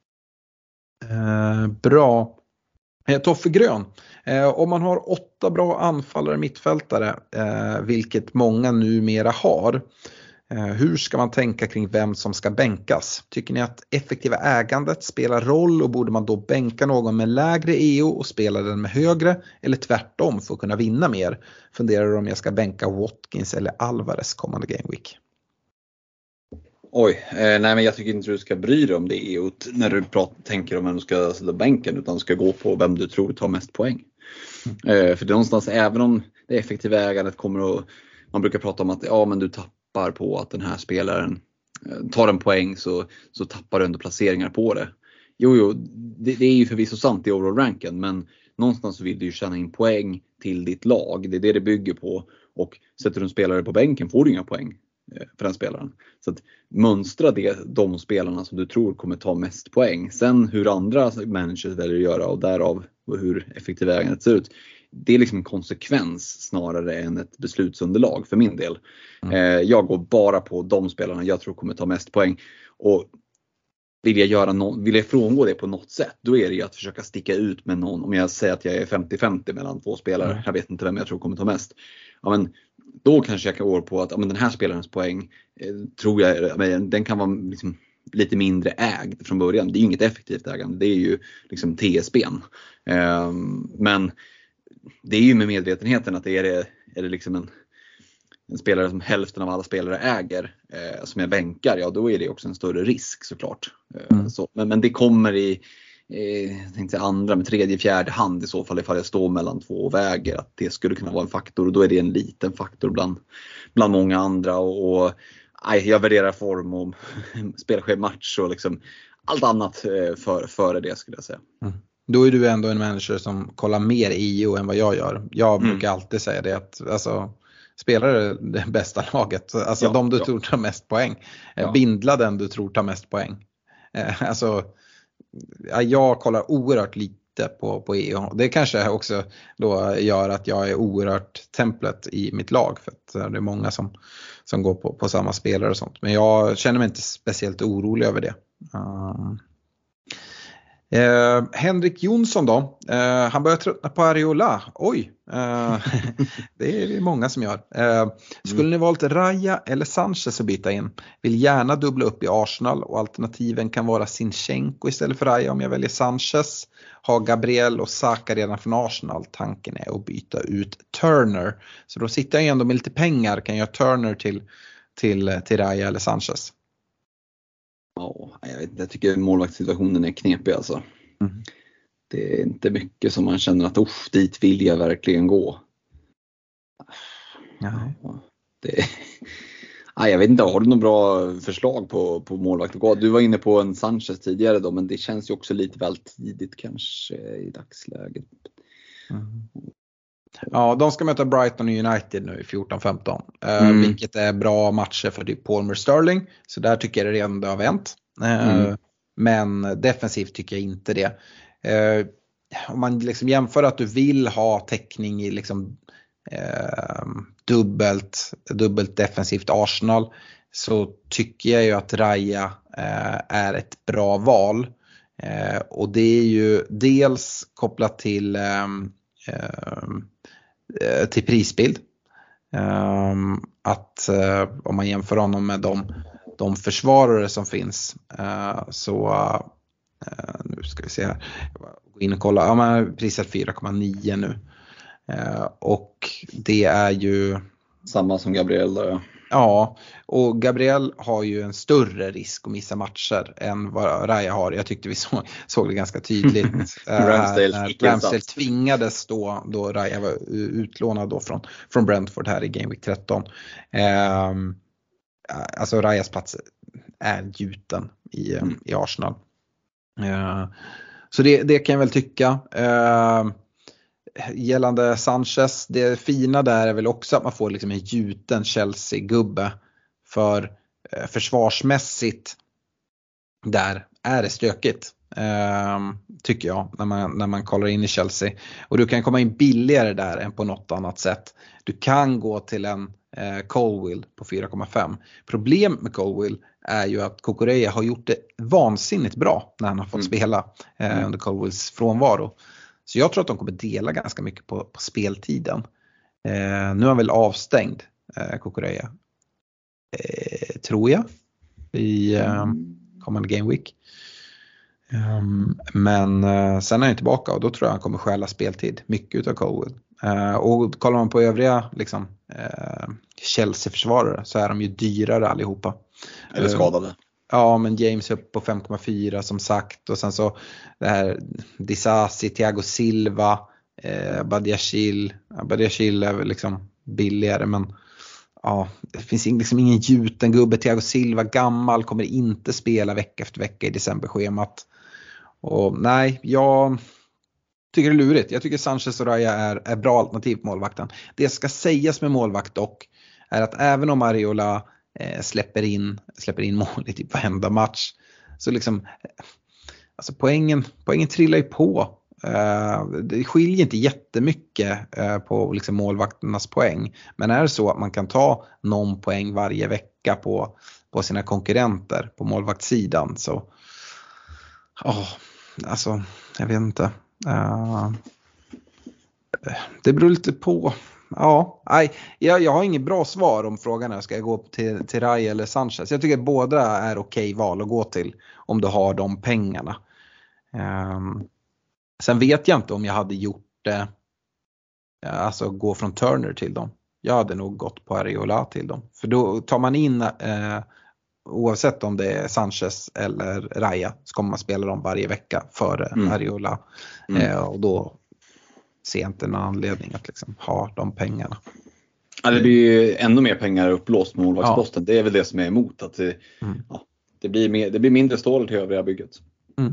eh, bra. Toffe Grön. Eh, om man har åtta bra anfallare mittfältare, eh, vilket många numera har, eh, hur ska man tänka kring vem som ska bänkas? Tycker ni att effektiva ägandet spelar roll, och borde man då bänka någon med lägre E O och spela den med högre, eller tvärtom för att kunna vinna mer? Funderar om jag ska bänka Watkins eller Alvarez kommande gameweek? Oj, eh, nej men jag tycker inte du ska bry dig om det E O när du pratar, tänker om vem du ska sätta bänken, utan du ska gå på vem du tror tar mest poäng. Mm. Eh, för det är någonstans, även om det effektiva ägandet kommer att, man brukar prata om att ja men du tappar på att den här spelaren eh, tar en poäng, så, så tappar du ändå placeringar på det. Jo, jo det, det är ju förvisso sant i overall ranken, men någonstans så vill du ju tjäna in poäng till ditt lag. Det är det det bygger på, och sätter du en spelare på bänken får du inga poäng för den spelaren. Så att mönstra det, de spelarna som du tror kommer ta mest poäng. Sen hur andra managers väljer att göra, och därav hur effektiva ägandet ser ut, det är liksom en konsekvens snarare än ett beslutsunderlag för min del. Mm. Eh, jag går bara på de spelarna jag tror kommer ta mest poäng, och vill jag, göra no- vill jag frångå det på något sätt, då är det ju att försöka sticka ut med någon. Om jag säger att jag är femtio femtio mellan två spelare, mm. jag vet inte vem jag tror kommer ta mest. Ja, men då kanske jag kan gå på att ja, men den här spelarens poäng eh, tror jag, men den kan vara liksom lite mindre ägd från början. Det är ju inget effektivt ägande, det är ju liksom T S B:n. Eh, men det är ju med medvetenheten att det är, det, är det liksom en, en spelare som hälften av alla spelare äger, eh, som jag bänkar, ja då är det också en större risk såklart. Eh, mm. så, men, men det kommer i jag tänkte andra med tredje, fjärde hand i så fall, ifall jag står mellan två och väger, att det skulle kunna vara en faktor, och då är det en liten faktor bland, bland många andra, och, och aj, jag värderar form och spelschema match och liksom allt annat för, före det skulle jag säga. Mm. Då är du ändå en manager som kollar mer I O än vad jag gör. Jag brukar mm. alltid säga det, att alltså, spelare det bästa laget, alltså ja, de du ja. tror tar mest poäng, ja. bindla den du tror tar mest poäng. Eh, alltså jag kollar oerhört lite på, på E O. Det kanske också då gör att jag är oerhört templet i mitt lag, för att det är många som, som går på, på samma spelare och sånt. Men jag känner mig inte speciellt orolig över det. Uh. Eh, Henrik Jonsson då, eh, han börjar tröttna på Areola. Oj, eh, det är det många som gör. Eh, skulle mm. ni valt Raya eller Sanchez att byta in? Vill gärna dubbla upp i Arsenal, och alternativen kan vara Zinchenko istället för Raya om jag väljer Sanchez. Har Gabriel och Saka redan från Arsenal. Tanken är att byta ut Turner. Så då sitter jag ändå med lite pengar, kan jag Turner till, till, till Raya eller Sanchez. Ja, jag, vet, jag tycker målvaktssituationen är knepig alltså. Mm. Det är inte mycket som man känner att uff, dit vill jag verkligen gå. Ja. Det, Nej, jag vet inte, har du några bra förslag på, på målvakt? Du var inne på en Sanchez tidigare då, men det känns ju också lite väl tidigt kanske i dagsläget. Mm. Ja, de ska möta Brighton och United nu i fjorton femton. Mm. Uh, vilket är bra matcher för typ Palmer Sterling. Så där tycker jag det redan det har vänt. Uh, mm. Men defensivt tycker jag inte det. Uh, om man liksom jämför att du vill ha täckning i liksom uh, dubbelt, dubbelt defensivt Arsenal, så tycker jag ju att Raya uh, är ett bra val. Uh, och det är ju dels kopplat till um, uh, till prisbild. Um, att uh, om man jämför honom med de, de försvarare som finns, uh, så uh, nu ska vi se här, gå in och kolla, ja, men priset fyra komma nio nu, uh, och det är ju samma som Gabriel då, ja. Ja, och Gabriel har ju en större risk att missa matcher än vad Raya har. Jag tyckte vi såg, såg det ganska tydligt. Ramsdale, Ramsdale tvingades då, då Raya var utlånad då från, från Brentford här i Game Week tretton. Eh, alltså Rayas plats är gjuten i, mm. i Arsenal. Eh, så det, det kan jag väl tycka. Eh, Gällande Sanchez, det fina där är väl också att man får liksom en gjuten Chelsea-gubbe. För eh, försvarsmässigt där är det stökigt, eh, tycker jag, när man, när man kollar in i Chelsea. Och du kan komma in billigare där än på något annat sätt. Du kan gå till en eh, Colwill på fyra komma fem. Problem med Colwill är ju att Cucurella har gjort det vansinnigt bra när han har fått mm. spela eh, mm. under Colwills frånvaro. Så jag tror att de kommer dela ganska mycket på, på speltiden. Eh, nu är han väl avstängd, eh, Cucurella. Eh, tror jag. I eh, kommande Game Week. Um, men eh, sen är han tillbaka och då tror jag han kommer stjäla speltid. Mycket utav Colwill. Eh, och kollar man på övriga liksom, eh, Chelsea-försvarare så är de ju dyrare allihopa. Eller skadade. Ja, men James upp på fem komma fyra som sagt. Och sen så det här Disasi, Thiago Silva, eh, Badiashile. Ja, Badiashile är väl liksom billigare, men ja, det finns liksom ingen gjuten gubbe. Thiago Silva, gammal, kommer inte spela vecka efter vecka i decemberschemat. Och nej, jag tycker det är lurigt. Jag tycker Sanchez och Raya är, är bra alternativ på målvakten. Det ska sägas med målvakt dock är att även om Areola Eh, släpper in släpper in mål i typ varenda match, så liksom alltså poängen poängen trillar ju på. Eh, det skiljer inte jättemycket eh, på liksom målvakternas poäng, men är det så att man kan ta någon poäng varje vecka på på sina konkurrenter på målvaktssidan, så oh, alltså jag vet inte. Eh, det beror lite på. Ja, nej, jag, jag har inget bra svar om frågan är ska jag gå till, till Raya eller Sanchez. Jag tycker att båda är okej val att gå till om du har de pengarna. Um, sen vet jag inte om jag hade gjort det, alltså gå från Turner till dem. Jag hade nog gått på Areola till dem. För då tar man in, eh, oavsett om det är Sanchez eller Raya, så kommer man spela dem varje vecka före mm. Areola. Mm. Eh, och då ser inte en anledning att liksom ha de pengarna. Ja, det blir ju ännu mer pengar upplåst med målvaktsposten. Ja. Det är väl det som är emot. Att det, mm. ja, det, blir, mer, det blir mindre stål till övriga bygget. Mm.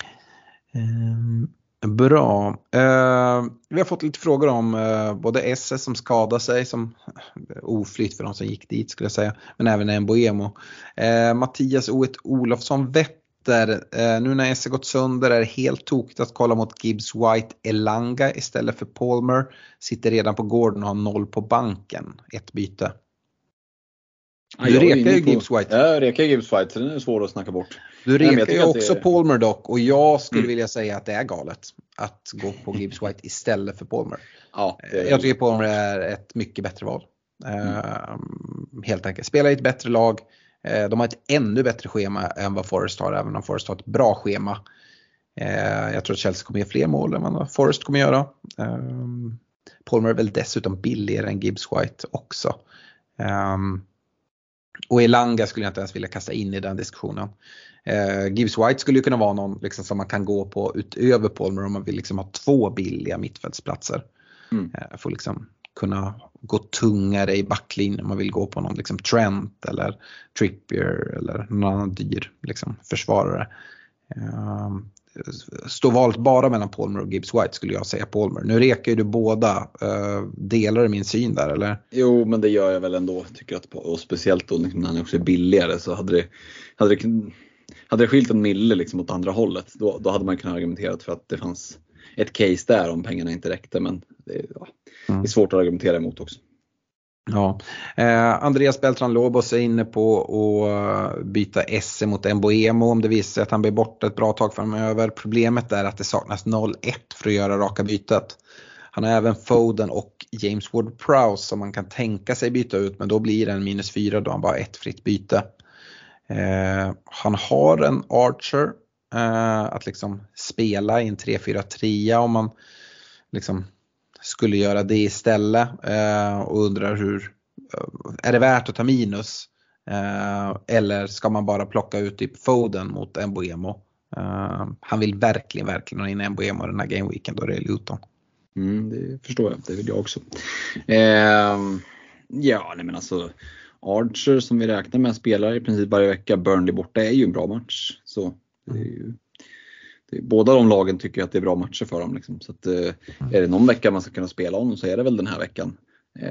Um, bra. Uh, vi har fått lite frågor om uh, både S S som skadar sig, som oflytt för de som gick dit skulle jag säga. Men även en Boemo. Uh, Mattias O ett Olofsson Vett. Eh, nu när S gått sönder är det helt tokigt att kolla mot Gibbs White Elanga istället för Palmer. Sitter redan på gården och har noll på banken. Ett byte. Du ja, rekar ju på Gibbs White. Ja, jag rekar Gibbs White, så den är svår att snacka bort. Du rekar ju också är... Palmer dock. Och jag skulle mm. vilja säga att det är galet att gå på Gibbs White istället för Palmer. Ja, är... Jag tycker Palmer är ett mycket bättre val. Mm. Uh, helt enkelt. Spela i ett bättre lag. De har ett ännu bättre schema än vad Forest har, även om Forest har ett bra schema. Jag tror att Chelsea kommer göra fler mål än vad Forest kommer göra. Palmer är väl dessutom billigare än Gibbs White också. Och Elanga skulle jag inte ens vilja kasta in i den diskussionen. Gibbs White skulle ju kunna vara någon liksom, som man kan gå på utöver Palmer om man vill liksom ha två billiga mittfältsplatser. Mm. Får liksom kunna gå tungare i backlinjen om man vill gå på någon liksom Trent eller Trippier eller någon annan dyr liksom försvarare. Uh, står valet bara mellan Palmer och Gibbs White skulle jag säga Palmer. Nu rekar ju du båda. Uh, delar du min syn där eller? Jo, men det gör jag väl ändå. Tycker att, och speciellt då liksom, när han också är billigare så hade det, hade det, hade det skilt en mille liksom åt andra hållet. Då, då hade man kunnat argumentera för att det fanns ett case där om pengarna inte räckte. Men det, ja, mm. det är svårt att argumentera emot också. Ja, eh, Andreas Beltran Lobos är inne på att byta Esse mot Mbeumo om det visar sig att han blir borta ett bra tag framöver. Problemet är att det saknas noll ett för att göra raka bytet. Han har även Foden och James Ward-Prowse som man kan tänka sig byta ut, men då blir det en minus fyra då han bara ett fritt byte. Eh, han har en Archer eh, att liksom spela i en tre fyra tre om man liksom skulle göra det istället eh, och undrar hur är det värt att ta minus eh, eller ska man bara plocka ut typ Foden mot Mbeumo. Eh, han vill verkligen verkligen ha in Mbeumo den här gameweeken då det är Luton. Mm, det förstår jag, det vill jag också. Eh, ja, nej men alltså Archer som vi räknar med spelar i princip varje vecka. Burnley borta är ju en bra match. Så det är ju, det är, båda de lagen tycker att det är bra matcher för dem. Liksom. Så att, eh, är det någon vecka man ska kunna spela honom så är det väl den här veckan. Eh,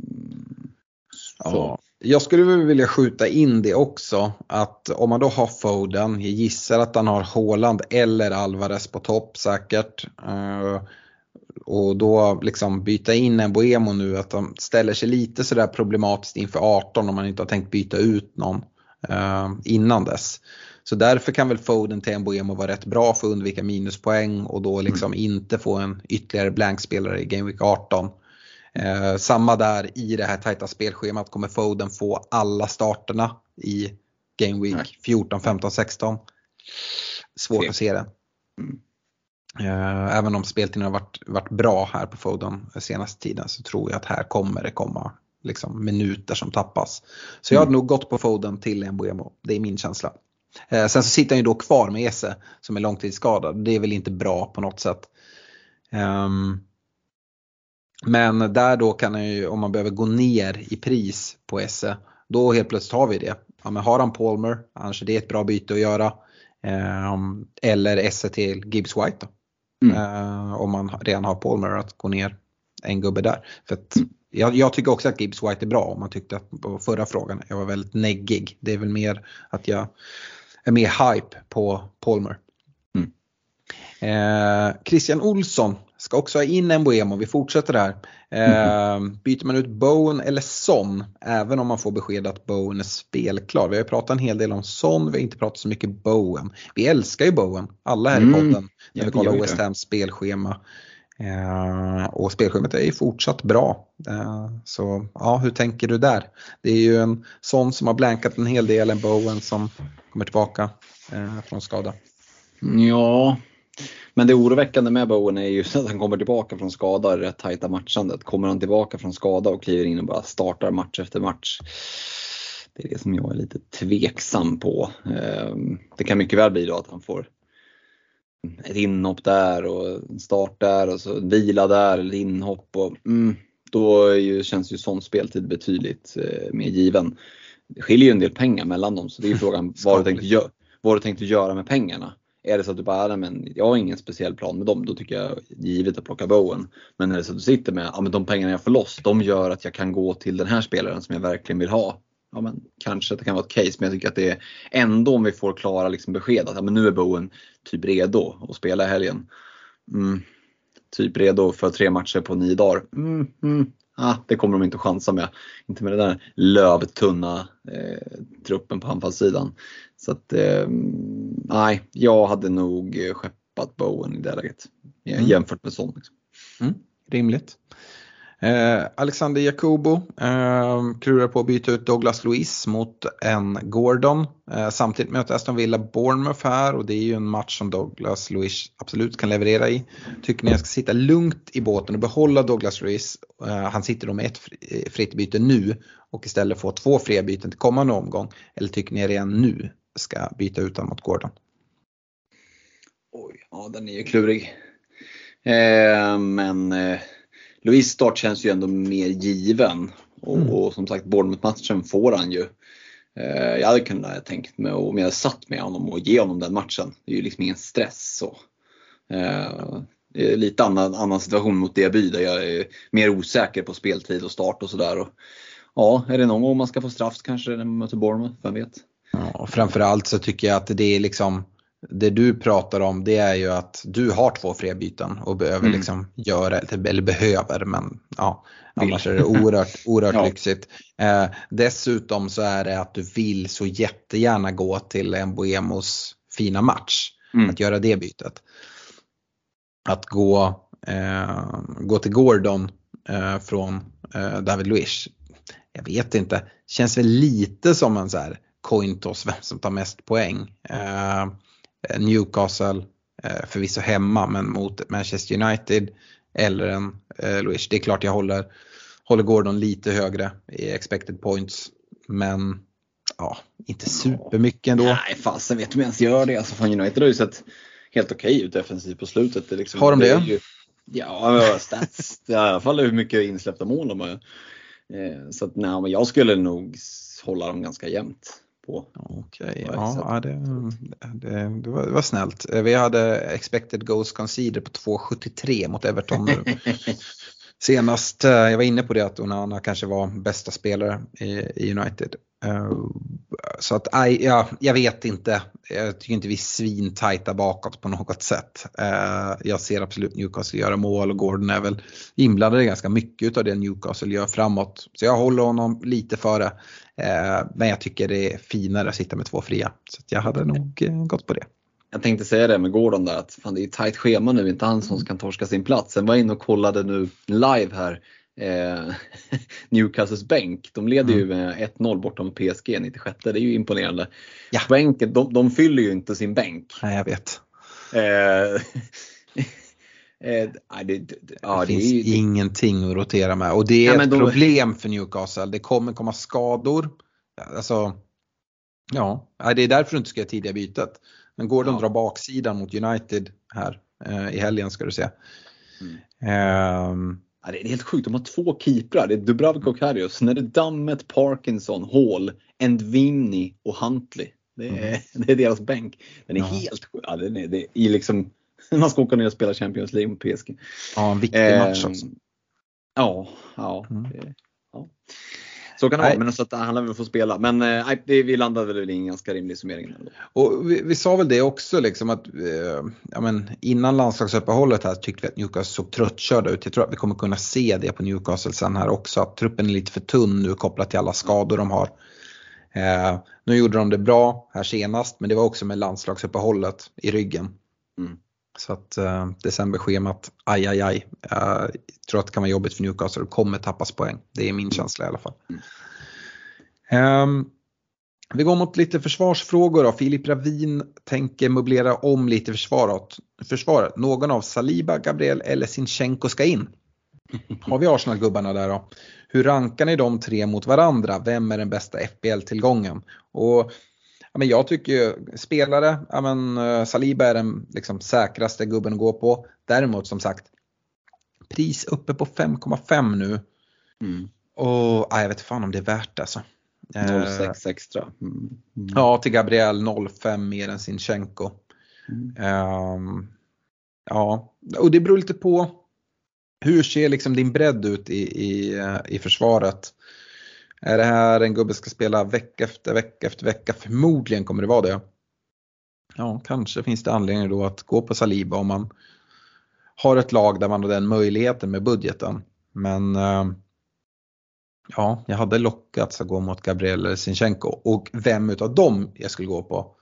ja. Jag skulle väl vilja skjuta in det också. Att om man då har Foden, jag gissar att han har Haaland eller Alvarez på topp säkert. Eh, och då liksom byta in en Mbeumo nu, att de ställer sig lite sådär problematiskt inför arton om man inte har tänkt byta ut någon eh, innan dess. Så därför kan väl Foden till Mbeumo vara rätt bra för att undvika minuspoäng och då liksom mm. inte få en ytterligare blankspelare i Game Week arton. Eh, samma där i det här tajta spelschemat kommer Foden få alla starterna i Game Week fjorton, femton, sexton. Svårt okay. att se det. Mm. Uh, även om speltiden har varit, varit bra här på Foden senaste tiden så tror jag att här kommer det komma liksom, minuter som tappas. Så jag hade mm. nog gått på Foden till Mbeumo. Det är min känsla. Uh, sen så sitter han ju då kvar med Esse som är långtidsskadad. Det är väl inte bra på något sätt. Um, men där då kan han ju, om man behöver gå ner i pris på Esse, då helt plötsligt har vi det. Ja, men har han Palmer, annars är det ett bra byte att göra. Um, eller Esse till Gibbs White då. Mm. Uh, om man redan har Palmer att gå ner en gubbe där. För att mm. jag, jag tycker också att Gibbs White är bra. Om man tyckte att på förra frågan jag var väldigt neggig. Det är väl mer att jag är mer hype på Palmer. Mm. Uh, Christian Olsson ska också ha in en Mbeumo. Vi fortsätter där. Uh, mm. Byter man ut Bowen eller Son, även om man får besked att Bowen är spelklar. Vi har ju pratat en hel del om Son, vi har inte pratat så mycket Bowen. Vi älskar ju Bowen, alla här i podden, mm. när vi kollar West Hams spelschema. Uh, och spelschemat är ju fortsatt bra. Uh, så ja, hur tänker du där? Det är ju en Son som har blankat en hel del, en Bowen som kommer tillbaka uh, från skada. Ja, men det oroväckande med Bowen är ju att han kommer tillbaka från skada i rätt tajta matchandet. Kommer han tillbaka från skada och kliver in och bara startar match efter match. Det är det som jag är lite tveksam på. Det kan mycket väl bli då att han får ett inhopp där och en start där och så vila där eller inhopp. Och, mm, då är ju, känns ju sån speltid betydligt mer given. Det skiljer ju en del pengar mellan dem, så det är ju frågan vad du tänkte, gö- vad du tänkte göra med pengarna. Är det så att du bara, men jag har ingen speciell plan med dem, då tycker jag givet att plocka Bowen. Men är det så att du sitter med, ja men de pengarna jag får loss, de gör att jag kan gå till den här spelaren som jag verkligen vill ha. Ja men kanske det kan vara ett case, men jag tycker att det är ändå om vi får klara liksom besked att ja, men nu är Bowen typ redo att spela i helgen. Mm, typ redo för tre matcher på nio dagar. Mm, mm. Ah, det kommer de inte att chansa med. Inte med den där lövtunna eh, truppen på anfallssidan. Så att, eh, nej, jag hade nog skeppat Bowen i det läget. Mm. Jämfört med sånt. Liksom. Mm, rimligt. Eh, Alexander Jacobo eh, klurar på att byta ut Douglas Luiz mot en Gordon. Eh, samtidigt möter Aston Villa Bournemouth här, och det är ju en match som Douglas Luiz absolut kan leverera i. Tycker ni jag ska sitta lugnt i båten och behålla Douglas Luiz? Eh, han sitter då med ett fritt byte nu och istället få två fria byten till kommande omgång. Eller tycker ni redan nu ska byta ut honom mot Gordon? Oj, ja den är ju klurig. Eh, men... Eh... Louis start känns ju ändå mer given. Och, mm. och som sagt, Bournemouth-matchen får han ju. Eh, jag hade kunnat tänkt mig, om jag hade satt med honom och ge honom den matchen. Det är ju liksom ingen stress så. Eh, det är lite annan, annan situation mot Diaby där jag är mer osäker på speltid och start och sådär. Och, ja, är det någon gång man ska få straff kanske när man möter Bournemouth, vem vet? Ja, och framförallt så tycker jag att det är liksom, det du pratar om, det är ju att du har två fria byten och behöver mm. liksom göra, eller behöver, men ja, annars är det oerhört, oerhört ja. lyxigt. Eh, dessutom så är det att du vill så jättegärna gå till Mbeuemos fina match, mm. att göra det bytet. Att gå, eh, gå till Gordon eh, från eh, David Luiz, jag vet inte, känns väl lite som en så här coin toss, vem som tar mest poäng. Eh, Newcastle eh, förvisso hemma, men mot Manchester United eller en eh, Luiz. Det är klart jag håller, håller Gordon lite högre i expected points, men ja, inte supermycket ändå. Nej, fasen vet du om jag ens gör det. Alltså, från United har ju sett helt okej ut defensivt på slutet. Det liksom, har de det? det ju, ja, stats. I alla fall hur mycket insläppta mål de har. Eh, så att nej, men jag skulle nog hålla dem ganska jämnt. Okej, okay, ja, det, det, det, var, det var snällt. Vi hade expected goals conceded på två komma sjuttiotre mot Everton senast. Jag var inne på det att Onana kanske var bästa spelare i, i United. Så att ja, jag vet inte. Jag tycker inte vi är svintajta bakåt på något sätt. Jag ser absolut Newcastle göra mål, och Gordon är väl inblandad i ganska mycket av det Newcastle gör framåt. Så jag håller honom lite före. Men jag tycker det är finare att sitta med två fria. Så att jag hade nog gått på det. Jag tänkte säga det med Gordon där, att fan, det är tajt schema nu, inte han som kan torska sin plats. Sen var jag inne och kollade nu live här eh, Newcastles bänk. De leder mm. ju med ett noll bortom P S G nittiosju. Det är ju imponerande. Ja. Bänken, de, de fyller ju inte sin bänk. Nej, jag vet. Eh, Eh, det, det, ja, det finns det är, ingenting att rotera med. Och det är ja, ett de... problem för Newcastle. Det kommer komma skador. Alltså, ja, det är därför du inte ska göra tidiga bytet. Men Gordon ja. drar baksidan mot United här eh, i helgen, ska du se. Mm. Eh, ja, det är helt sjukt. De har två keeprar. Det är Dubravka och Karius. När det är Dammet, Parkinson, Hall, Endvimni och Huntley. Det är, mm. det är deras bänk. Den är ja. helt sjuk. Ja, den är, det är liksom... Man ska åka ner och spela Champions League mot P S G. Ja, en viktig eh, match också. Ja, ja, mm. det, ja. Så kan det vara, men så att han lär väl få spela. Men eh, det, vi landade väl i en ganska rimlig summering. Och vi, vi sa väl det också liksom att eh, ja, men innan landslagsuppehållet här tyckte vi att Newcastle såg tröttkörda ut. Jag tror att vi kommer kunna se det på Newcastle sen här också. Att truppen är lite för tunn nu kopplat till alla skador de har. Eh, nu gjorde de det bra här senast, men det var också med landslagsuppehållet i ryggen. Mm. Så att uh, decemberschemat, aj aj aj, jag uh, tror att det kan vara jobbigt för Newcastle och kommer tappas poäng. Det är min känsla i alla fall. Mm. Um, vi går mot lite försvarsfrågor då. Filip Ravin tänker möblera om lite försvaret. försvaret. Någon av Saliba, Gabriel eller Zinchenko ska in. Har vi Arsenal-gubbarna där då? Hur rankar ni de tre mot varandra? Vem är den bästa F B L-tillgången? Och ja, men jag tycker ju, spelare, ja, men, uh, Saliba är den liksom säkraste gubben att gå på. Däremot som sagt, pris uppe på fem komma fem nu. Mm. Och ja, jag vet fan om det är värt alltså. noll komma sex extra. Mm. Mm. Ja, till Gabriel noll komma fem mer än Zinchenko. Mm. Um, ja, och det beror lite på hur ser liksom din bredd ut i, i, i försvaret. Är det här en gubbe ska spela vecka efter vecka efter vecka? Förmodligen kommer det vara det. Ja, kanske finns det anledning då att gå på Saliba om man har ett lag där man har den möjligheten med budgeten. Men ja, jag hade lockats att gå mot Gabriel eller Zinchenko. Och vem utav dem jag skulle gå på?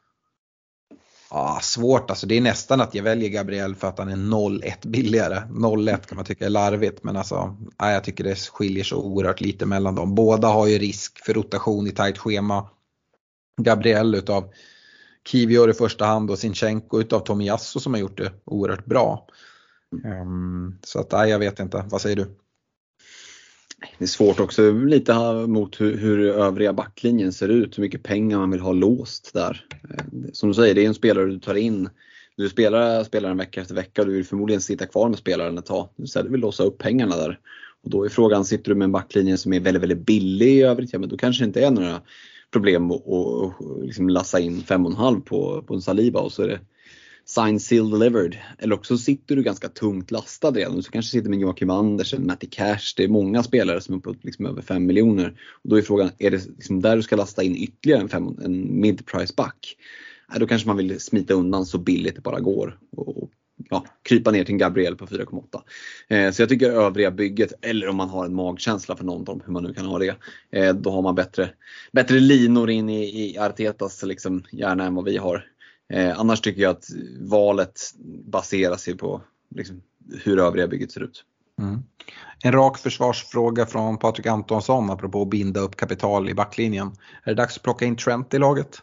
Ja, svårt. Alltså det är nästan att jag väljer Gabriel för att han är noll ett billigare. noll ett kan man tycka är larvigt, men alltså, ja, jag tycker det skiljer så oerhört lite mellan dem. Båda har ju risk för rotation i tajt schema. Gabriel utav Kivior i första hand och Zinchenko utav Tomiyasu som har gjort det oerhört bra. Um, så att, ja, jag vet inte. Vad säger du? Det är svårt också lite mot hur, hur övriga backlinjen ser ut. Hur mycket pengar man vill ha låst där. Som du säger, det är en spelare du tar in du spelar, spelar en vecka efter vecka, du vill förmodligen sitta kvar med spelaren ett tag. Du vill låsa upp pengarna där. Och då är frågan, sitter du med en backlinje som är väldigt, väldigt billig i övrigt, ja, men då kanske det inte är några problem att och, och liksom lassa in fem och en halv på, på en Saliba och så är det sign, seal, delivered. Eller också sitter du ganska tungt lastad redan. Så kanske sitter med Joakim Andersen, Matty Cash. Det är många spelare som är på liksom över fem miljoner. Och då är frågan, är det liksom där du ska lasta in ytterligare en, fem, en mid-price back? Ja, då kanske man vill smita undan så billigt det bara går. Och ja, krypa ner till en Gabriel på fyra komma åtta. Eh, så jag tycker övriga bygget, eller om man har en magkänsla för någon av dem, hur man nu kan ha det, eh, då har man bättre, bättre linor in i, i Artetas liksom, hjärna än vad vi har. Eh, annars tycker jag att valet baserar sig på liksom, hur övriga bygget ser ut. Mm. En rak försvarsfråga från Patrik Antonsson apropå att binda upp kapital i backlinjen. Är det dags att plocka in Trent i laget?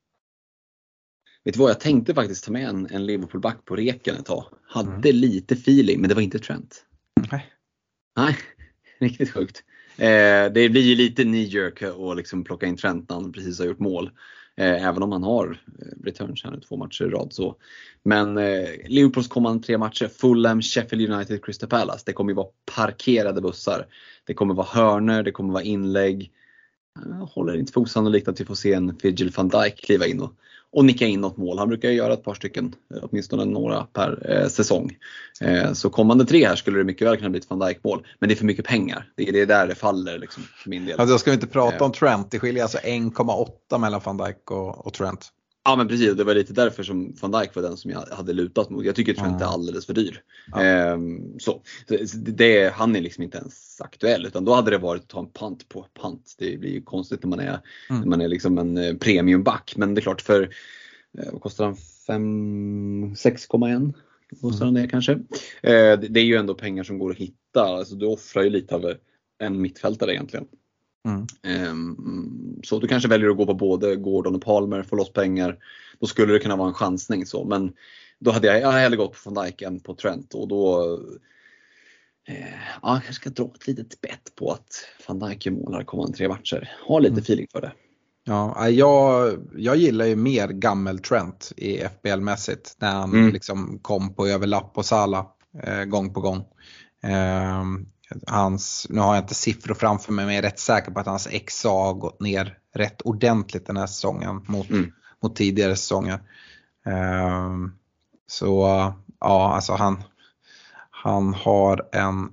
Vet du vad, jag tänkte faktiskt ta med en, en Liverpool-back på reken ett tag. Hade mm. lite feeling, men det var inte Trent. Nej. Nej, riktigt sjukt. Eh, det blir ju lite knee-jerk att liksom plocka in Trent när han precis har gjort mål. Eh, även om han har returns här nu, två matcher i rad så. Men eh, Liverpools kommande tre matcher, Fulham, Sheffield United, Crystal Palace. Det kommer ju vara parkerade bussar. Det kommer vara hörner, det kommer vara inlägg. Jag håller inte för osannolikt att vi får se en Virgil van Dijk kliva in och, och nicka in något mål. Han brukar ju göra ett par stycken, åtminstone några per eh, säsong. Eh, så kommande tre här skulle det mycket väl kunna bli ett Van Dijk-mål. Men det är för mycket pengar. Det är, det är där det faller liksom, för min del. Alltså, jag ska inte prata eh. om Trent. Det skiljer alltså en komma åtta mellan Van Dijk och, och Trent. Ja, men precis, det var lite därför som Van Dijk var den som jag hade lutat mot. Jag tycker Trent mm. är alldeles för dyr. Ja. Ehm, så det, han är liksom inte ens aktuell, utan då hade det varit att ta en pant på pant. Det blir ju konstigt när man är, mm. när man är liksom en premiumback. Men det är klart, för vad kostar han? fem, sex komma ett kostar han det kanske. Ehm, det är ju ändå pengar som går att hitta. Alltså du offrar ju lite av en mittfältare egentligen. Mm. Um, så du kanske väljer att gå på både Gordon och Palmer, få loss pengar. Då skulle det kunna vara en chansning så. Men då hade jag, jag hade gått på Van Dijk än på Trent. Och då eh, ja, jag ska dra ett litet bett på att Van Dijk målar kommande tre matcher. Ha lite mm. feeling för det. Ja, jag, jag gillar ju mer gammel Trent i F B L-mässigt. När han mm. liksom kom på överlapp på Salah eh, gång på gång. Eh, Hans, nu har jag inte siffror framför mig, men jag är rätt säker på att hans X A har gått ner rätt ordentligt den här säsongen mot, mm. mot tidigare säsonger. Um, så ja, alltså han, han har en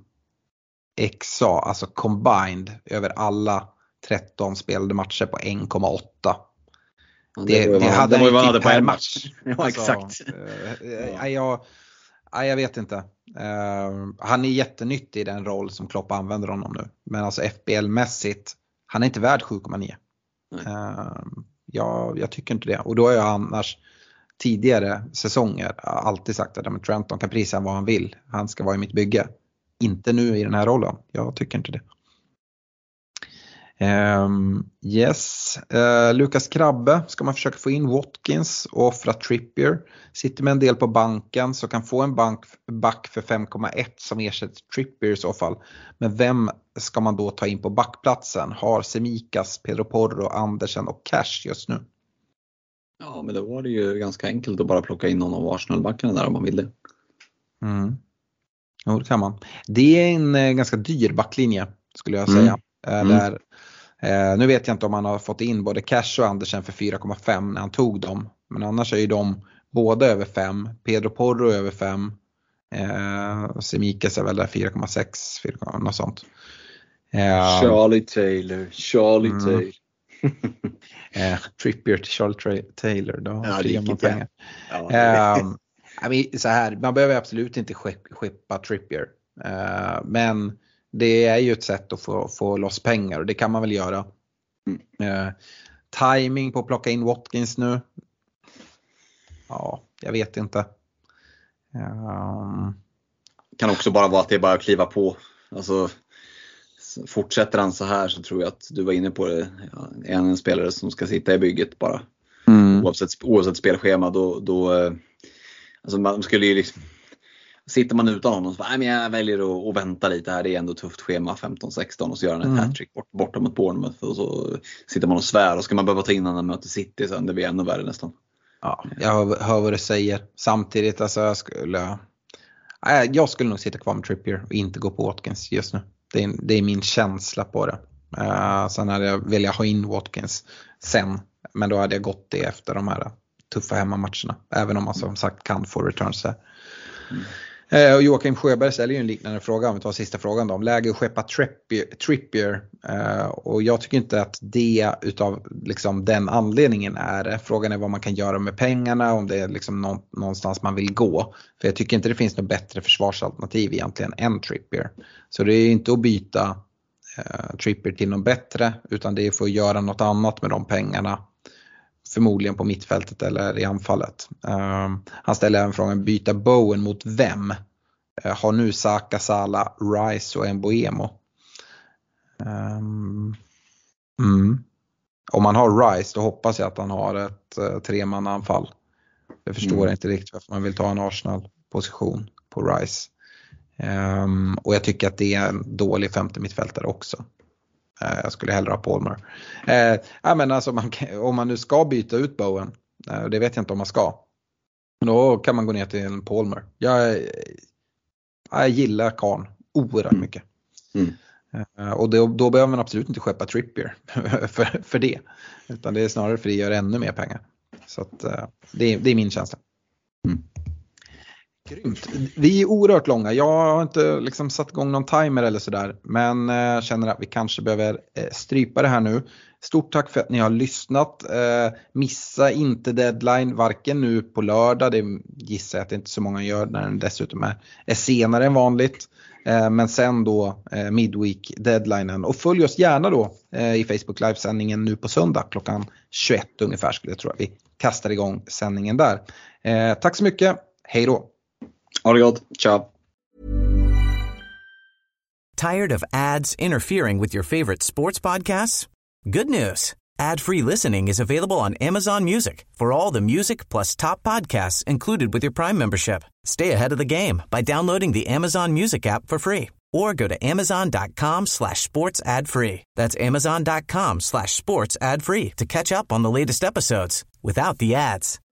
X A, alltså combined, över alla tretton spelade matcher på en komma åtta. Ja, det, det, det hade han ju typ på en match. Ja, alltså, exakt. Uh, ja. jag, ja, jag vet inte. Uh, han är jättenyttig i den roll som Klopp använder honom nu. Men alltså F B L-mässigt, han är inte värd sju komma nio. Uh, ja, jag tycker inte det. Och då har jag annars tidigare säsonger alltid sagt att Trenton kan prisa vad han vill. Han ska vara i mitt bygge. Inte nu i den här rollen. Jag tycker inte det. Um, yes, uh, Lukas Krabbe, ska man försöka få in Watkins och offra Trippier. Sitter med en del på banken så kan få en bank, back för fem komma ett som ersätter Trippier i så fall. Men vem ska man då ta in på backplatsen? Har Semikas, Pedro Porro, Andersen och Cash just nu? Ja, men då var det ju ganska enkelt att bara plocka in någon av Arsenal-backarna där om man vill det. Mm. Jo, det kan man. Det är en eh, ganska dyr backlinje skulle jag säga. Mm. Där, mm. Eh, nu vet jag inte om han har fått in både Cash och Andersen för fyra komma fem när han tog dem. Men annars är ju de båda över fem. Pedro Porro över fem. Eh, Semikas är väl där fyra komma sex, fyra, något sånt. Eh, Charlie Taylor, Charlie mm. Taylor. eh, Trippier till Charlie Tra- Taylor. Då ja, det man pengar. Ja. Eh, så här, man behöver absolut inte skeppa Trippier. Eh, men det är ju ett sätt att få, få loss pengar och det kan man väl göra. Mm. Eh, timing på att plocka in Watkins nu. Ja, jag vet inte. Um... Kan också bara vara att det är bara att kliva på. Alltså, fortsätter han så här så tror jag att du var inne på det. Ja, är han en spelare som ska sitta i bygget bara. Mm. Oavsett, oavsett spelschema då, då alltså man skulle ju liksom, sitter man utan honom så nej, men jag väljer att, att vänta lite här. Det är ändå tufft schema femton sexton och så gör han ett mm. hattrick bort, borta mot Bournemouth och så sitter man och svär och ska man behöva ta in när man möter City sen det blir ännu värre nästan. Ja, jag hör, hör vad du säger. Samtidigt, alltså jag skulle, jag skulle nog sitta kvar med Trippier och inte gå på Watkins just nu. Det är, det är min känsla på det. Uh, sen hade jag velat ha in Watkins sen. Men då hade jag gått det efter de här tuffa hemmamatcherna. Även om man som sagt kan få returns där. Mm. Uh, och Joakim Sjöberg ställer ju en liknande fråga, om vi tar sista frågan då. Om läge att skeppa Trippier. Trippier uh, och jag tycker inte att det utav liksom den anledningen är det. Frågan är vad man kan göra med pengarna. Om det är liksom någon, någonstans man vill gå. För jag tycker inte det finns något bättre försvarsalternativ egentligen än Trippier. Så det är inte att byta uh, Trippier till något bättre. Utan det är för att göra något annat med de pengarna. Förmodligen på mittfältet eller i anfallet. Uh, han ställer även frågan, byta Bowen mot vem? Uh, har nu Saka, Salah, Rice och Mbeumo. Um, mm. Om man har Rice då hoppas jag att han har ett uh, tremannaanfall. Jag förstår mm. inte riktigt varför man vill ta en Arsenal-position på Rice. Um, och jag tycker att det är en dålig femte mittfältare också. Jag skulle hellre ha Palmer. Eh, ja, men alltså man, om man nu ska byta ut Bowen, eh, det vet jag inte om man ska. Då kan man gå ner till en Palmer. Jag, jag gillar Karn oerhört mycket. Mm. Eh, och då, då behöver man absolut inte skeppa Trippier för, för det. Utan det är snarare för att det gör ännu mer pengar. Så att, eh, det, det är min känsla. Mm. Grymt. Vi är oerhört långa. Jag har inte liksom satt igång någon timer eller sådär. Men eh, känner att vi kanske behöver eh, strypa det här nu. Stort tack för att ni har lyssnat. Eh, missa inte deadline varken nu på lördag. Det gissar jag att det inte så många gör när den dessutom är, är senare än vanligt. Eh, men sen då eh, midweek deadlinen. Och följ oss gärna då eh, i Facebook livesändningen nu på söndag klockan tjugoett ungefär skulle jag tro att vi kastar igång sändningen där. Eh, tack så mycket. Hej då. Ha det gott. Ciao. Tired of ads interfering with your favorite sports podcasts? Good news. Ad-free listening is available on Amazon Music for all the music plus top podcasts included with your Prime membership. Stay ahead of the game by downloading the Amazon Music app for free or go to amazon.com slash sports ad free. That's amazon.com slash sports ad free to catch up on the latest episodes without the ads.